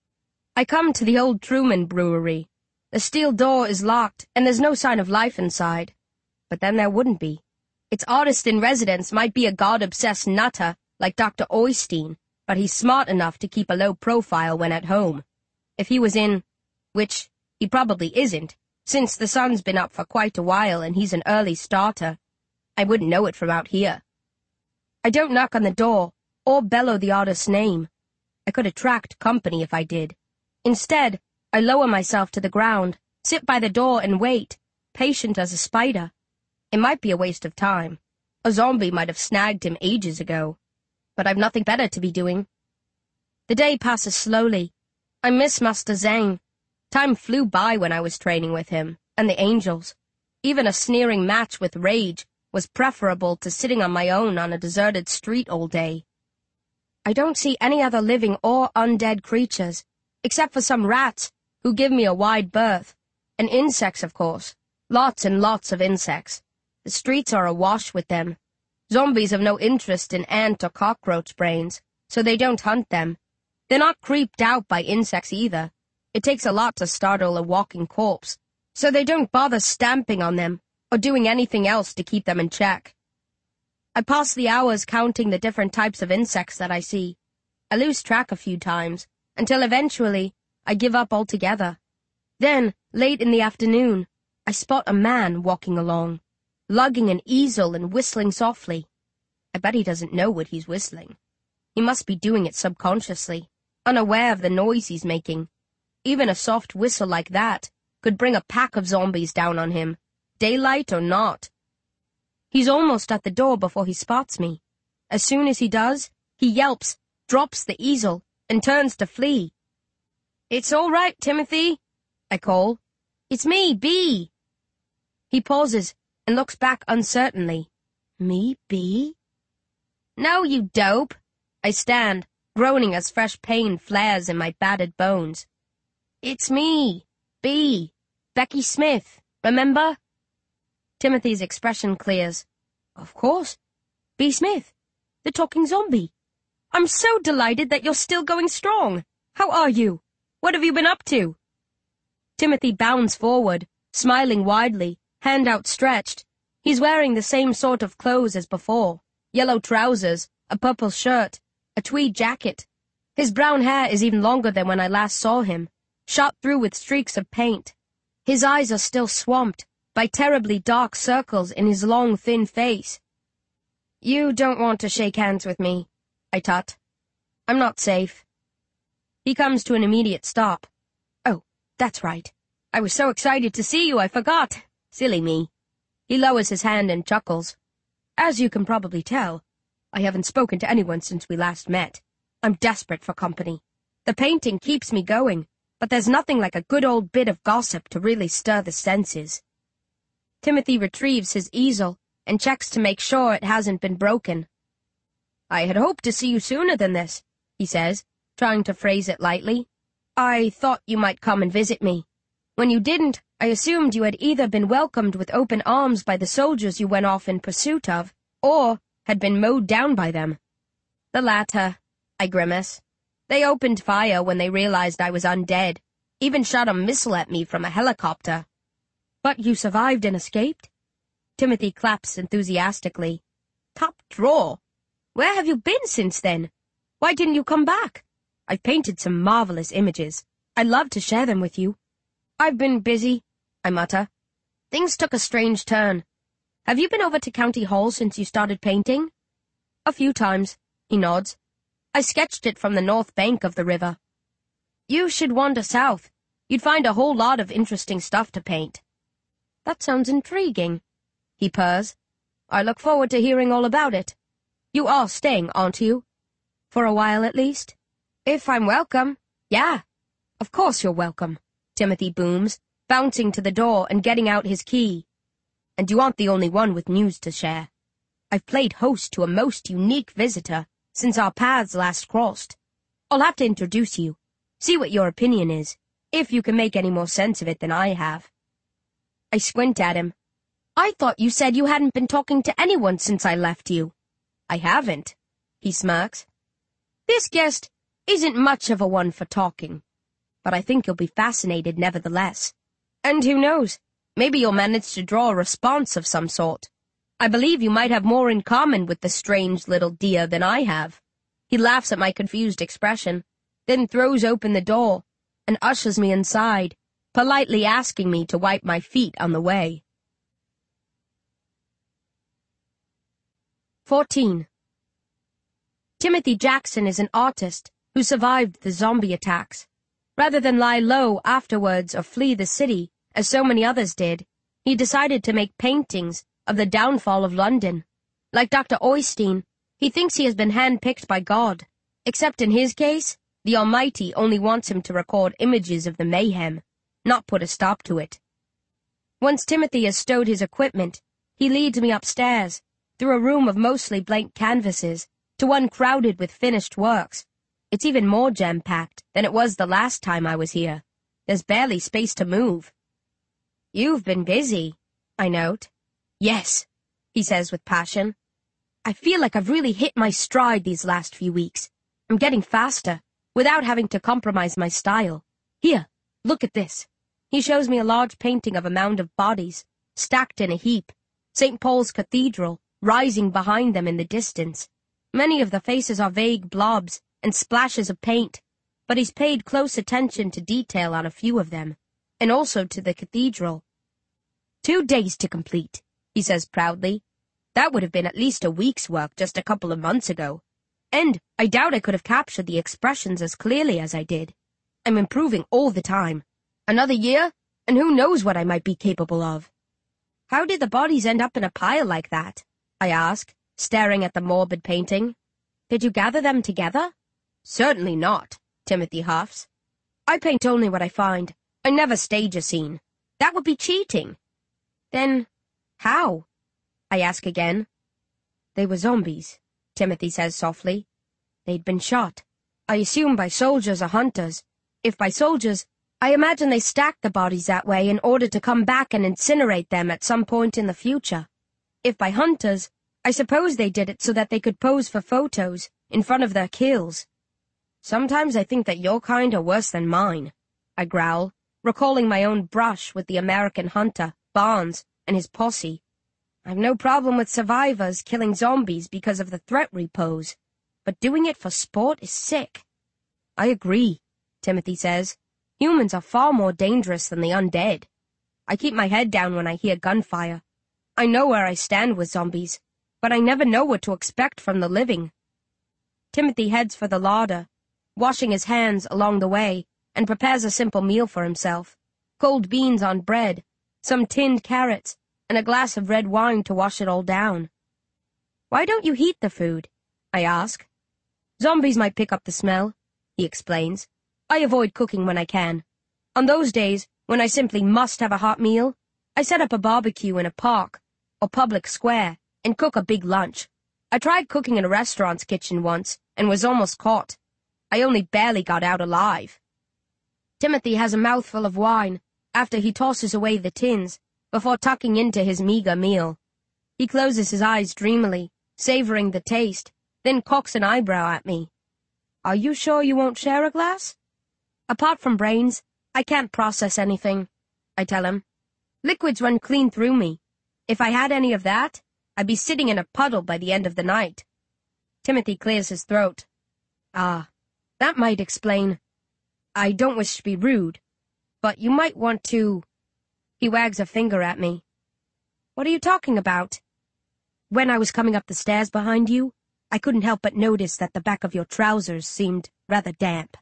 I come to the old Truman Brewery. The steel door is locked, and there's no sign of life inside. But then there wouldn't be. Its artist-in-residence might be a god-obsessed nutter like Doctor Oystein, but he's smart enough to keep a low profile when at home. If he was in, which he probably isn't, since the sun's been up for quite a while and he's an early starter, I wouldn't know it from out here. I don't knock on the door or bellow the artist's name. I could attract company if I did. Instead, I lower myself to the ground, sit by the door and wait, patient as a spider. It might be a waste of time. A zombie might have snagged him ages ago. But I've nothing better to be doing. The day passes slowly. I miss Master Zhang. Time flew by when I was training with him, and the angels. Even a sneering match with Rage was preferable to sitting on my own on a deserted street all day. I don't see any other living or undead creatures, except for some rats who give me a wide berth, and insects, of course. Lots and lots of insects. The streets are awash with them. Zombies have no interest in ant or cockroach brains, so they don't hunt them. They're not creeped out by insects either. It takes a lot to startle a walking corpse, so they don't bother stamping on them or doing anything else to keep them in check. I pass the hours counting the different types of insects that I see. I lose track a few times, until eventually I give up altogether. Then Late in the afternoon, I spot a man walking along, lugging an easel and whistling softly. I bet he doesn't know what he's whistling. He must be doing it subconsciously, unaware of the noise he's making. Even a soft whistle like that could bring a pack of zombies down on him, daylight or not. He's almost at the door before he spots me. As soon as he does, he yelps, drops the easel, and turns to flee. "It's all right, Timothy," I call. "It's me, B." He pauses and looks back uncertainly. "Me, B?" "No, you dope." I stand, groaning as fresh pain flares in my battered bones. "It's me, B, Becky Smith, remember?" Timothy's expression clears. "Of course. B. Smith, the talking zombie. I'm so delighted that you're still going strong. How are you? What have you been up to?" Timothy bounds forward, smiling widely, hand outstretched. He's wearing the same sort of clothes as before. Yellow trousers, a purple shirt, a tweed jacket. His brown hair is even longer than when I last saw him, shot through with streaks of paint. His eyes are still swamped by terribly dark circles in his long, thin face. "You don't want to shake hands with me," I tut. "I'm not safe." He comes to an immediate stop. "Oh, that's right. I was so excited to see you, I forgot. Silly me." He lowers his hand and chuckles. "As you can probably tell, I haven't spoken to anyone since we last met. I'm desperate for company. The painting keeps me going, but there's nothing like a good old bit of gossip to really stir the senses." Timothy retrieves his easel and checks to make sure it hasn't been broken. "I had hoped to see you sooner than this," he says, trying to phrase it lightly. "I thought you might come and visit me. When you didn't, I assumed you had either been welcomed with open arms by the soldiers you went off in pursuit of, or had been mowed down by them." "The latter," I grimace. "They opened fire when they realized I was undead, even shot a missile at me from a helicopter." "But you survived and escaped?" Timothy claps enthusiastically. "Top drawer! Where have you been since then? Why didn't you come back? I've painted some marvelous images. I'd love to share them with you." "I've been busy," I mutter. "Things took a strange turn. Have you been over to County Hall since you started painting?" "A few times," he nods. "I sketched it from the north bank of the river." "You should wander south. You'd find a whole lot of interesting stuff to paint." "That sounds intriguing," he purrs. "I look forward to hearing all about it. You are staying, aren't you? For a while at least?" "If I'm welcome, yeah." "Of course you're welcome," Timothy booms, bouncing to the door and getting out his key. "And you aren't the only one with news to share. I've played host to a most unique visitor since our paths last crossed. I'll have to introduce you, see what your opinion is, if you can make any more sense of it than I have." I squint at him. "I thought you said you hadn't been talking to anyone since I left you." "I haven't," he smirks. "This guest isn't much of a one for talking, but I think you'll be fascinated nevertheless. And who knows, maybe you'll manage to draw a response of some sort. I believe you might have more in common with the strange little dear than I have." He laughs at my confused expression, then throws open the door and ushers me inside, politely asking me to wipe my feet on the way. fourteen. Timothy Jackson is an artist who survived the zombie attacks. Rather than lie low afterwards or flee the city, as so many others did, he decided to make paintings of the downfall of London. Like Doctor Oystein, he thinks he has been handpicked by God, except in his case, the Almighty only wants him to record images of the mayhem, not put a stop to it. Once Timothy has stowed his equipment, he leads me upstairs, through a room of mostly blank canvases, to one crowded with finished works. It's even more jam-packed than it was the last time I was here. There's barely space to move. "You've been busy," I note. "Yes," he says with passion. "I feel like I've really hit my stride these last few weeks. I'm getting faster, without having to compromise my style. Here, look at this." He shows me a large painting of a mound of bodies, stacked in a heap, Saint Paul's Cathedral rising behind them in the distance. Many of the faces are vague blobs and splashes of paint, but he's paid close attention to detail on a few of them, and also to the cathedral. Two days to complete, he says proudly. That would have been at least a week's work just a couple of months ago. And I doubt I could have captured the expressions as clearly as I did. I'm improving all the time. Another year, and who knows what I might be capable of. How did the bodies end up in a pile like that? I ask, staring at the morbid painting. Did you gather them together? Certainly not, Timothy huffs. I paint only what I find. I never stage a scene. That would be cheating. Then, how? I ask again. They were zombies, Timothy says softly. They'd been shot. I assume by soldiers or hunters. If by soldiers, I imagine they stacked the bodies that way in order to come back and incinerate them at some point in the future. If by hunters, I suppose they did it so that they could pose for photos in front of their kills. Sometimes I think that your kind are worse than mine, I growl, recalling my own brush with the American hunter, Barnes, and his posse. I've no problem with survivors killing zombies because of the threat we pose, but doing it for sport is sick. I agree, Timothy says. Humans are far more dangerous than the undead. I keep my head down when I hear gunfire. I know where I stand with zombies, but I never know what to expect from the living. Timothy heads for the larder, washing his hands along the way, and prepares a simple meal for himself. Cold beans on bread, some tinned carrots, and a glass of red wine to wash it all down. Why don't you heat the food? I ask. Zombies might pick up the smell, he explains. I avoid cooking when I can. On those days, when I simply must have a hot meal, I set up a barbecue in a park or public square and cook a big lunch. I tried cooking in a restaurant's kitchen once and was almost caught. I only barely got out alive. Timothy has a mouthful of wine after he tosses away the tins before tucking into his meager meal. He closes his eyes dreamily, savoring the taste, then cocks an eyebrow at me. Are you sure you won't share a glass? Apart from brains, I can't process anything, I tell him. Liquids run clean through me. If I had any of that, I'd be sitting in a puddle by the end of the night. Timothy clears his throat. Ah, that might explain. I don't wish to be rude, but you might want to... He wags a finger at me. What are you talking about? When I was coming up the stairs behind you, I couldn't help but notice that the back of your trousers seemed rather damp.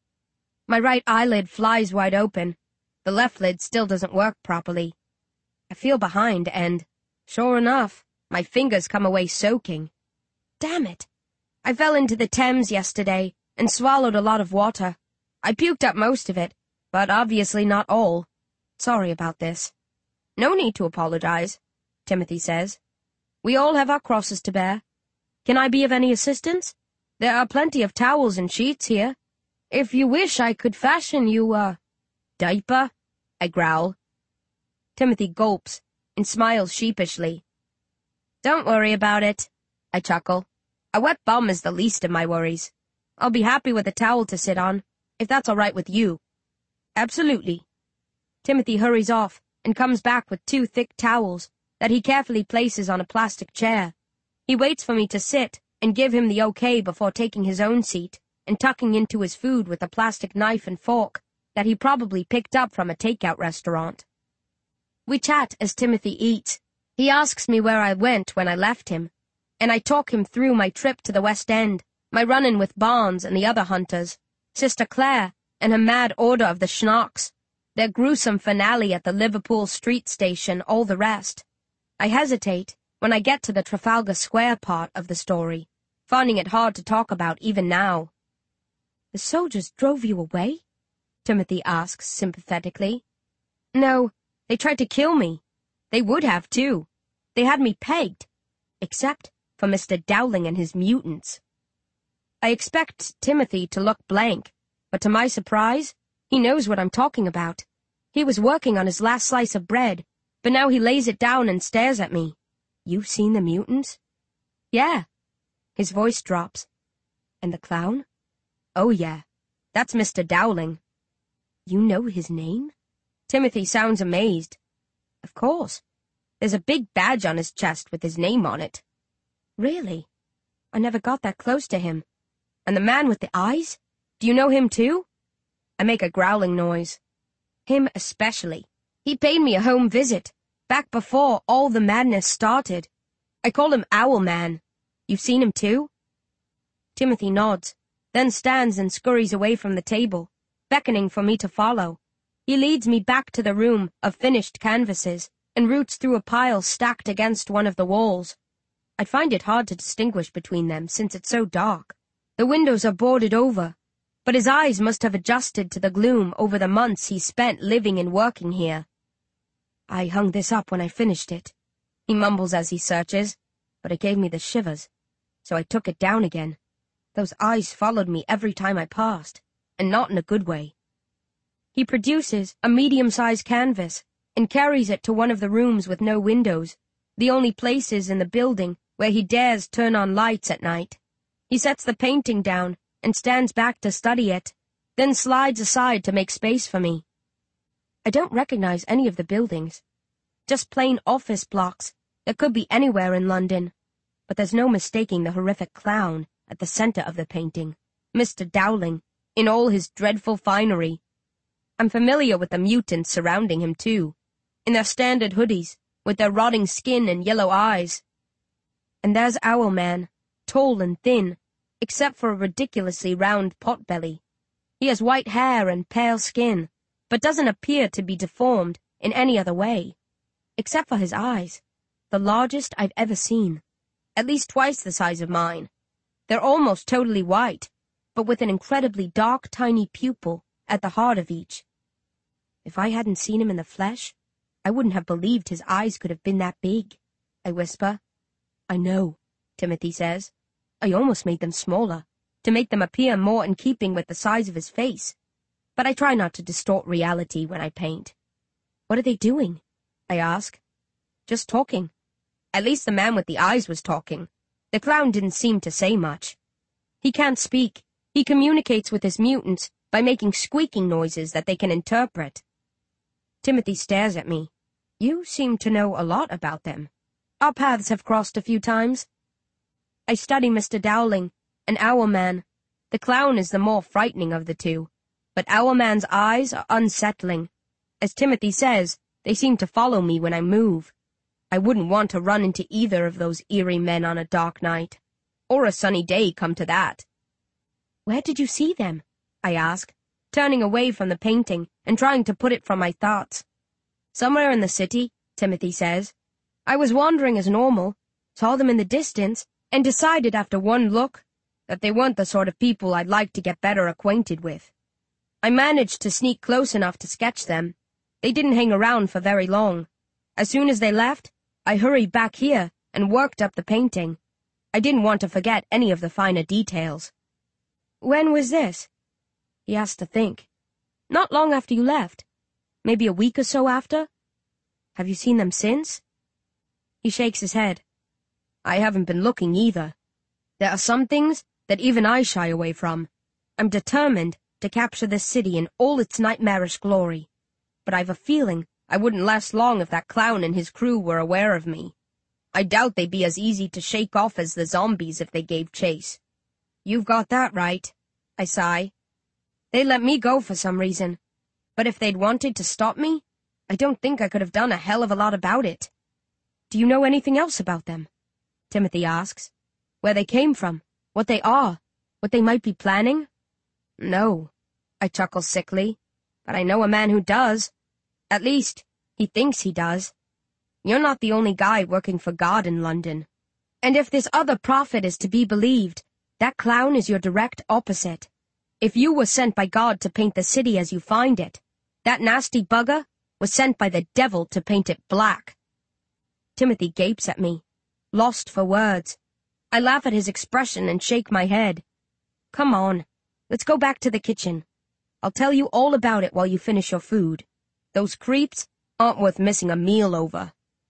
My right eyelid flies wide open. The left lid still doesn't work properly. I feel behind and, sure enough, my fingers come away soaking. Damn it! I fell into the Thames yesterday and swallowed a lot of water. I puked up most of it, but obviously not all. Sorry about this. No need to apologize, Timothy says. We all have our crosses to bear. Can I be of any assistance? There are plenty of towels and sheets here. If you wish, I could fashion you a diaper, I growl. Timothy gulps and smiles sheepishly. Don't worry about it, I chuckle. A wet bum is the least of my worries. I'll be happy with a towel to sit on, if that's all right with you. Absolutely. Timothy hurries off and comes back with two thick towels that he carefully places on a plastic chair. He waits for me to sit and give him the okay before taking his own seat and tucking into his food with a plastic knife and fork that he probably picked up from a takeout restaurant. We chat as Timothy eats. He asks me where I went when I left him, and I talk him through my trip to the West End, my run-in with Barnes and the other hunters, Sister Claire and her mad order of the Schnocks, their gruesome finale at the Liverpool street station, all the rest. I hesitate when I get to the Trafalgar Square part of the story, finding it hard to talk about even now. The soldiers drove you away? Timothy asks sympathetically. No, they tried to kill me. They would have, too. They had me pegged. Except for Mister Dowling and his mutants. I expect Timothy to look blank, but to my surprise, he knows what I'm talking about. He was working on his last slice of bread, but now he lays it down and stares at me. You've seen the mutants? Yeah. His voice drops. And the clown? Oh, yeah. That's Mister Dowling. You know his name? Timothy sounds amazed. Of course. There's a big badge on his chest with his name on it. Really? I never got that close to him. And the man with the eyes? Do you know him too? I make a growling noise. Him especially. He paid me a home visit, back before all the madness started. I call him Owlman. You've seen him too? Timothy nods, then stands and scurries away from the table, beckoning for me to follow. He leads me back to the room of finished canvases and roots through a pile stacked against one of the walls. I find it hard to distinguish between them since it's so dark. The windows are boarded over, but his eyes must have adjusted to the gloom over the months he spent living and working here. I hung this up when I finished it, he mumbles as he searches, but it gave me the shivers, so I took it down again. Those eyes followed me every time I passed, and not in a good way. He produces a medium-sized canvas and carries it to one of the rooms with no windows, the only places in the building where he dares turn on lights at night. He sets the painting down and stands back to study it, then slides aside to make space for me. I don't recognize any of the buildings, just plain office blocks that could be anywhere in London, but there's no mistaking the horrific clown at the center of the painting, Mister Dowling, in all his dreadful finery. I'm familiar with the mutants surrounding him, too, in their standard hoodies, with their rotting skin and yellow eyes. And there's Owlman, tall and thin, except for a ridiculously round potbelly. He has white hair and pale skin, but doesn't appear to be deformed in any other way, except for his eyes, the largest I've ever seen, at least twice the size of mine. They're almost totally white, but with an incredibly dark, tiny pupil at the heart of each. If I hadn't seen him in the flesh, I wouldn't have believed his eyes could have been that big, I whisper. I know, Timothy says. I almost made them smaller, to make them appear more in keeping with the size of his face. But I try not to distort reality when I paint. What are they doing? I ask. Just talking. At least the man with the eyes was talking. The clown didn't seem to say much. He can't speak. He communicates with his mutants by making squeaking noises that they can interpret. Timothy stares at me. You seem to know a lot about them. Our paths have crossed a few times. I study Mister Dowling, and Owlman. The clown is the more frightening of the two, but Owlman's eyes are unsettling. As Timothy says, they seem to follow me when I move. I wouldn't want to run into either of those eerie men on a dark night. Or a sunny day, come to that. Where did you see them? I ask, turning away from the painting and trying to put it from my thoughts. Somewhere in the city, Timothy says. I was wandering as normal, saw them in the distance, and decided after one look that they weren't the sort of people I'd like to get better acquainted with. I managed to sneak close enough to sketch them. They didn't hang around for very long. As soon as they left, I hurried back here and worked up the painting. I didn't want to forget any of the finer details. When was this? He has to think. Not long after you left. Maybe a week or so after? Have you seen them since? He shakes his head. I haven't been looking either. There are some things that even I shy away from. I'm determined to capture this city in all its nightmarish glory. But I've a feeling I wouldn't last long if that clown and his crew were aware of me. I doubt they'd be as easy to shake off as the zombies if they gave chase. You've got that right, I sigh. They let me go for some reason. But if they'd wanted to stop me, I don't think I could have done a hell of a lot about it. Do you know anything else about them? Timothy asks. Where they came from, what they are, what they might be planning? No, I chuckle sickly, but I know a man who does. At least, he thinks he does. You're not the only guy working for God in London. And if this other prophet is to be believed, that clown is your direct opposite. If you were sent by God to paint the city as you find it, that nasty bugger was sent by the devil to paint it black. Timothy gapes at me, lost for words. I laugh at his expression and shake my head. Come on, let's go back to the kitchen. I'll tell you all about it while you finish your food. Those creeps aren't worth missing a meal over.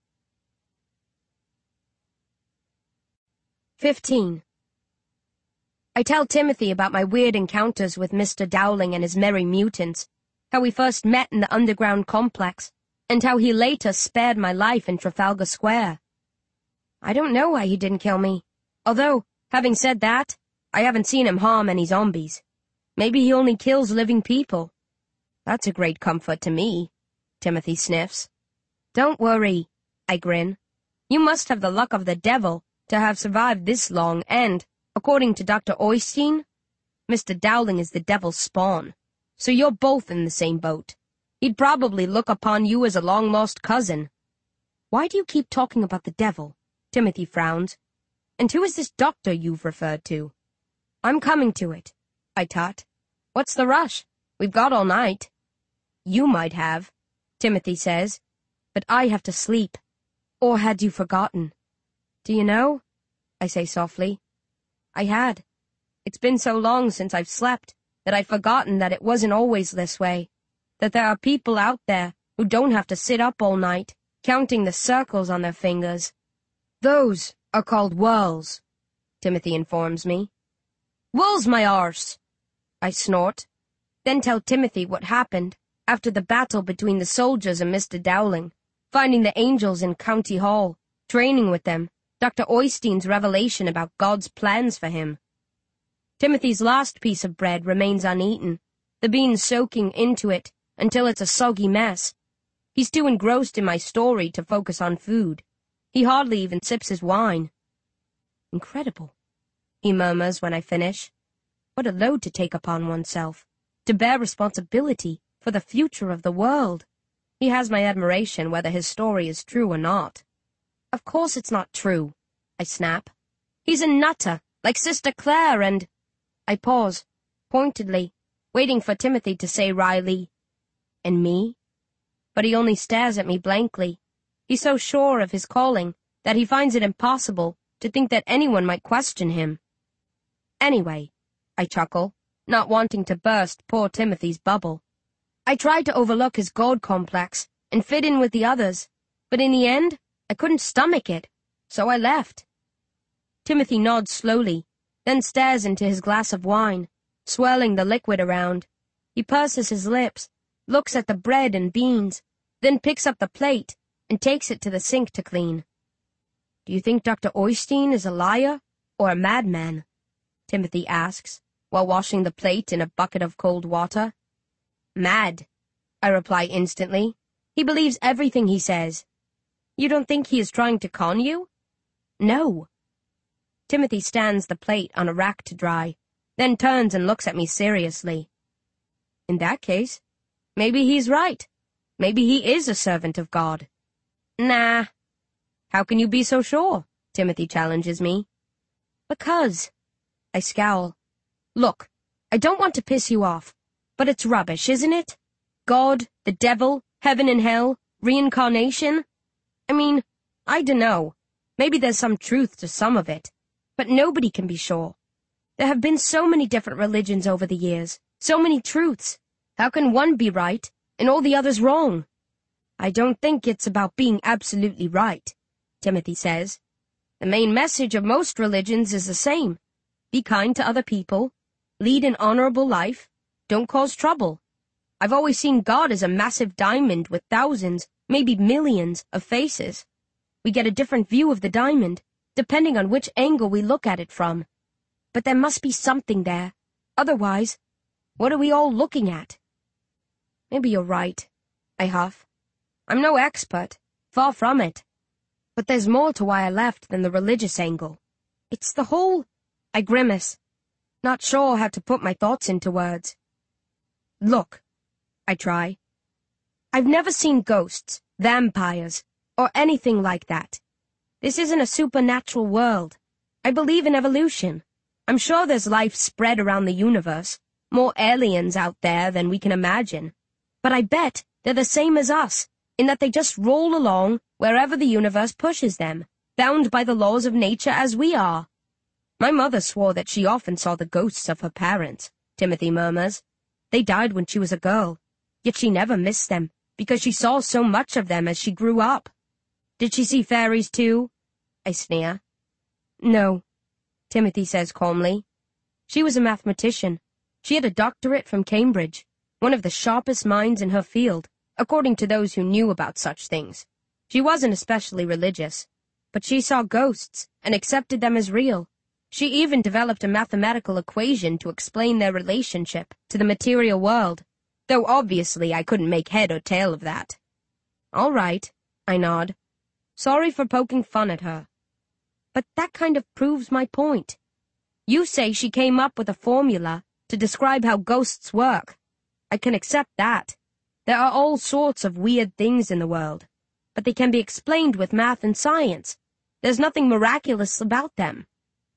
Fifteen. I tell Timothy about my weird encounters with Mister Dowling and his merry mutants, how we first met in the underground complex, and how he later spared my life in Trafalgar Square. I don't know why he didn't kill me, although, having said that, I haven't seen him harm any zombies. Maybe he only kills living people. That's a great comfort to me, Timothy sniffs. Don't worry, I grin. You must have the luck of the devil to have survived this long and, according to Doctor Oystein, Mister Dowling is the devil's spawn. So you're both in the same boat. He'd probably look upon you as a long-lost cousin. Why do you keep talking about the devil? Timothy frowns. And who is this doctor you've referred to? I'm coming to it, I tot. What's the rush? We've got all night. You might have, Timothy says, but I have to sleep. Or had you forgotten? Do you know? I say softly. I had. It's been so long since I've slept that I've forgotten that it wasn't always this way, that there are people out there who don't have to sit up all night, counting the circles on their fingers. Those are called whirls, Timothy informs me. Whirls, my arse! I snort, then tell Timothy what happened after the battle between the soldiers and Mister Dowling, finding the angels in County Hall, training with them, Doctor Oystein's revelation about God's plans for him. Timothy's last piece of bread remains uneaten, the beans soaking into it until it's a soggy mess. He's too engrossed in my story to focus on food. He hardly even sips his wine. Incredible, he murmurs when I finish. What a load to take upon oneself, to bear responsibility for the future of the world. He has my admiration whether his story is true or not. Of course it's not true, I snap. He's a nutter, like Sister Claire and... I pause, pointedly, waiting for Timothy to say wryly, and me? But he only stares at me blankly. He's so sure of his calling that he finds it impossible to think that anyone might question him. Anyway, I chuckle, not wanting to burst poor Timothy's bubble. I tried to overlook his God complex and fit in with the others, but in the end, I couldn't stomach it, so I left. Timothy nods slowly, then stares into his glass of wine, swirling the liquid around. He purses his lips, looks at the bread and beans, then picks up the plate and takes it to the sink to clean. Do you think Doctor Oystein is a liar or a madman? Timothy asks, while washing the plate in a bucket of cold water. Mad, I reply instantly. He believes everything he says. You don't think he is trying to con you? No. Timothy stands the plate on a rack to dry, then turns and looks at me seriously. In that case, maybe he's right. Maybe he is a servant of God. Nah. How can you be so sure? Timothy challenges me. Because. I scowl. Look, I don't want to piss you off, but it's rubbish, isn't it? God, the devil, heaven and hell, reincarnation. I mean, I dunno. Maybe there's some truth to some of it. But nobody can be sure. There have been so many different religions over the years, so many truths. How can one be right and all the others wrong? I don't think it's about being absolutely right, Timothy says. The main message of most religions is the same. Be kind to other people, lead an honorable life, don't cause trouble. I've always seen God as a massive diamond with thousands, maybe millions, of faces. We get a different view of the diamond, depending on which angle we look at it from. But there must be something there. Otherwise, what are we all looking at? Maybe you're right, I huff. I'm no expert, far from it. But there's more to why I left than the religious angle. It's the whole... I grimace, not sure how to put my thoughts into words. Look, I try. I've never seen ghosts, vampires, or anything like that. This isn't a supernatural world. I believe in evolution. I'm sure there's life spread around the universe, more aliens out there than we can imagine. But I bet they're the same as us, in that they just roll along wherever the universe pushes them, bound by the laws of nature as we are. My mother swore that she often saw the ghosts of her parents, Timothy murmurs. They died when she was a girl, yet she never missed them, because she saw so much of them as she grew up. Did she see fairies too? I sneer. No, Timothy says calmly. She was a mathematician. She had a doctorate from Cambridge, one of the sharpest minds in her field, according to those who knew about such things. She wasn't especially religious, but she saw ghosts and accepted them as real. She even developed a mathematical equation to explain their relationship to the material world. Though obviously I couldn't make head or tail of that. All right, I nod. Sorry for poking fun at her. But that kind of proves my point. You say she came up with a formula to describe how ghosts work. I can accept that. There are all sorts of weird things in the world, but they can be explained with math and science. There's nothing miraculous about them.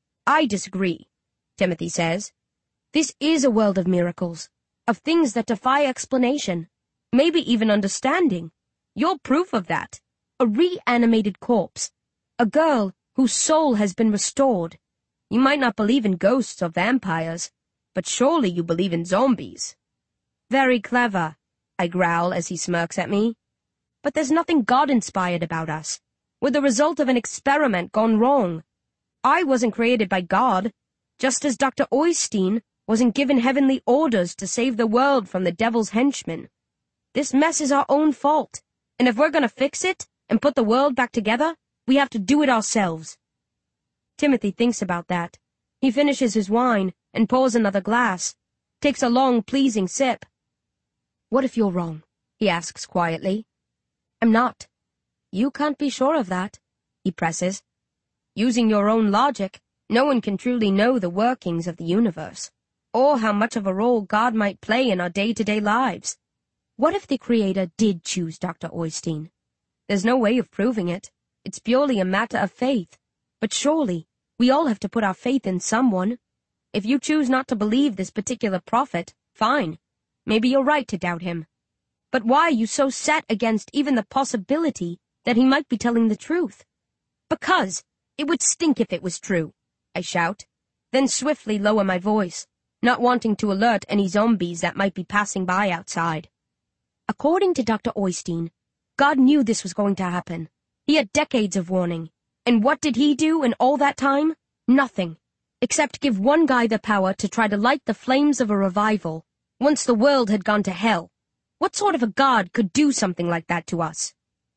I disagree, Timothy says. This is a world of miracles, of things that defy explanation, maybe even understanding. You're proof of that. A reanimated corpse. A girl whose soul has been restored. You might not believe in ghosts or vampires, but surely you believe in zombies. Very clever, I growl as he smirks at me. But there's nothing God-inspired about us. We're the result of an experiment gone wrong. I wasn't created by God, just as Doctor Oystein wasn't given heavenly orders to save the world from the devil's henchmen. This mess is our own fault, and if we're gonna fix it and put the world back together, we have to do it ourselves. Timothy thinks about that. He finishes his wine and pours another glass, takes a long, pleasing sip. What if you're wrong? He asks quietly. I'm not. You can't be sure of that, he presses. Using your own logic, no one can truly know the workings of the universe, or how much of a role God might play in our day-to-day lives. What if the Creator did choose Doctor Oystein? There's no way of proving it. It's purely a matter of faith. But surely, we all have to put our faith in someone. If you choose not to believe this particular prophet, fine. Maybe you're right to doubt him. But why are you so set against even the possibility that he might be telling the truth? Because it would stink if it was true, I shout, then swiftly lower my voice, not wanting to alert any zombies that might be passing by outside. According to Doctor Oystein, God knew this was going to happen. He had decades of warning. And what did he do in all that time? Nothing. Except give one guy the power to try to light the flames of a revival, once the world had gone to hell. What sort of a God could do something like that to us?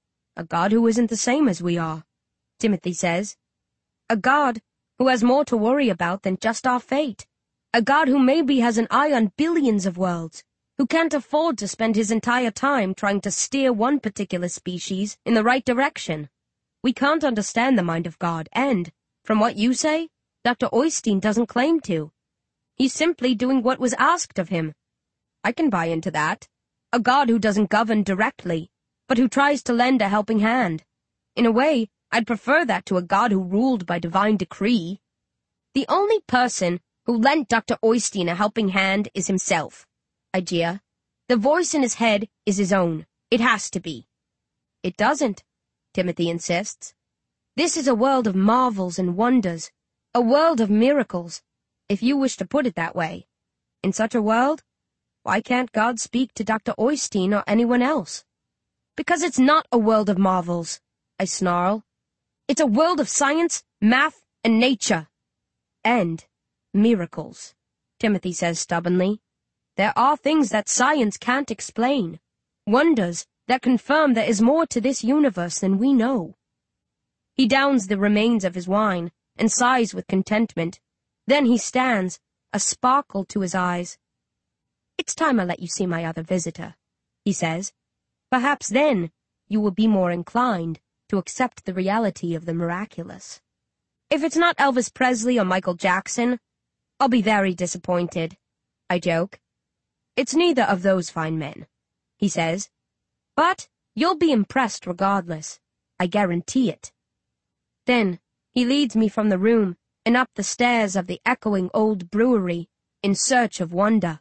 A God who isn't the same as we are, Timothy says. A God who has more to worry about than just our fate. A God who maybe has an eye on billions of worlds, who can't afford to spend his entire time trying to steer one particular species in the right direction. We can't understand the mind of God, and, from what you say, Doctor Oystein doesn't claim to. He's simply doing what was asked of him. I can buy into that. A God who doesn't govern directly, but who tries to lend a helping hand. In a way, I'd prefer that to a God who ruled by divine decree. The only person who lent Doctor Oystein a helping hand is himself, I jeer. The voice in his head is his own. It has to be. It doesn't, Timothy insists. This is a world of marvels and wonders, a world of miracles, if you wish to put it that way. In such a world, why can't God speak to Doctor Oystein or anyone else? Because it's not a world of marvels, I snarl. It's a world of science, math, and nature. And miracles, Timothy says stubbornly. There are things that science can't explain, wonders that confirm there is more to this universe than we know. He downs the remains of his wine and sighs with contentment. Then he stands, a sparkle to his eyes. It's time I let you see my other visitor, he says. Perhaps then you will be more inclined to accept the reality of the miraculous. If it's not Elvis Presley or Michael Jackson, I'll be very disappointed, I joke. It's neither of those fine men, he says. But you'll be impressed regardless. I guarantee it. Then he leads me from the room and up the stairs of the echoing old brewery in search of wonder.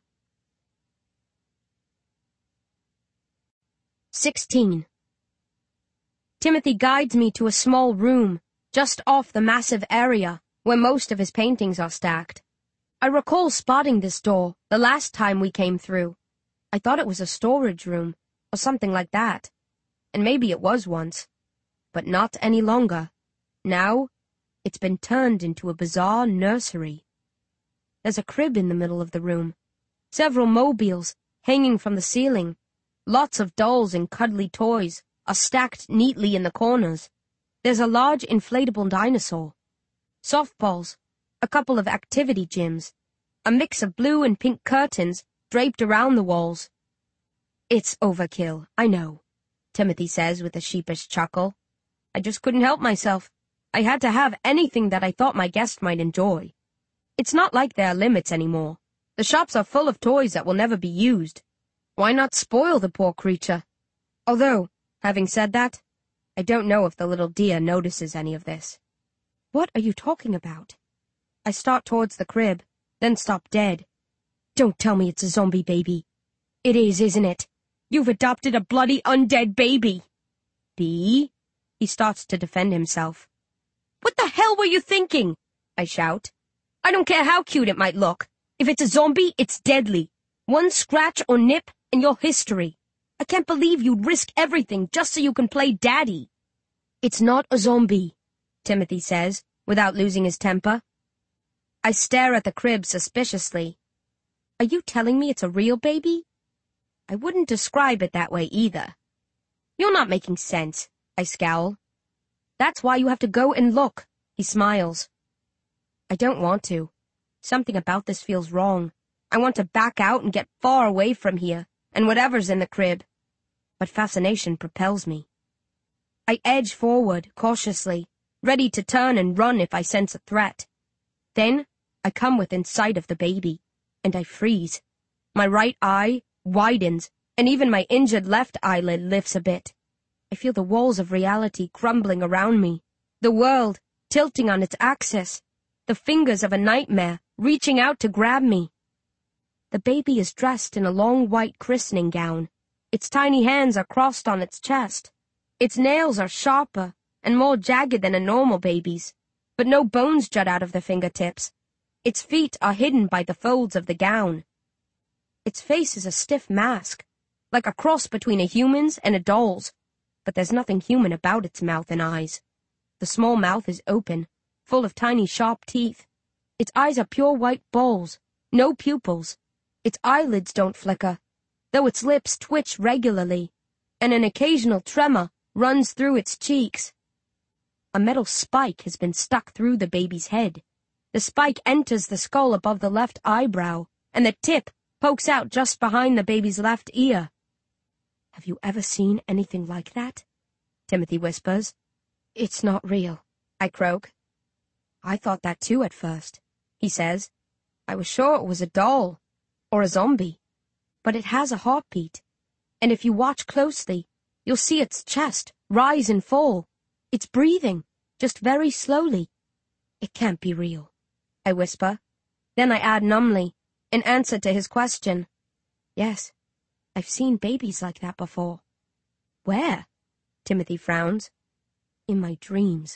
Sixteen. Timothy guides me to a small room, just off the massive area where most of his paintings are stacked. I recall spotting this door the last time we came through. I thought it was a storage room, or something like that. And maybe it was once. But not any longer. Now, it's been turned into a bizarre nursery. There's a crib in the middle of the room, several mobiles hanging from the ceiling. Lots of dolls and cuddly toys are stacked neatly in the corners. There's a large inflatable dinosaur, softballs, a couple of activity gyms, a mix of blue and pink curtains draped around the walls, It's overkill, I know, Timothy says with a sheepish chuckle. I just couldn't help myself. I had to have anything that I thought my guest might enjoy. It's not like there are limits anymore. The shops are full of toys that will never be used. Why not spoil the poor creature? Although, having said that, I don't know if the little dear notices any of this. What are you talking about? I start towards the crib, then stop dead. Don't tell me it's a zombie baby. It is, isn't it? You've adopted a bloody undead baby. Bee? He starts to defend himself. What the hell were you thinking? I shout. I don't care how cute it might look. If it's a zombie, it's deadly. One scratch or nip, and you're history. I can't believe you'd risk everything just so you can play daddy. It's not a zombie, Timothy says, without losing his temper. I stare at the crib suspiciously. Are you telling me it's a real baby? I wouldn't describe it that way either. You're not making sense, I scowl. That's why you have to go and look, he smiles. I don't want to. Something about this feels wrong. I want to back out and get far away from here, and whatever's in the crib. But fascination propels me. I edge forward, cautiously, ready to turn and run if I sense a threat. Then, I come within sight of the baby, and I freeze. My right eye widens, and even my injured left eyelid lifts a bit. I feel the walls of reality crumbling around me, the world tilting on its axis, the fingers of a nightmare reaching out to grab me. The baby is dressed in a long white christening gown. Its tiny hands are crossed on its chest. Its nails are sharper and more jagged than a normal baby's, but no bones jut out of the fingertips. Its feet are hidden by the folds of the gown. Its face is a stiff mask, like a cross between a human's and a doll's, but there's nothing human about its mouth and eyes. The small mouth is open, full of tiny sharp teeth. Its eyes are pure white balls, no pupils. Its eyelids don't flicker, though its lips twitch regularly, and an occasional tremor runs through its cheeks. A metal spike has been stuck through the baby's head. The spike enters the skull above the left eyebrow, and the tip pokes out just behind the baby's left ear. Have you ever seen anything like that? Timothy whispers. It's not real, I croak. I thought that too at first, he says. I was sure it was a doll, or a zombie. But it has a heartbeat, and if you watch closely, you'll see its chest rise and fall. It's breathing, just very slowly. It can't be real, I whisper. Then I add numbly, in answer to his question. Yes, I've seen babies like that before. Where? Timothy frowns. In my dreams.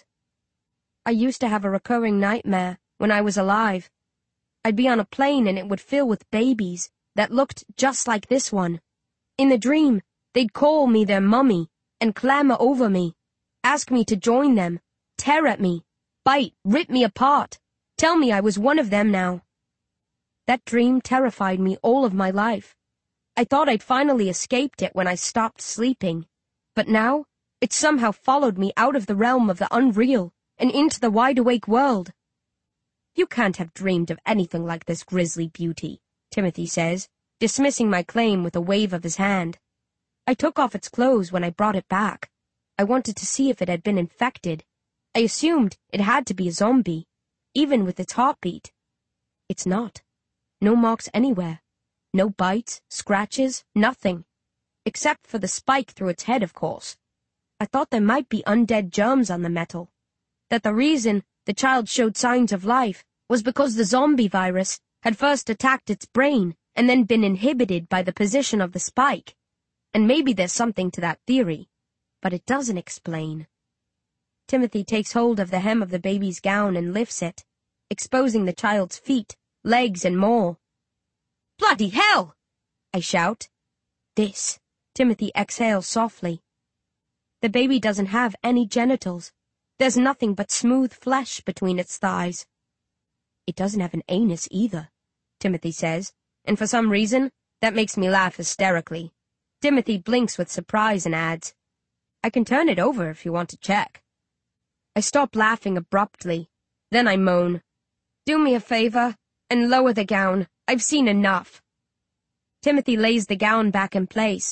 I used to have a recurring nightmare when I was alive. I'd be on a plane and it would fill with babies that looked just like this one. In the dream, they'd call me their mummy and clamor over me, ask me to join them, tear at me, bite, rip me apart, tell me I was one of them now. That dream terrified me all of my life. I thought I'd finally escaped it when I stopped sleeping, but now it somehow followed me out of the realm of the unreal and into the wide-awake world. You can't have dreamed of anything like this grisly beauty, Timothy says, dismissing my claim with a wave of his hand. I took off its clothes when I brought it back. I wanted to see if it had been infected. I assumed it had to be a zombie, even with its heartbeat. It's not. No marks anywhere. No bites, scratches, nothing. Except for the spike through its head, of course. I thought there might be undead germs on the metal. That the reason the child showed signs of life was because the zombie virus had first attacked its brain and then been inhibited by the position of the spike. And maybe there's something to that theory, but it doesn't explain. Timothy takes hold of the hem of the baby's gown and lifts it, exposing the child's feet, legs, and more. Bloody hell! I shout. This. Timothy exhales softly. The baby doesn't have any genitals. There's nothing but smooth flesh between its thighs. It doesn't have an anus either, Timothy says, and for some reason, that makes me laugh hysterically. Timothy blinks with surprise and adds, I can turn it over if you want to check. I stop laughing abruptly. Then I moan, Do me a favor and lower the gown. I've seen enough. Timothy lays the gown back in place,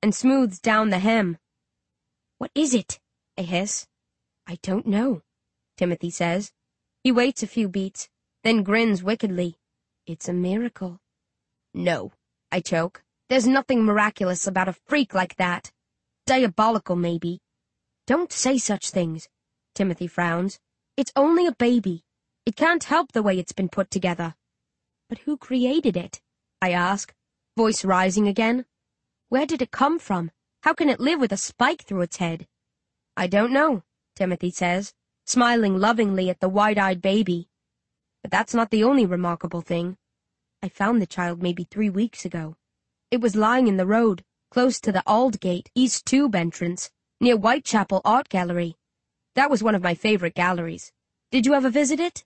and smooths down the hem. "What is it?" I hiss. "I don't know," Timothy says. He waits a few beats, then grins wickedly. "It's a miracle." "No," I choke. "There's nothing miraculous about a freak like that. Diabolical, maybe." "Don't say such things," Timothy frowns. "It's only a baby. It can't help the way it's been put together." "But who created it?" I ask, voice rising again. "Where did it come from? How can it live with a spike through its head?" "I don't know," Timothy says, smiling lovingly at the wide-eyed baby. "But that's not the only remarkable thing. I found the child maybe three weeks ago. It was lying in the road, close to the Aldgate East Tube entrance, near Whitechapel Art Gallery. That was one of my favorite galleries. Did you ever visit it?"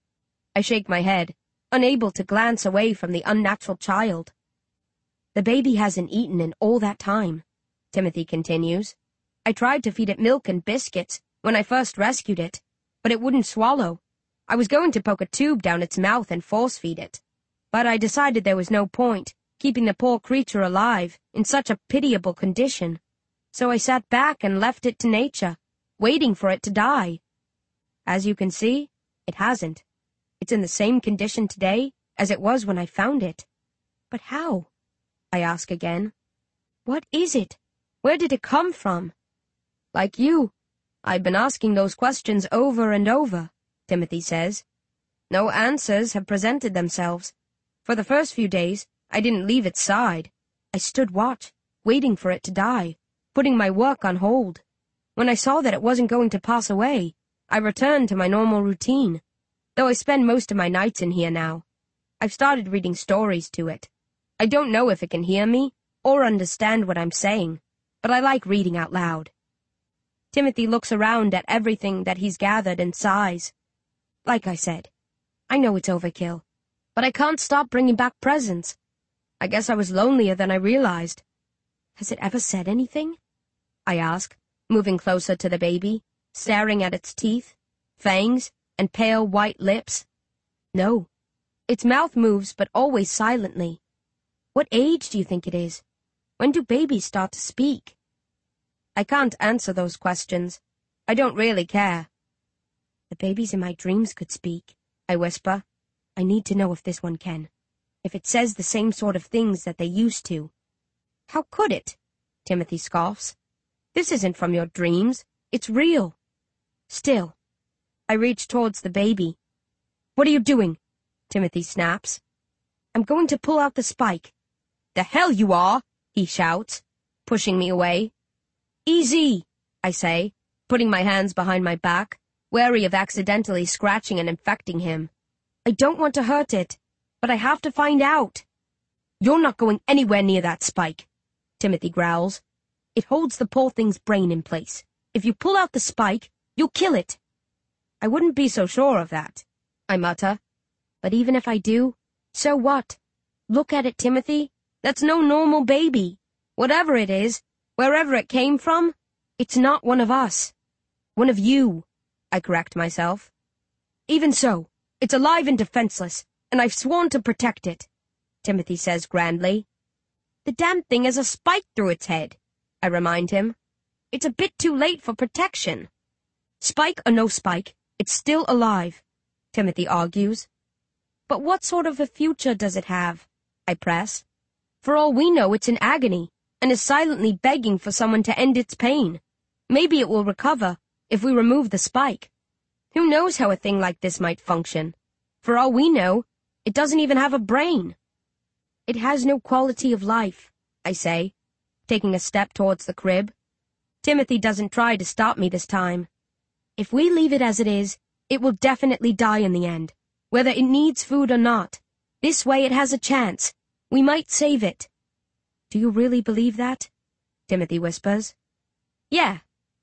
I shake my head, unable to glance away from the unnatural child. "The baby hasn't eaten in all that time," Timothy continues. "I tried to feed it milk and biscuits when I first rescued it, but it wouldn't swallow. I was going to poke a tube down its mouth and force-feed it, but I decided there was no point keeping the poor creature alive in such a pitiable condition. So I sat back and left it to nature, waiting for it to die. As you can see, it hasn't. It's in the same condition today as it was when I found it." "But how?" I ask again. "What is it? Where did it come from?" "Like you, I've been asking those questions over and over," Timothy says. "No answers have presented themselves. For the first few days, I didn't leave its side. I stood watch, waiting for it to die, putting my work on hold. When I saw that it wasn't going to pass away, I returned to my normal routine, though I spend most of my nights in here now. I've started reading stories to it. I don't know if it can hear me or understand what I'm saying, but I like reading out loud." Timothy looks around at everything that he's gathered and sighs. "Like I said, I know it's overkill, but I can't stop bringing back presents. I guess I was lonelier than I realized." "Has it ever said anything?" I ask, moving closer to the baby, staring at its teeth, fangs, and pale white lips. "No. Its mouth moves, but always silently." "What age do you think it is? When do babies start to speak?" I can't answer those questions. I don't really care. "The babies in my dreams could speak," I whisper. "I need to know if this one can. If it says the same sort of things that they used to." "How could it?" Timothy scoffs. "This isn't from your dreams. It's real." Still, I reach towards the baby. "What are you doing?" Timothy snaps. "I'm going to pull out the spike." "The hell you are!" he shouts, pushing me away. "Easy," I say, putting my hands behind my back, wary of accidentally scratching and infecting him. "I don't want to hurt it, but I have to find out." "You're not going anywhere near that spike," Timothy growls. "It holds the poor thing's brain in place. If you pull out the spike, you'll kill it." "I wouldn't be so sure of that," I mutter. "But even if I do, so what? Look at it, Timothy. That's no normal baby. Whatever it is, wherever it came from, it's not one of us. One of you," I correct myself. "Even so, it's alive and defenseless, and I've sworn to protect it," Timothy says grandly. "The damn thing has a spike through its head," I remind him. "It's a bit too late for protection." "Spike or no spike, it's still alive," Timothy argues. "But what sort of a future does it have?" I press. "For all we know, it's in agony, and is silently begging for someone to end its pain. Maybe it will recover, if we remove the spike. Who knows how a thing like this might function? For all we know, it doesn't even have a brain." "It has no quality of life," I say, taking a step towards the crib. Timothy doesn't try to stop me this time. "If we leave it as it is, it will definitely die in the end, whether it needs food or not. This way it has a chance. We might save it." "Do you really believe that?" Timothy whispers. "Yeah,"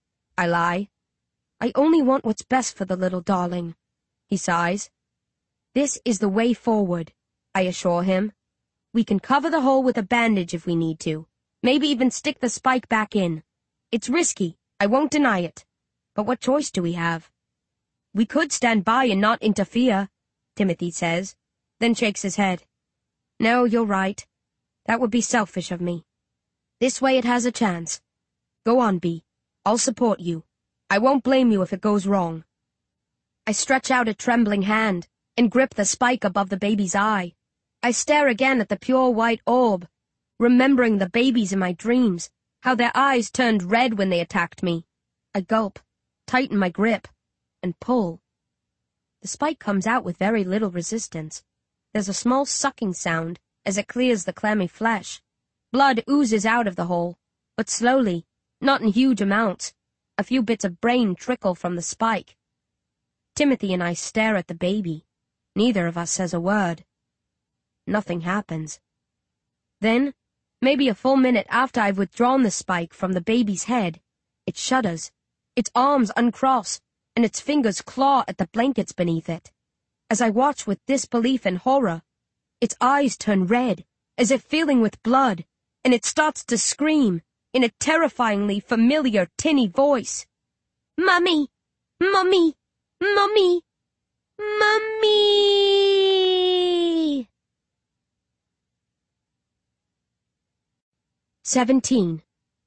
I lie. "I only want what's best for the little darling," he sighs. "This is the way forward," I assure him. "We can cover the hole with a bandage if we need to, maybe even stick the spike back in. It's risky, I won't deny it. But what choice do we have?" "We could stand by and not interfere," Timothy says, then shakes his head. "No, you're right. That would be selfish of me." This way it has a chance. Go on, Bee. I'll support you. I won't blame you if it goes wrong. I stretch out a trembling hand and grip the spike above the baby's eye. I stare again at the pure white orb, remembering the babies in my dreams, how their eyes turned red when they attacked me. I gulp, tighten my grip, and pull. The spike comes out with very little resistance. There's a small sucking sound as it clears the clammy flesh. Blood oozes out of the hole, but slowly, not in huge amounts. A few bits of brain trickle from the spike. Timothy and I stare at the baby. Neither of us says a word. Nothing happens. Then, maybe a full minute after I've withdrawn the spike from the baby's head, it shudders. Its arms uncross, and its fingers claw at the blankets beneath it. As I watch with disbelief and horror, its eyes turn red, as if filling with blood, and it starts to scream in a terrifyingly familiar tinny voice. Mummy! Mummy! Mummy! Mummy! Seventeen.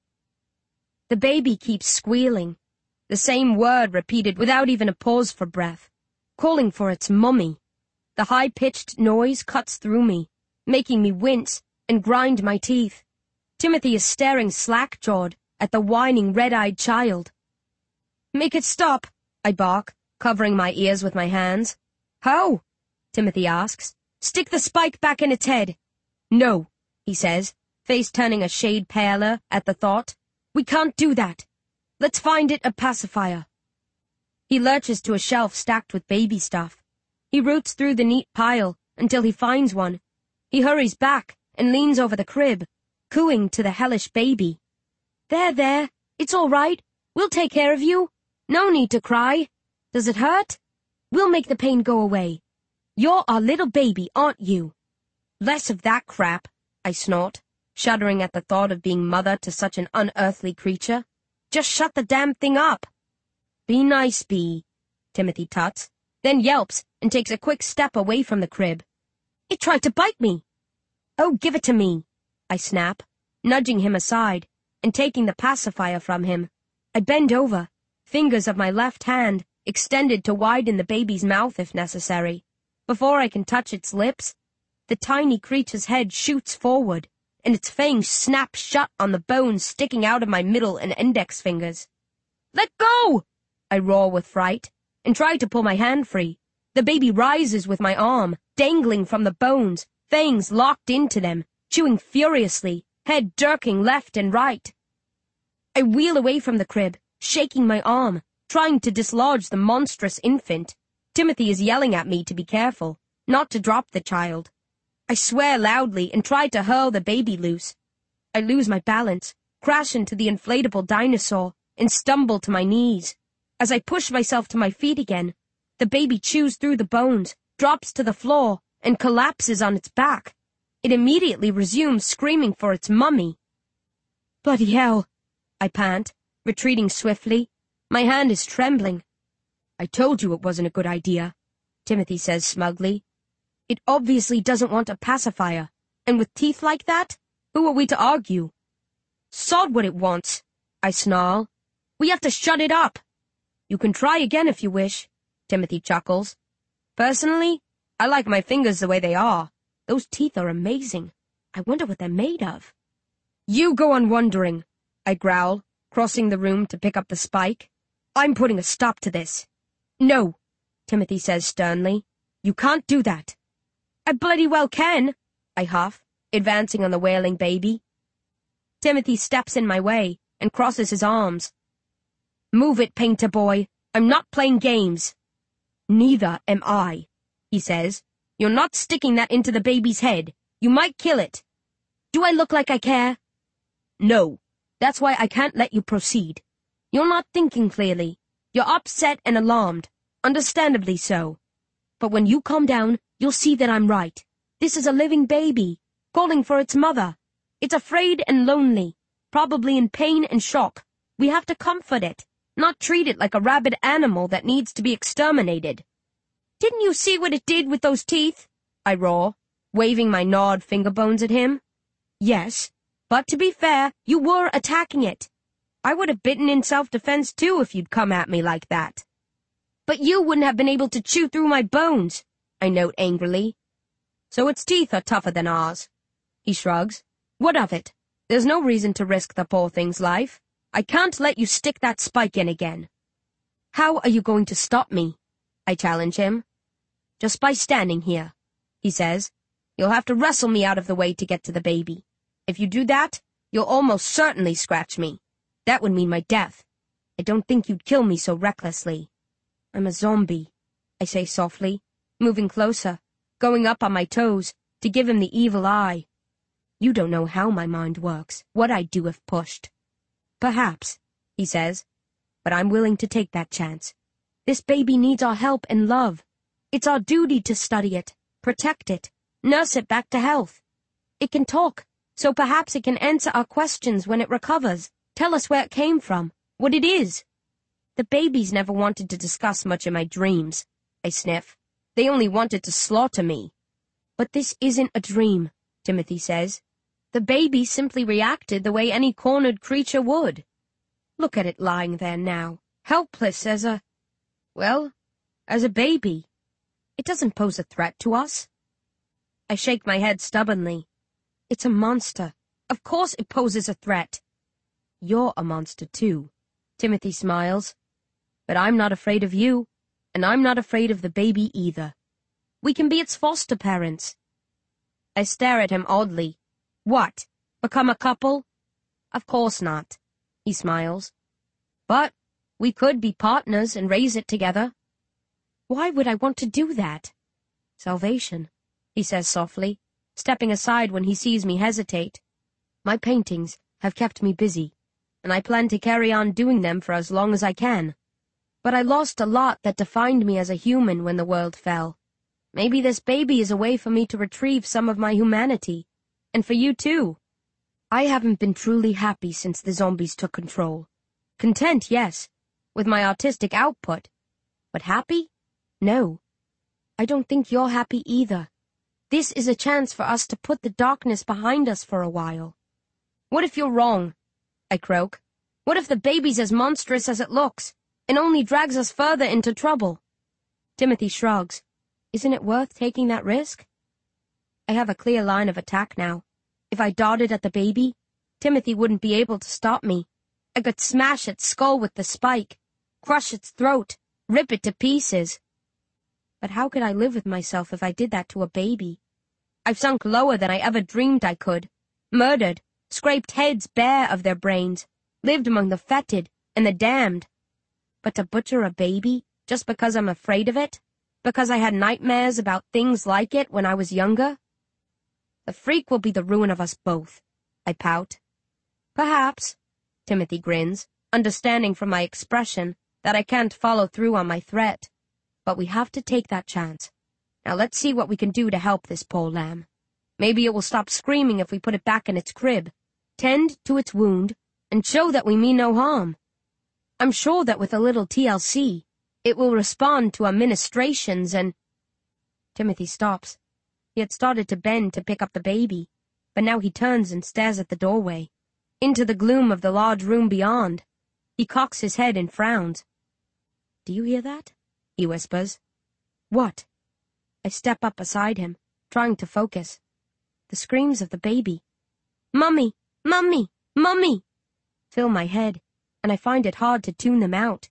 The baby keeps squealing, the same word repeated without even a pause for breath, calling for its mummy. The high-pitched noise cuts through me, making me wince and grind my teeth. Timothy is staring slack-jawed at the whining red-eyed child. Make it stop, I bark, covering my ears with my hands. How? Timothy asks. Stick the spike back in its head. No, he says, face turning a shade paler at the thought. We can't do that. Let's find it a pacifier. He lurches to a shelf stacked with baby stuff. He roots through the neat pile until he finds one. He hurries back and leans over the crib, cooing to the hellish baby. There, there, it's all right. We'll take care of you. No need to cry. Does it hurt? We'll make the pain go away. You're our little baby, aren't you? Less of that crap, I snort, shuddering at the thought of being mother to such an unearthly creature. Just shut the damn thing up. Be nice, Bee, Timothy tuts, then yelps and takes a quick step away from the crib. It tried to bite me. Oh, give it to me, I snap, nudging him aside and taking the pacifier from him. I bend over, fingers of my left hand extended to widen the baby's mouth if necessary. Before I can touch its lips, the tiny creature's head shoots forward, and its fangs snap shut on the bones sticking out of my middle and index fingers. Let go! I roar with fright, and try to pull my hand free. The baby rises with my arm, dangling from the bones, fangs locked into them, chewing furiously, head jerking left and right. I wheel away from the crib, shaking my arm, trying to dislodge the monstrous infant. Timothy is yelling at me to be careful, not to drop the child. I swear loudly and try to hurl the baby loose. I lose my balance, crash into the inflatable dinosaur, and stumble to my knees. As I push myself to my feet again, the baby chews through the bones, drops to the floor, and collapses on its back. It immediately resumes screaming for its mummy. Bloody hell, I pant, retreating swiftly. My hand is trembling. I told you it wasn't a good idea, Timothy says smugly. It obviously doesn't want a pacifier, and with teeth like that, who are we to argue? Sod what it wants, I snarl. We have to shut it up. You can try again if you wish, Timothy chuckles. Personally, I like my fingers the way they are. Those teeth are amazing. I wonder what they're made of. You go on wondering, I growl, crossing the room to pick up the spike. I'm putting a stop to this. No, Timothy says sternly. You can't do that. I bloody well can, I huff, advancing on the wailing baby. Timothy steps in my way and crosses his arms. Move it, painter boy. I'm not playing games. Neither am I, he says. You're not sticking that into the baby's head. You might kill it. Do I look like I care? No. That's why I can't let you proceed. You're not thinking clearly. You're upset and alarmed. Understandably so. But when you calm down, you'll see that I'm right. This is a living baby, calling for its mother. It's afraid and lonely, probably in pain and shock. We have to comfort it, not treat it like a rabid animal that needs to be exterminated. Didn't you see what it did with those teeth? I roar, waving my gnawed finger bones at him. Yes, But to be fair, you were attacking it. I would have bitten in self-defense too if you'd come at me like that. But you wouldn't have been able to chew through my bones, I note angrily. So its teeth are tougher than ours. He shrugs. What of it? There's no reason to risk the poor thing's life. I can't let you stick that spike in again. How are you going to stop me? I challenge him. Just by standing here, he says. You'll have to wrestle me out of the way to get to the baby. If you do that, you'll almost certainly scratch me. That would mean my death. I don't think you'd kill me so recklessly. I'm a zombie, I say softly, moving closer, going up on my toes to give him the evil eye. You don't know how my mind works, what I'd do if pushed. Perhaps, he says, but I'm willing to take that chance. This baby needs our help and love. It's our duty to study it, protect it, nurse it back to health. It can talk, so perhaps it can answer our questions when it recovers, tell us where it came from, what it is. The babies never wanted to discuss much in my dreams, I sniff. They only wanted to slaughter me. But this isn't a dream, Timothy says. The baby simply reacted the way any cornered creature would. Look at it lying there now, helpless as a, well, as a baby. It doesn't pose a threat to us. I shake my head stubbornly. It's a monster. Of course it poses a threat. You're a monster too, Timothy smiles. But I'm not afraid of you, and I'm not afraid of the baby either. We can be its foster parents. I stare at him oddly. What? Become a couple? Of course not, he smiles. But we could be partners and raise it together. Why would I want to do that? Salvation, he says softly, stepping aside when he sees me hesitate. My paintings have kept me busy, and I plan to carry on doing them for as long as I can. But I lost a lot that defined me as a human when the world fell. Maybe this baby is a way for me to retrieve some of my humanity. And for you too. I haven't been truly happy since the zombies took control. Content, yes, with my artistic output. But happy? No. I don't think you're happy either. This is a chance for us to put the darkness behind us for a while. What if you're wrong? I croak. What if the baby's as monstrous as it looks, and only drags us further into trouble? Timothy shrugs. Isn't it worth taking that risk? I have a clear line of attack now. If I darted at the baby, Timothy wouldn't be able to stop me. I could smash its skull with the spike, crush its throat, rip it to pieces. But how could I live with myself if I did that to a baby? I've sunk lower than I ever dreamed I could. Murdered, scraped heads bare of their brains, lived among the fetid and the damned. But to butcher a baby, just because I'm afraid of it? Because I had nightmares about things like it when I was younger? The freak will be the ruin of us both, I pout. Perhaps, Timothy grins, understanding from my expression that I can't follow through on my threat. But we have to take that chance. Now let's see what we can do to help this poor lamb. Maybe it will stop screaming if we put it back in its crib, tend to its wound, and show that we mean no harm. I'm sure that with a little T L C, it will respond to our ministrations and... Timothy stops. He had started to bend to pick up the baby, but now he turns and stares at the doorway, into the gloom of the large room beyond. He cocks his head and frowns. Do you hear that? He whispers. What? I step up beside him, trying to focus. The screams of the baby. Mummy! Mummy! Mummy! Fill my head, and I find it hard to tune them out.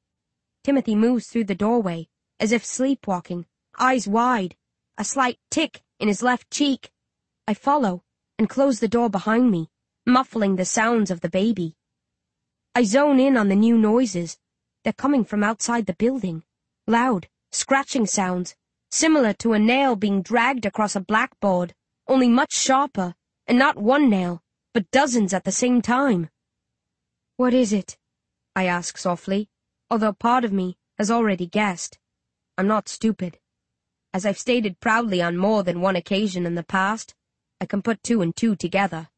Timothy moves through the doorway, as if sleepwalking, eyes wide, a slight tick in his left cheek. I follow, and close the door behind me, muffling the sounds of the baby. I zone in on the new noises. They're coming from outside the building. Loud, scratching sounds, similar to a nail being dragged across a blackboard, only much sharper, and not one nail, but dozens at the same time. What is it? I ask softly, although part of me has already guessed. I'm not stupid. As I've stated proudly on more than one occasion in the past, I can put two and two together.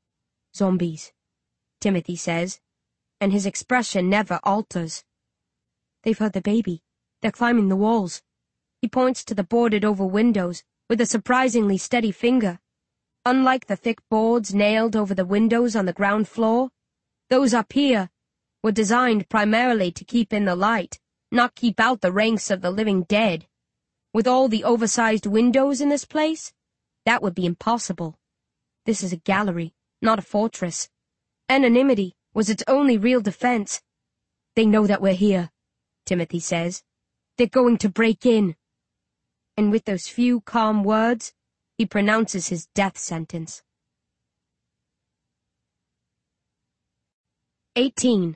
Zombies, Timothy says, and his expression never alters. They've heard the baby. They're climbing the walls. He points to the boarded-over windows with a surprisingly steady finger. Unlike the thick boards nailed over the windows on the ground floor, those up here were designed primarily to keep in the light, not keep out the ranks of the living dead. With all the oversized windows in this place, that would be impossible. This is a gallery, not a fortress. Anonymity was its only real defense. They know that we're here, Timothy says. They're going to break in. And with those few calm words, he pronounces his death sentence. eighteen.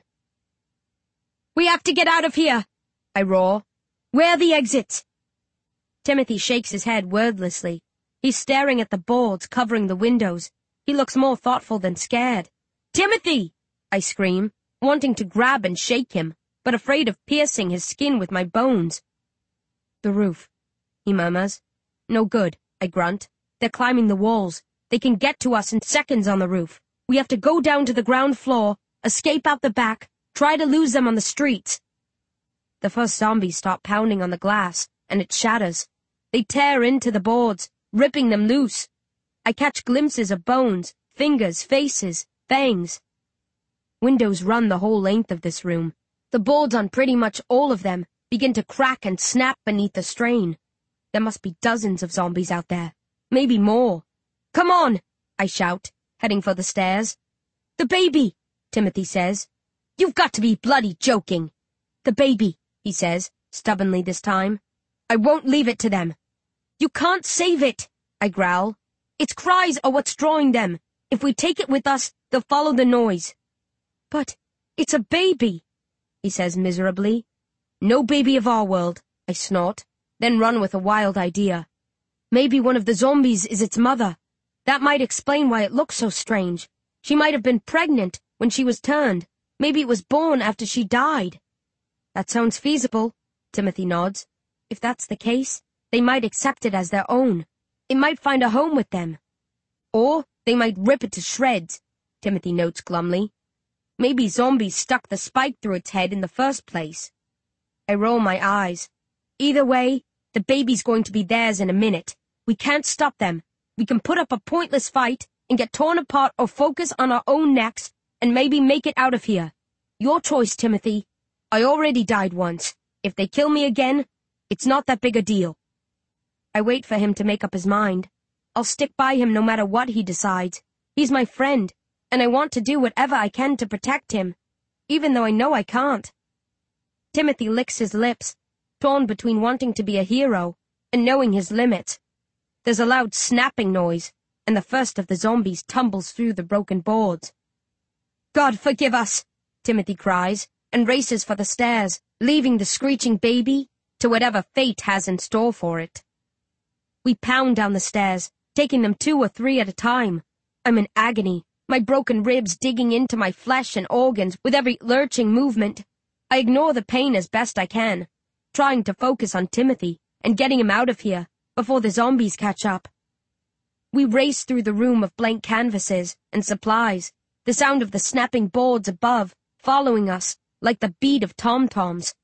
We have to get out of here, I roar. Where are the exits? Timothy shakes his head wordlessly. He's staring at the boards covering the windows. He looks more thoughtful than scared. Timothy! I scream, wanting to grab and shake him, but afraid of piercing his skin with my bones. The roof, he murmurs. No good, I grunt. They're climbing the walls. They can get to us in seconds on the roof. We have to go down to the ground floor, escape out the back, try to lose them on the streets. The first zombies stop pounding on the glass, and it shatters. They tear into the boards, ripping them loose. I catch glimpses of bones, fingers, faces, fangs. Windows run the whole length of this room. The boards on pretty much all of them begin to crack and snap beneath the strain. There must be dozens of zombies out there. Maybe more. Come on, I shout, heading for the stairs. The baby, Timothy says. You've got to be bloody joking. The baby, he says, stubbornly this time. I won't leave it to them. You can't save it, I growl. Its cries are what's drawing them. If we take it with us, they'll follow the noise. But it's a baby, he says miserably. No baby of our world, I snort, then run with a wild idea. Maybe one of the zombies is its mother. That might explain why it looks so strange. She might have been pregnant when she was turned. Maybe it was born after she died. That sounds feasible, Timothy nods. If that's the case, they might accept it as their own. It might find a home with them. Or they might rip it to shreds, Timothy notes glumly. Maybe zombies stuck the spike through its head in the first place. I roll my eyes. Either way, the baby's going to be theirs in a minute. We can't stop them. We can put up a pointless fight and get torn apart or focus on our own necks and maybe make it out of here. Your choice, Timothy. I already died once. If they kill me again, it's not that big a deal. I wait for him to make up his mind. I'll stick by him no matter what he decides. He's my friend, and I want to do whatever I can to protect him, even though I know I can't. Timothy licks his lips, torn between wanting to be a hero and knowing his limits. There's a loud snapping noise, and the first of the zombies tumbles through the broken boards. God forgive us, Timothy cries, and races for the stairs, leaving the screeching baby to whatever fate has in store for it. We pound down the stairs, taking them two or three at a time. I'm in agony, my broken ribs digging into my flesh and organs with every lurching movement. I ignore the pain as best I can, trying to focus on Timothy and getting him out of here before the zombies catch up. We race through the room of blank canvases and supplies, the sound of the snapping boards above following us like the beat of tom-toms.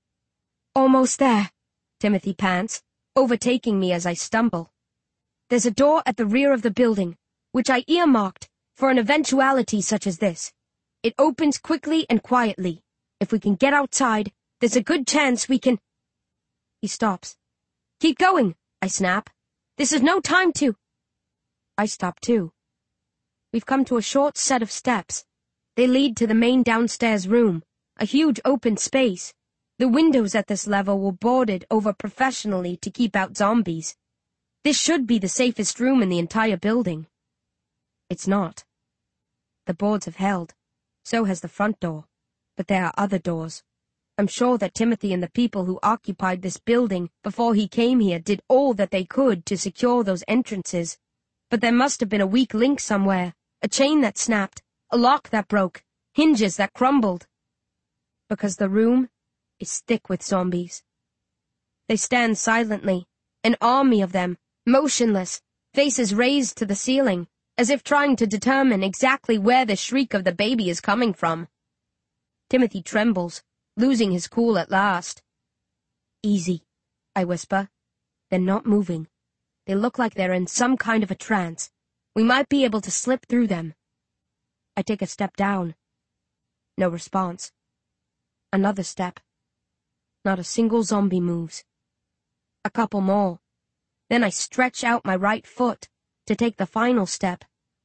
Almost there, Timothy pants, overtaking me as I stumble. There's a door at the rear of the building, which I earmarked for an eventuality such as this. It opens quickly and quietly. If we can get outside, there's a good chance we can... He stops. Keep going, I snap. This is no time to... I stop too. We've come to a short set of steps. They lead to the main downstairs room, a huge open space. The windows at this level were boarded over professionally to keep out zombies. This should be the safest room in the entire building. It's not. The boards have held. So has the front door. But there are other doors. I'm sure that Timothy and the people who occupied this building before he came here did all that they could to secure those entrances. But there must have been a weak link somewhere, a chain that snapped, a lock that broke, hinges that crumbled. Because the room is thick with zombies. They stand silently, an army of them, motionless, faces raised to the ceiling, as if trying to determine exactly where the shriek of the baby is coming from. Timothy trembles, losing his cool at last. Easy, I whisper. They're not moving. They look like they're in some kind of a trance. We might be able to slip through them. I take a step down. No response. Another step. Not a single zombie moves. A couple more. Then I stretch out my right foot to take the final step.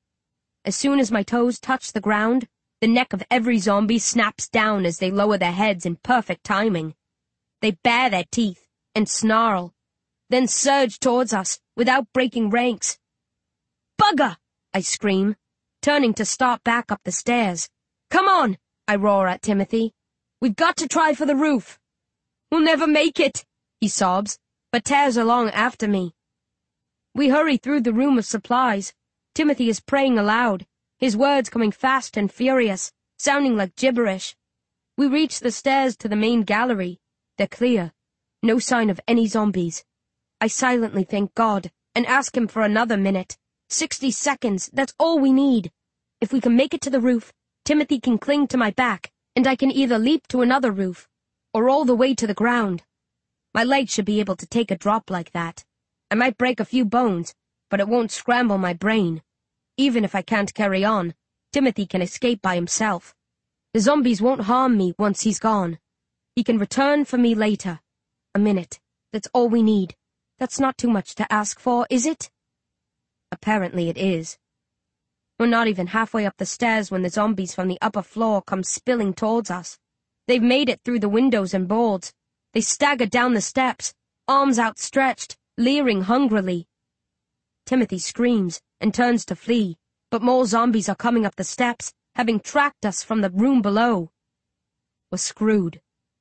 As soon as my toes touch the ground, the neck of every zombie snaps down as they lower their heads in perfect timing. They bare their teeth and snarl, then surge towards us without breaking ranks. "Bugger!" I scream, turning to start back up the stairs. "Come on!" I roar at Timothy. "We've got to try for the roof." "We'll never make it," he sobs, but tears along after me. We hurry through the room of supplies. Timothy is praying aloud, his words coming fast and furious, sounding like gibberish. We reach the stairs to the main gallery. They're clear. No sign of any zombies. I silently thank God and ask him for another minute. Sixty seconds, that's all we need. If we can make it to the roof, Timothy can cling to my back, and I can either leap to another roof, or all the way to the ground. My legs should be able to take a drop like that. I might break a few bones, but it won't scramble my brain. Even if I can't carry on, Timothy can escape by himself. The zombies won't harm me once he's gone. He can return for me later. A minute. That's all we need. That's not too much to ask for, is it? Apparently it is. We're not even halfway up the stairs when the zombies from the upper floor come spilling towards us. They've made it through the windows and boards. They stagger down the steps, arms outstretched, leering hungrily. Timothy screams and turns to flee, but more zombies are coming up the steps, having tracked us from the room below. We're screwed.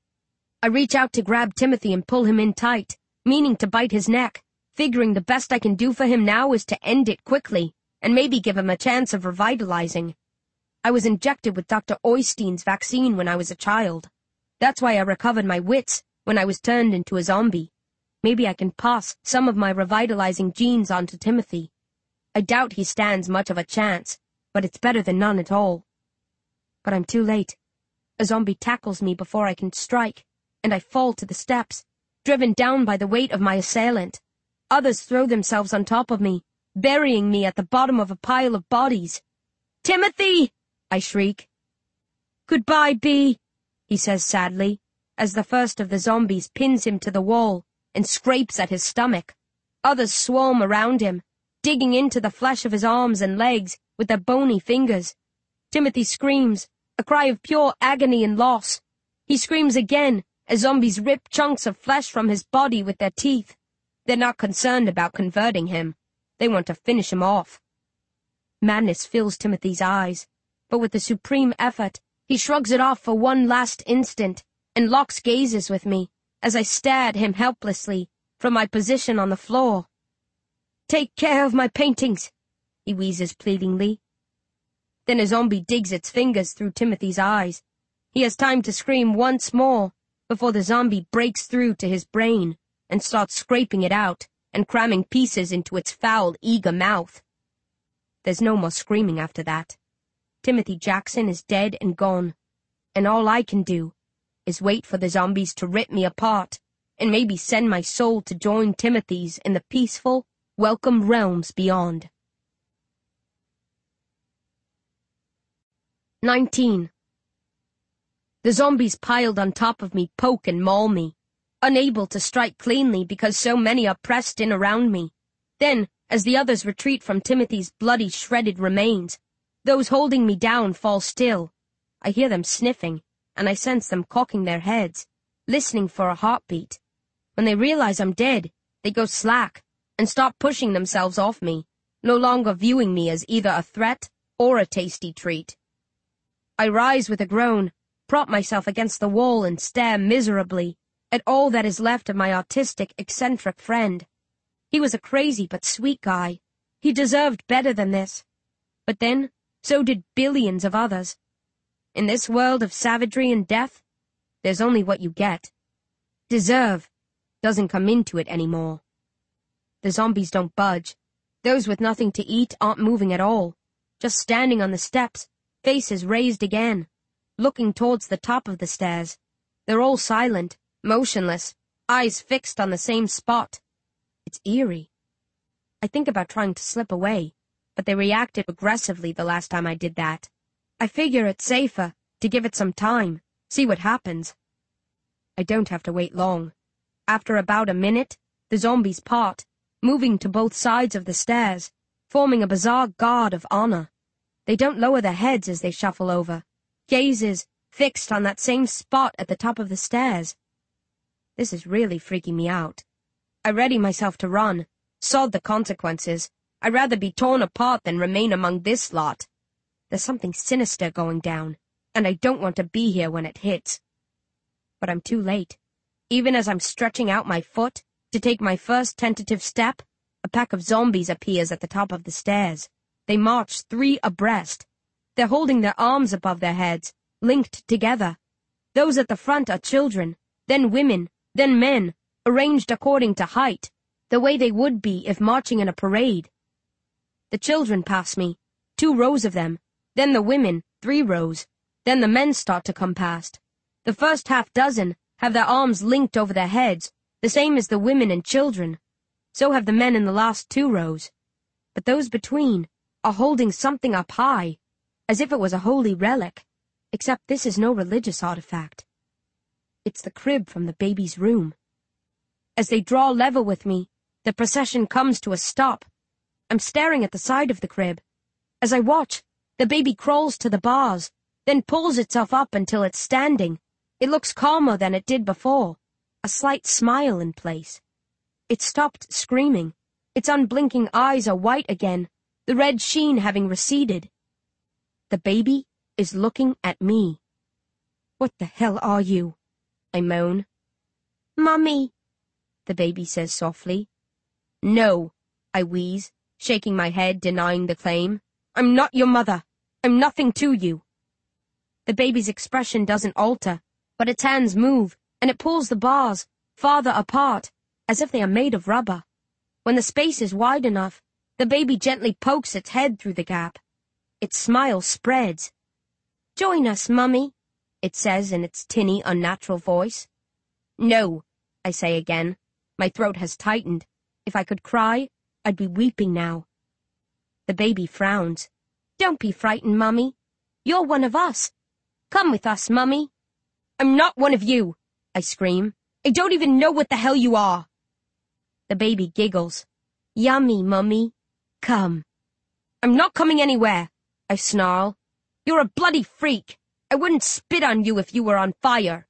I reach out to grab Timothy and pull him in tight, meaning to bite his neck, figuring the best I can do for him now is to end it quickly, and maybe give him a chance of revitalizing. I was injected with Doctor Oystein's vaccine when I was a child. That's why I recovered my wits when I was turned into a zombie. Maybe I can pass some of my revitalizing genes on to Timothy. I doubt he stands much of a chance, but it's better than none at all. But I'm too late. A zombie tackles me before I can strike, and I fall to the steps, driven down by the weight of my assailant. Others throw themselves on top of me, burying me at the bottom of a pile of bodies. "Timothy!" I shriek. "Goodbye, Bee," he says sadly, as the first of the zombies pins him to the wall and scrapes at his stomach. Others swarm around him, digging into the flesh of his arms and legs with their bony fingers. Timothy screams, a cry of pure agony and loss. He screams again as zombies rip chunks of flesh from his body with their teeth. They're not concerned about converting him. They want to finish him off. Madness fills Timothy's eyes, but with a supreme effort, he shrugs it off for one last instant and locks gazes with me as I stare at him helplessly from my position on the floor. "Take care of my paintings," he wheezes pleadingly. Then a zombie digs its fingers through Timothy's eyes. He has time to scream once more before the zombie breaks through to his brain and starts scraping it out and cramming pieces into its foul, eager mouth. There's no more screaming after that. Timothy Jackson is dead and gone, and all I can do is wait for the zombies to rip me apart and maybe send my soul to join Timothy's in the peaceful, welcome realms beyond. nineteen. The zombies piled on top of me poke and maul me, unable to strike cleanly because so many are pressed in around me. Then, as the others retreat from Timothy's bloody, shredded remains, those holding me down fall still. I hear them sniffing, and I sense them cocking their heads, listening for a heartbeat. When they realize I'm dead, they go slack and stop pushing themselves off me, no longer viewing me as either a threat or a tasty treat. I rise with a groan, prop myself against the wall and stare miserably at all that is left of my autistic, eccentric friend. He was a crazy but sweet guy. He deserved better than this. But then, so did billions of others. In this world of savagery and death, there's only what you get. Deserve doesn't come into it anymore. The zombies don't budge. Those with nothing to eat aren't moving at all, just standing on the steps, faces raised again, looking towards the top of the stairs. They're all silent, motionless, eyes fixed on the same spot. It's eerie. I think about trying to slip away, but they reacted aggressively the last time I did that. I figure it's safer to give it some time, see what happens. I don't have to wait long. After about a minute, the zombies part, moving to both sides of the stairs, forming a bizarre guard of honor. They don't lower their heads as they shuffle over, gazes fixed on that same spot at the top of the stairs. This is really freaking me out. I ready myself to run. Sod the consequences. I'd rather be torn apart than remain among this lot. There's something sinister going down, and I don't want to be here when it hits. But I'm too late. Even as I'm stretching out my foot to take my first tentative step, a pack of zombies appears at the top of the stairs. They march three abreast. They're holding their arms above their heads, linked together. Those at the front are children, then women, then men, arranged according to height, the way they would be if marching in a parade. The children pass me, two rows of them, then the women, three rows, then the men start to come past. The first half dozen have their arms linked over their heads, the same as the women and children. So have the men in the last two rows. But those between are holding something up high, as if it was a holy relic, except this is no religious artifact. It's the crib from the baby's room. As they draw level with me, the procession comes to a stop. I'm staring at the side of the crib. As I watch, the baby crawls to the bars, then pulls itself up until it's standing. It looks calmer than it did before, a slight smile in place. It stopped screaming. Its unblinking eyes are white again, the red sheen having receded. The baby is looking at me. What the hell are you? I moan. Mummy, the baby says softly. No, I wheeze, shaking my head, denying the claim. I'm not your mother. I'm nothing to you. The baby's expression doesn't alter, but its hands move, and it pulls the bars farther apart, as if they are made of rubber. When the space is wide enough, the baby gently pokes its head through the gap. Its smile spreads. Join us, Mummy, it says in its tinny, unnatural voice. No, I say again. My throat has tightened. If I could cry, I'd be weeping now. The baby frowns. Don't be frightened, Mummy. You're one of us. Come with us, Mummy. I'm not one of you, I scream. I don't even know what the hell you are. The baby giggles. Yummy, Mummy. Come. I'm not coming anywhere, I snarl. You're a bloody freak. I wouldn't spit on you if you were on fire.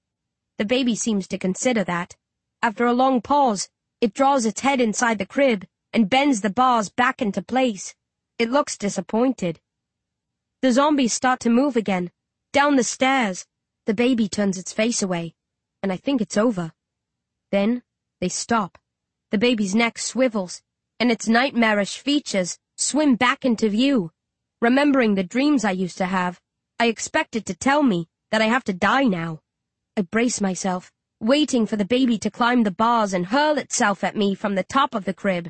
The baby seems to consider that. After a long pause, it draws its head inside the crib and bends the bars back into place. It looks disappointed. The zombies start to move again, down the stairs. The baby turns its face away, and I think it's over. Then they stop. The baby's neck swivels, and its nightmarish features swim back into view. Remembering the dreams I used to have, I expect it to tell me that I have to die now. I brace myself, waiting for the baby to climb the bars and hurl itself at me from the top of the crib.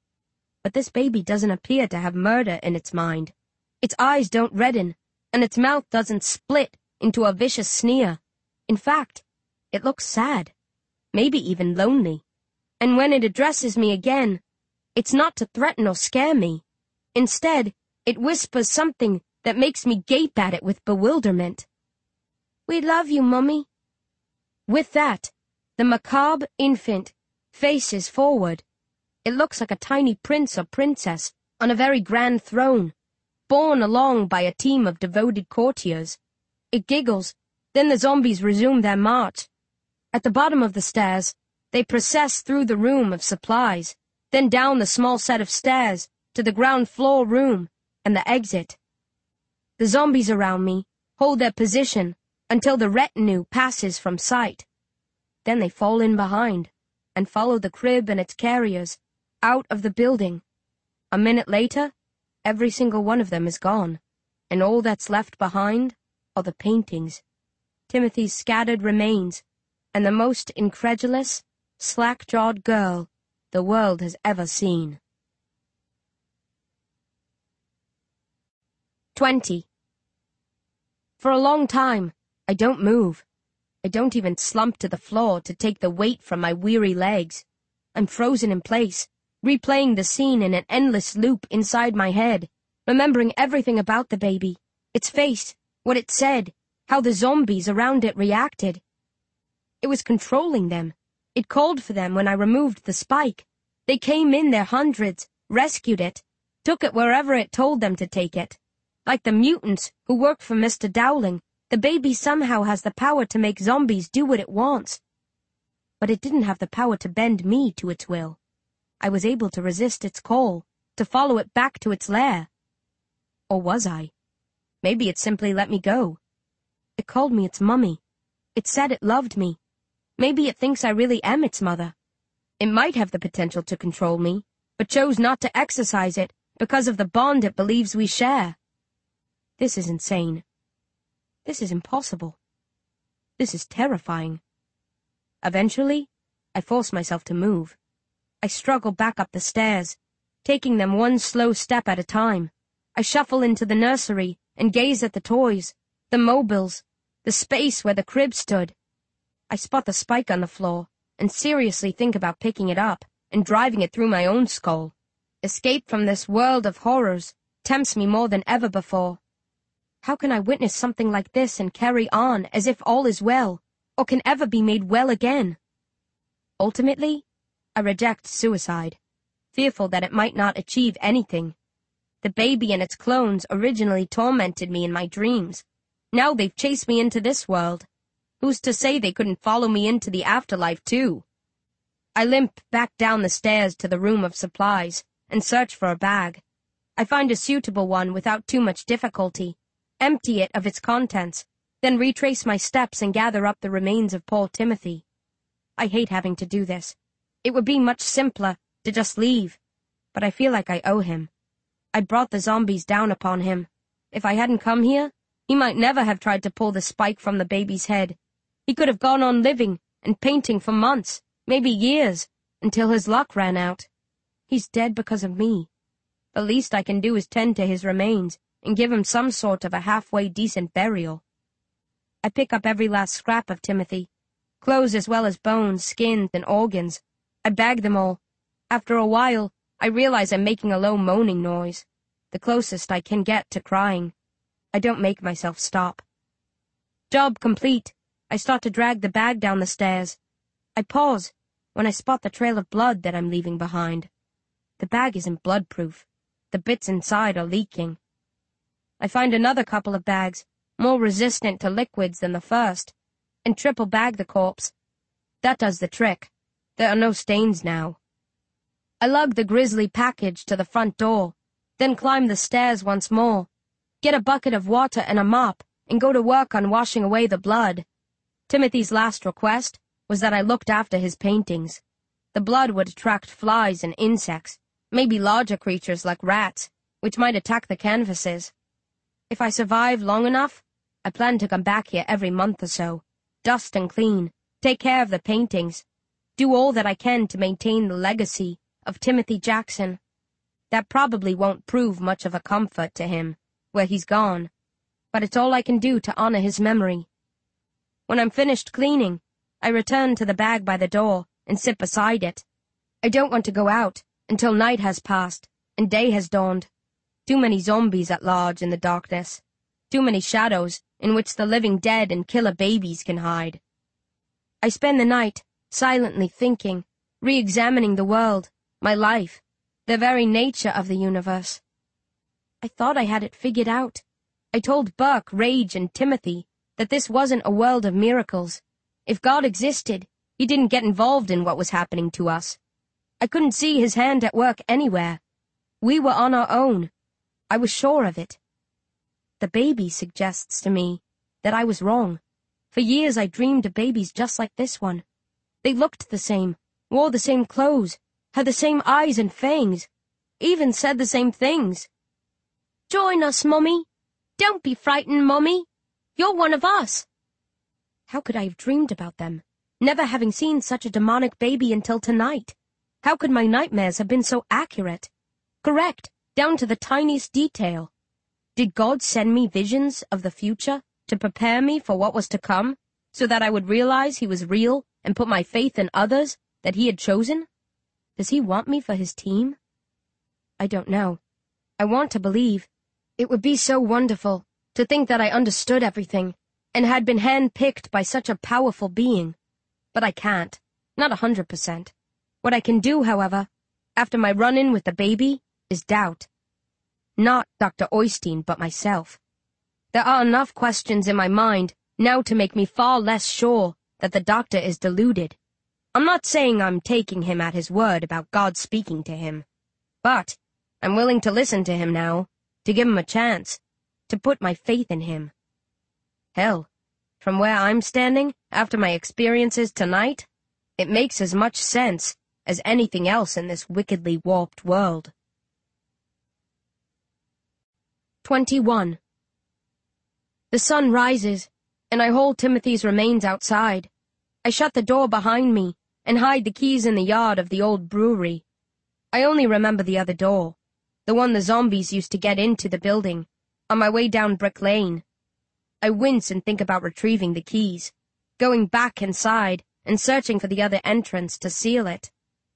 But this baby doesn't appear to have murder in its mind. Its eyes don't redden, and its mouth doesn't split into a vicious sneer. In fact, it looks sad, maybe even lonely. And when it addresses me again, it's not to threaten or scare me. Instead, it whispers something that makes me gape at it with bewilderment. We love you, Mummy. With that, the macabre infant faces forward. It looks like a tiny prince or princess on a very grand throne, borne along by a team of devoted courtiers. It giggles, then the zombies resume their march. At the bottom of the stairs, they process through the room of supplies, then down the small set of stairs to the ground floor room and the exit. The zombies around me hold their position until the retinue passes from sight. Then they fall in behind and follow the crib and its carriers out of the building. A minute later, every single one of them is gone, and all that's left behind are the paintings, Timothy's scattered remains, and the most incredulous, slack-jawed girl the world has ever seen. Twenty. For a long time, I don't move. I don't even slump to the floor to take the weight from my weary legs. I'm frozen in place, replaying the scene in an endless loop inside my head, remembering everything about the baby, its face, what it said, how the zombies around it reacted. It was controlling them. It called for them when I removed the spike. They came in their hundreds, rescued it, took it wherever it told them to take it. Like the mutants who work for Mister Dowling, the baby somehow has the power to make zombies do what it wants. But it didn't have the power to bend me to its will. I was able to resist its call, to follow it back to its lair. Or was I? Maybe it simply let me go. It called me its mummy. It said it loved me. Maybe it thinks I really am its mother. It might have the potential to control me, but chose not to exercise it because of the bond it believes we share. This is insane. This is impossible. This is terrifying. Eventually, I force myself to move. I struggle back up the stairs, taking them one slow step at a time. I shuffle into the nursery and gaze at the toys, the mobiles, the space where the crib stood. I spot the spike on the floor and seriously think about picking it up and driving it through my own skull. Escape from this world of horrors tempts me more than ever before. How can I witness something like this and carry on as if all is well, or can ever be made well again? Ultimately, I reject suicide, fearful that it might not achieve anything. The baby and its clones originally tormented me in my dreams. Now they've chased me into this world. Who's to say they couldn't follow me into the afterlife, too? I limp back down the stairs to the room of supplies and search for a bag. I find a suitable one without too much difficulty, empty it of its contents, then retrace my steps and gather up the remains of poor Timothy. I hate having to do this. It would be much simpler to just leave, but I feel like I owe him. I brought the zombies down upon him. If I hadn't come here, he might never have tried to pull the spike from the baby's head. He could have gone on living and painting for months, maybe years, until his luck ran out. He's dead because of me. The least I can do is tend to his remains and give him some sort of a halfway decent burial. I pick up every last scrap of Timothy, clothes as well as bones, skins, and organs. I bag them all. After a while, I realize I'm making a low moaning noise, the closest I can get to crying. I don't make myself stop. Job complete. I start to drag the bag down the stairs. I pause when I spot the trail of blood that I'm leaving behind. The bag isn't blood-proof. The bits inside are leaking. I find another couple of bags, more resistant to liquids than the first, and triple bag the corpse. That does the trick. There are no stains now. I lug the grisly package to the front door, then climb the stairs once more, get a bucket of water and a mop, and go to work on washing away the blood. Timothy's last request was that I looked after his paintings. The blood would attract flies and insects, maybe larger creatures like rats, which might attack the canvases. If I survive long enough, I plan to come back here every month or so, dust and clean, take care of the paintings, do all that I can to maintain the legacy of Timothy Jackson. That probably won't prove much of a comfort to him, where he's gone, but it's all I can do to honor his memory. When I'm finished cleaning, I return to the bag by the door and sit beside it. I don't want to go out until night has passed and day has dawned. Too many zombies at large in the darkness. Too many shadows in which the living dead and killer babies can hide. I spend the night silently thinking, re-examining the world, my life, the very nature of the universe. I thought I had it figured out. I told Burke, Rage, and Timothy that this wasn't a world of miracles. If God existed, he didn't get involved in what was happening to us. I couldn't see his hand at work anywhere. We were on our own. I was sure of it. The baby suggests to me that I was wrong. For years I dreamed of babies just like this one. They looked the same, wore the same clothes, had the same eyes and fangs, even said the same things. "Join us, Mummy. Don't be frightened, Mummy. You're one of us." How could I have dreamed about them, never having seen such a demonic baby until tonight? How could my nightmares have been so accurate? Correct, down to the tiniest detail. Did God send me visions of the future to prepare me for what was to come, so that I would realize he was real and put my faith in others that he had chosen? Does he want me for his team? I don't know. I want to believe. It would be so wonderful to think that I understood everything and had been hand-picked by such a powerful being. But I can't. Not a hundred percent. What I can do, however, after my run-in with the baby, is doubt. Not Doctor Oystein, but myself. There are enough questions in my mind now to make me far less sure that the doctor is deluded. I'm not saying I'm taking him at his word about God speaking to him, but I'm willing to listen to him now, to give him a chance, to put my faith in him. Hell, from where I'm standing, after my experiences tonight, it makes as much sense as anything else in this wickedly warped world. twenty-one. The sun rises, and I hold Timothy's remains outside. I shut the door behind me and hide the keys in the yard of the old brewery. I only remember the other door, the one the zombies used to get into the building, on my way down Brick Lane. I wince and think about retrieving the keys, going back inside and searching for the other entrance to seal it.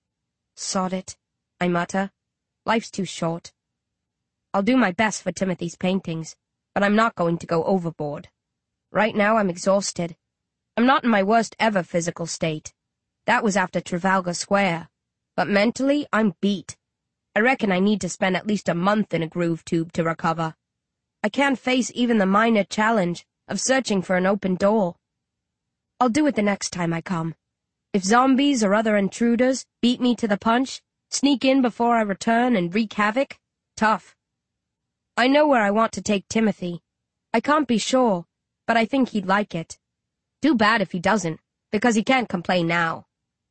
Sod it, I mutter. Life's too short. I'll do my best for Timothy's paintings, but I'm not going to go overboard. Right now I'm exhausted. I'm not in my worst ever physical state. That was after Trafalgar Square. But mentally, I'm beat. I reckon I need to spend at least a month in a groove tube to recover. I can't face even the minor challenge of searching for an open door. I'll do it the next time I come. If zombies or other intruders beat me to the punch, sneak in before I return and wreak havoc, tough. I know where I want to take Timothy. I can't be sure, but I think he'd like it. Too bad if he doesn't, because he can't complain now.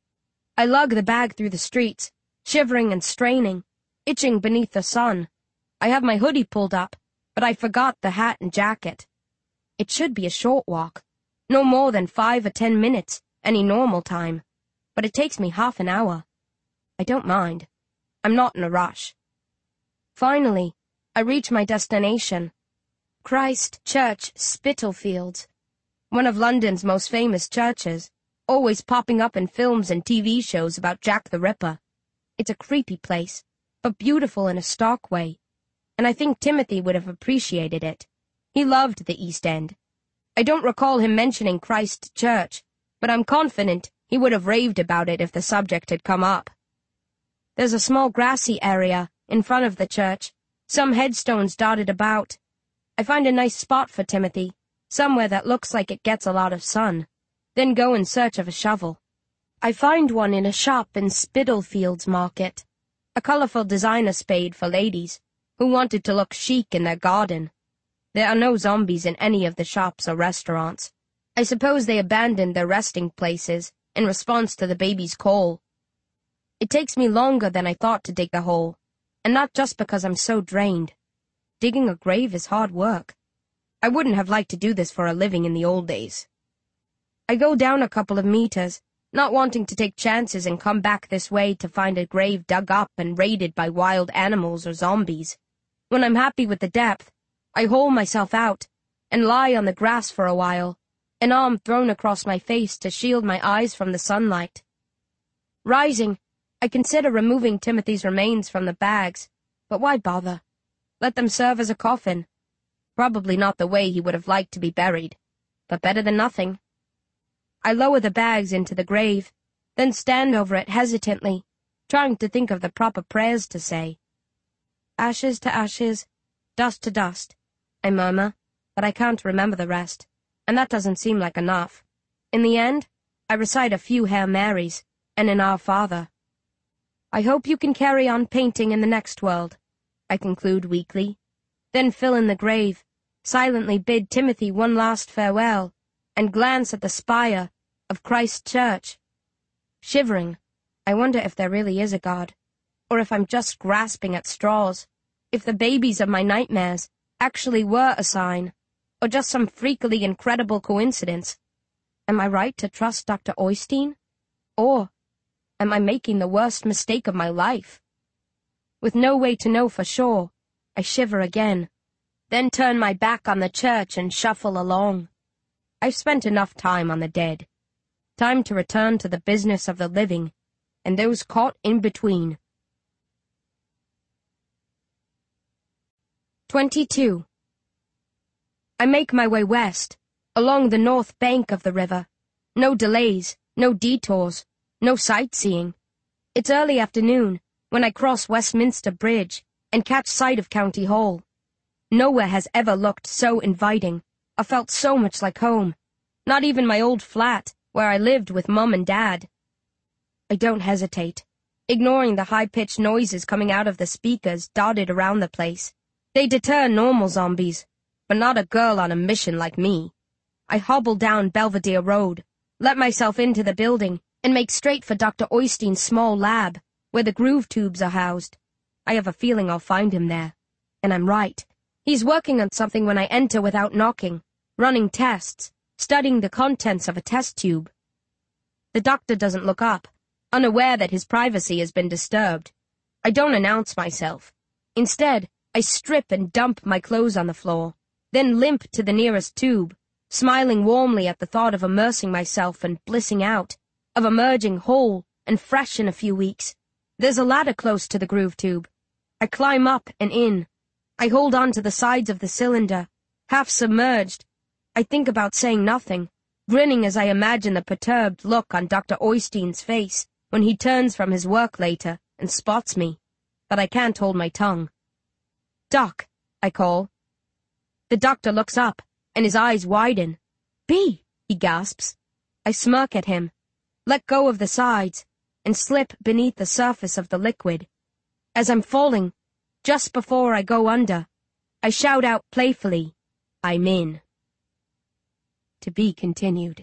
I lug the bag through the streets, shivering and straining, itching beneath the sun. I have my hoodie pulled up, but I forgot the hat and jacket. It should be a short walk, no more than five or ten minutes, any normal time, but it takes me half an hour. I don't mind. I'm not in a rush. Finally, I reach my destination. Christ Church, Spitalfields, one of London's most famous churches, always popping up in films and T V shows about Jack the Ripper. It's a creepy place, but beautiful in a stark way, and I think Timothy would have appreciated it. He loved the East End. I don't recall him mentioning Christ Church, but I'm confident he would have raved about it if the subject had come up. There's a small grassy area in front of the church, some headstones dotted about. I find a nice spot for Timothy, somewhere that looks like it gets a lot of sun, then go in search of a shovel. I find one in a shop in Spitalfields Market, a colorful designer spade for ladies who wanted to look chic in their garden. There are no zombies in any of the shops or restaurants. I suppose they abandoned their resting places in response to the baby's call. It takes me longer than I thought to dig the hole, and not just because I'm so drained. Digging a grave is hard work. I wouldn't have liked to do this for a living in the old days. I go down a couple of meters, not wanting to take chances and come back this way to find a grave dug up and raided by wild animals or zombies. When I'm happy with the depth, I hole myself out and lie on the grass for a while, an arm thrown across my face to shield my eyes from the sunlight. Rising, I consider removing Timothy's remains from the bags, but why bother? Let them serve as a coffin. Probably not the way he would have liked to be buried, but better than nothing. I lower the bags into the grave, then stand over it hesitantly, trying to think of the proper prayers to say. Ashes to ashes, dust to dust, I murmur, but I can't remember the rest, and that doesn't seem like enough. In the end, I recite a few Hail Marys and an Our Father. I hope you can carry on painting in the next world, I conclude weakly, then fill in the grave, silently bid Timothy one last farewell, and glance at the spire of Christ Church. Shivering, I wonder if there really is a God, or if I'm just grasping at straws, if the babies of my nightmares actually were a sign, or just some freakily incredible coincidence. Am I right to trust Doctor Oystein? Or am I making the worst mistake of my life? With no way to know for sure, I shiver again, then turn my back on the church and shuffle along. I've spent enough time on the dead. Time to return to the business of the living, and those caught in between. twenty-two. I make my way west, along the north bank of the river. No delays, no detours, no sightseeing. It's early afternoon when I cross Westminster Bridge and catch sight of County Hall. Nowhere has ever looked so inviting, or felt so much like home. Not even my old flat, where I lived with Mum and Dad. I don't hesitate, ignoring the high-pitched noises coming out of the speakers dotted around the place. They deter normal zombies, but not a girl on a mission like me. I hobble down Belvedere Road, let myself into the building, and make straight for Doctor Oystein's small lab, where the groove tubes are housed. I have a feeling I'll find him there. And I'm right. He's working on something when I enter without knocking, running tests, studying the contents of a test tube. The doctor doesn't look up, unaware that his privacy has been disturbed. I don't announce myself. Instead, I strip and dump my clothes on the floor, then limp to the nearest tube, smiling warmly at the thought of immersing myself and blissing out, of emerging whole and fresh in a few weeks. There's a ladder close to the groove tube. I climb up and in. I hold on to the sides of the cylinder, half submerged. I think about saying nothing, grinning as I imagine the perturbed look on Doctor Oystein's face when he turns from his work later and spots me. But I can't hold my tongue. "Doc," I call. The doctor looks up, and his eyes widen. "B," he gasps. I smirk at him, let go of the sides, and slip beneath the surface of the liquid. As I'm falling, just before I go under, I shout out playfully, "I'm in." To be continued.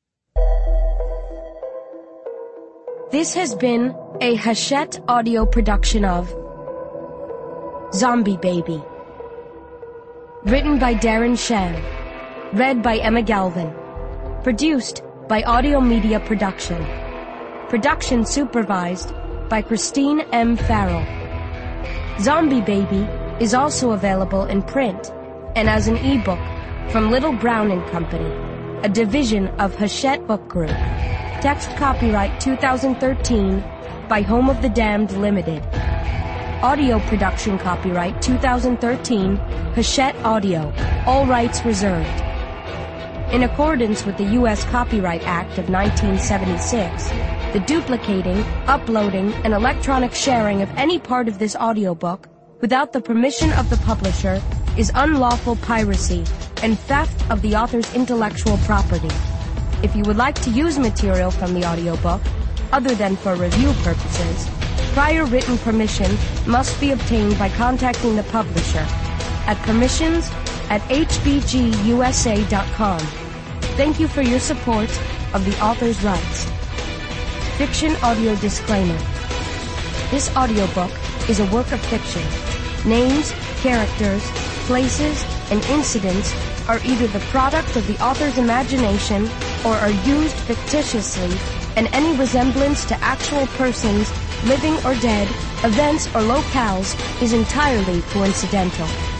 This has been a Hachette audio production of Zombie Baby. Written by Darren Shan. Read by Emma Galvin. Produced by Audio Media Production. Production supervised by Christine M. Farrell. Zombie Baby is also available in print and as an ebook from Little Brown and Company, a division of Hachette Book Group. Text copyright two thousand thirteen by Home of the Damned Limited. Audio production copyright two thousand thirteen, Hachette Audio, all rights reserved. In accordance with the U S Copyright Act of nineteen seventy-six, the duplicating, uploading, and electronic sharing of any part of this audiobook without the permission of the publisher is unlawful piracy and theft of the author's intellectual property. If you would like to use material from the audiobook, other than for review purposes, prior written permission must be obtained by contacting the publisher at permissions at h b g u s a dot com. Thank you for your support of the author's rights. Fiction audio disclaimer. This audiobook is a work of fiction. Names, characters, places, and incidents are either the product of the author's imagination or are used fictitiously, and any resemblance to actual persons, living or dead, events or locales is entirely coincidental.